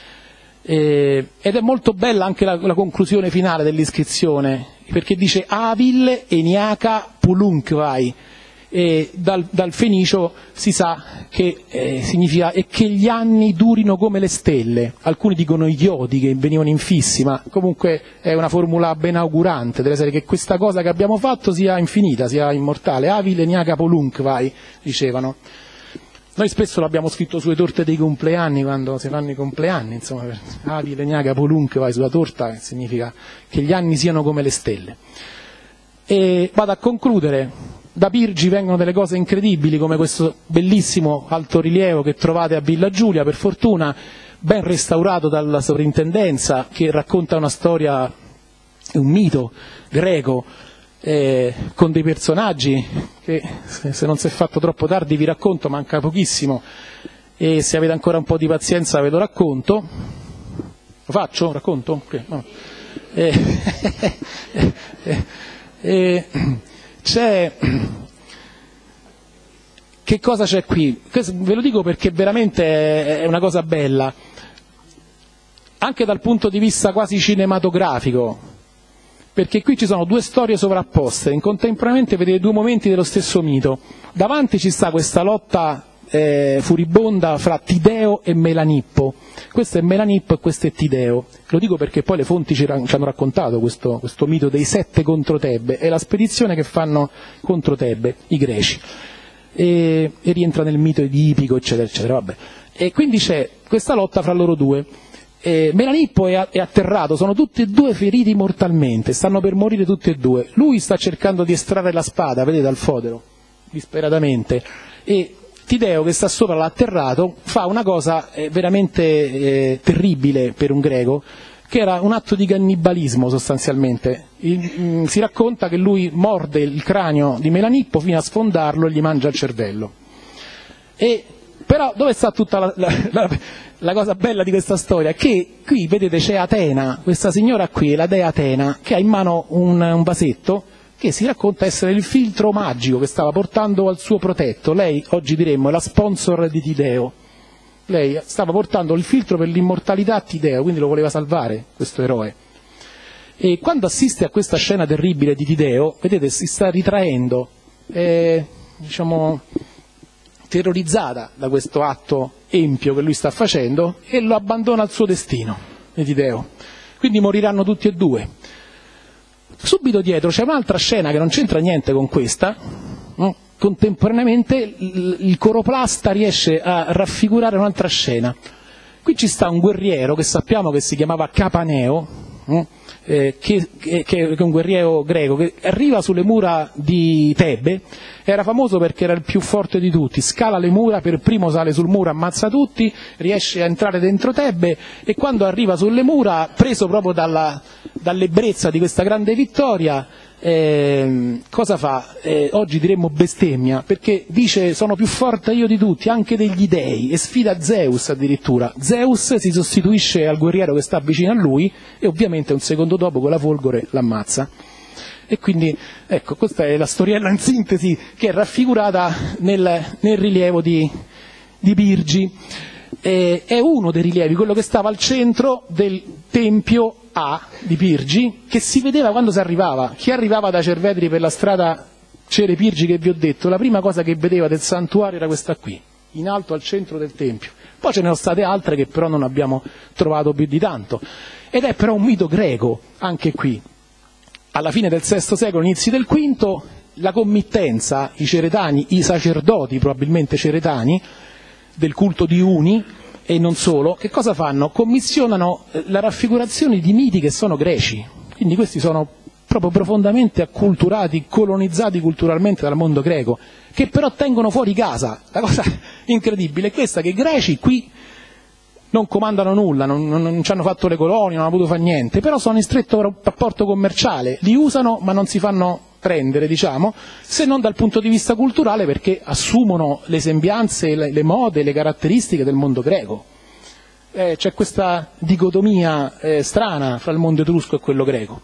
Eh, ed è molto bella anche la, la conclusione finale dell'iscrizione, perché dice Avil eniaca pulunkvai, e dal, dal fenicio si sa che eh, significa e che gli anni durino come le stelle. Alcuni dicono i chiodi che venivano infissi, ma comunque è una formula benaugurante, deve essere che questa cosa che abbiamo fatto sia infinita, sia immortale. Avil eniaca pulunkvai, dicevano. Noi spesso l'abbiamo scritto sulle torte dei compleanni, quando si fanno i compleanni, insomma, Avil eniaca pulunkvai sulla torta, che significa che gli anni siano come le stelle. E vado a concludere. Da Pirgi vengono delle cose incredibili, come questo bellissimo altorilievo che trovate a Villa Giulia, per fortuna ben restaurato dalla sovrintendenza, che racconta una storia, un mito greco, eh, con dei personaggi che, se non si è fatto troppo tardi vi racconto, manca pochissimo, e se avete ancora un po' di pazienza ve lo racconto. Lo faccio? Racconto? Okay, no. eh, eh, eh, c'è, che cosa c'è qui? Ve lo dico perché veramente è una cosa bella, anche dal punto di vista quasi cinematografico, perché qui ci sono due storie sovrapposte, in contemporaneamente vedete due momenti dello stesso mito. Davanti ci sta questa lotta eh, furibonda fra Tideo e Melanippo. Questo è Melanippo e questo è Tideo. Lo dico perché poi le fonti ci, ci hanno raccontato questo, questo mito dei sette contro Tebe, è la spedizione che fanno contro Tebe i greci, e, e rientra nel mito edipico, eccetera eccetera. Vabbè. E quindi c'è questa lotta fra loro due. E Melanippo è, è atterrato, sono tutti e due feriti mortalmente, stanno per morire tutti e due. Lui sta cercando di estrarre la spada, vedete, dal fodero, disperatamente, e Tideo, che sta sopra, l'ha atterrato, fa una cosa eh, veramente eh, terribile per un greco, che era un atto di cannibalismo sostanzialmente. Il, mh, si racconta che lui morde il cranio di Melanippo fino a sfondarlo e gli mangia il cervello. E, però dove sta tutta la, la, la, la cosa bella di questa storia? Che qui vedete c'è Atena, questa signora qui, la dea Atena, che ha in mano un, un vasetto che si racconta essere il filtro magico che stava portando al suo protetto. Lei, oggi diremmo, è la sponsor di Tideo. Lei stava portando il filtro per l'immortalità a Tideo, quindi lo voleva salvare, questo eroe. E quando assiste a questa scena terribile di Tideo, vedete, si sta ritraendo, è, diciamo, terrorizzata da questo atto empio che lui sta facendo, e lo abbandona al suo destino, di Tideo. Quindi moriranno tutti e due. Subito dietro c'è un'altra scena che non c'entra niente con questa, no? Contemporaneamente il, il coroplasta riesce a raffigurare un'altra scena. Qui ci sta un guerriero che sappiamo che si chiamava Capaneo, no? eh, che, che, che è un guerriero greco, che arriva sulle mura di Tebe, era famoso perché era il più forte di tutti, scala le mura, per primo sale sul muro, ammazza tutti, riesce a entrare dentro Tebe, e quando arriva sulle mura, preso proprio dalla, dall'ebbrezza di questa grande vittoria, eh, cosa fa? Eh, oggi diremmo bestemmia, perché dice sono più forte io di tutti, anche degli dei, e sfida Zeus addirittura. Zeus si sostituisce al guerriero che sta vicino a lui, e ovviamente un secondo dopo con la folgore l'ammazza. E quindi, ecco, questa è la storiella in sintesi che è raffigurata nel, nel rilievo di, di Pirgi. eh, è uno dei rilievi, quello che stava al centro del Tempio A di Pirgi, che si vedeva quando si arrivava. Chi arrivava da Cerveteri per la strada Cere Pirgi che vi ho detto, la prima cosa che vedeva del santuario era questa qui, in alto al centro del Tempio. Poi ce ne sono state altre che però non abbiamo trovato più di tanto. Ed è però un mito greco, anche qui. Alla fine del sesto secolo, inizi del quinto, la committenza, i ceretani, i sacerdoti, probabilmente ceretani, del culto di Uni, e non solo, che cosa fanno? Commissionano la raffigurazione di miti che sono greci. Quindi questi sono proprio profondamente acculturati, colonizzati culturalmente dal mondo greco, che però tengono fuori casa. La cosa incredibile è questa, che i greci qui non comandano nulla, non, non, non ci hanno fatto le colonie, non hanno potuto fare niente, però sono in stretto rapporto commerciale, li usano ma non si fanno prendere, diciamo, se non dal punto di vista culturale, perché assumono le sembianze, le, le mode, le caratteristiche del mondo greco. Eh, c'è questa dicotomia eh, strana fra il mondo etrusco e quello greco.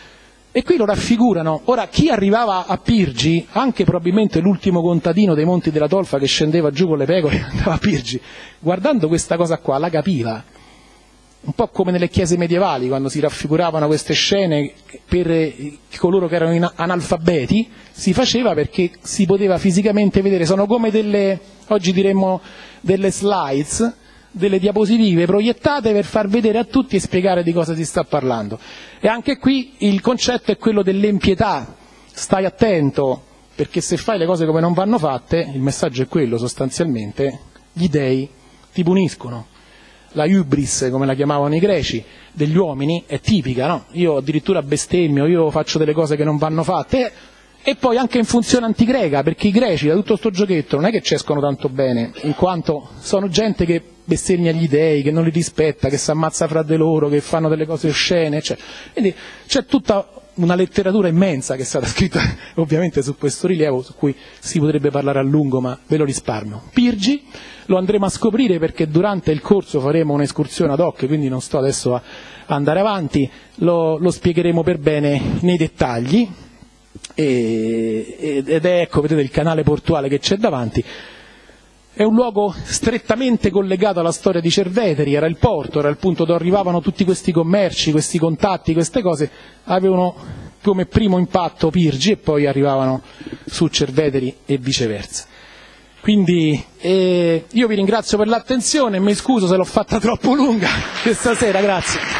E qui lo raffigurano. Ora, chi arrivava a Pirgi, anche probabilmente l'ultimo contadino dei Monti della Tolfa che scendeva giù con le pecore, andava a Pirgi, guardando questa cosa qua la capiva. Un po' come nelle chiese medievali, quando si raffiguravano queste scene per coloro che erano analfabeti, si faceva perché si poteva fisicamente vedere. Sono come delle, oggi diremmo, delle slides, delle diapositive proiettate per far vedere a tutti e spiegare di cosa si sta parlando. E anche qui il concetto è quello dell'empietà. Stai attento, perché se fai le cose come non vanno fatte, il messaggio è quello sostanzialmente, gli dei ti puniscono. La hubris, come la chiamavano i greci, degli uomini è tipica, no? Io addirittura bestemmio, io faccio delle cose che non vanno fatte, e poi anche in funzione antigreca, perché i greci da tutto sto giochetto non è che ci escono tanto bene, in quanto sono gente che bestemmia gli dei, che non li rispetta, che si ammazza fra di loro, che fanno delle cose oscene, eccetera. Quindi c'è tutta una letteratura immensa che è stata scritta ovviamente su questo rilievo, su cui si potrebbe parlare a lungo, ma ve lo risparmio. Pirgi lo andremo a scoprire perché durante il corso faremo un'escursione ad hoc, quindi non sto adesso a andare avanti, lo, lo spiegheremo per bene nei dettagli, e, ed è, ecco, vedete il canale portuale che c'è davanti. È un luogo strettamente collegato alla storia di Cerveteri, era il porto, era il punto dove arrivavano tutti questi commerci, questi contatti, queste cose, avevano come primo impatto Pirgi e poi arrivavano su Cerveteri e viceversa. Quindi eh, io vi ringrazio per l'attenzione e mi scuso se l'ho fatta troppo lunga questa sera, grazie.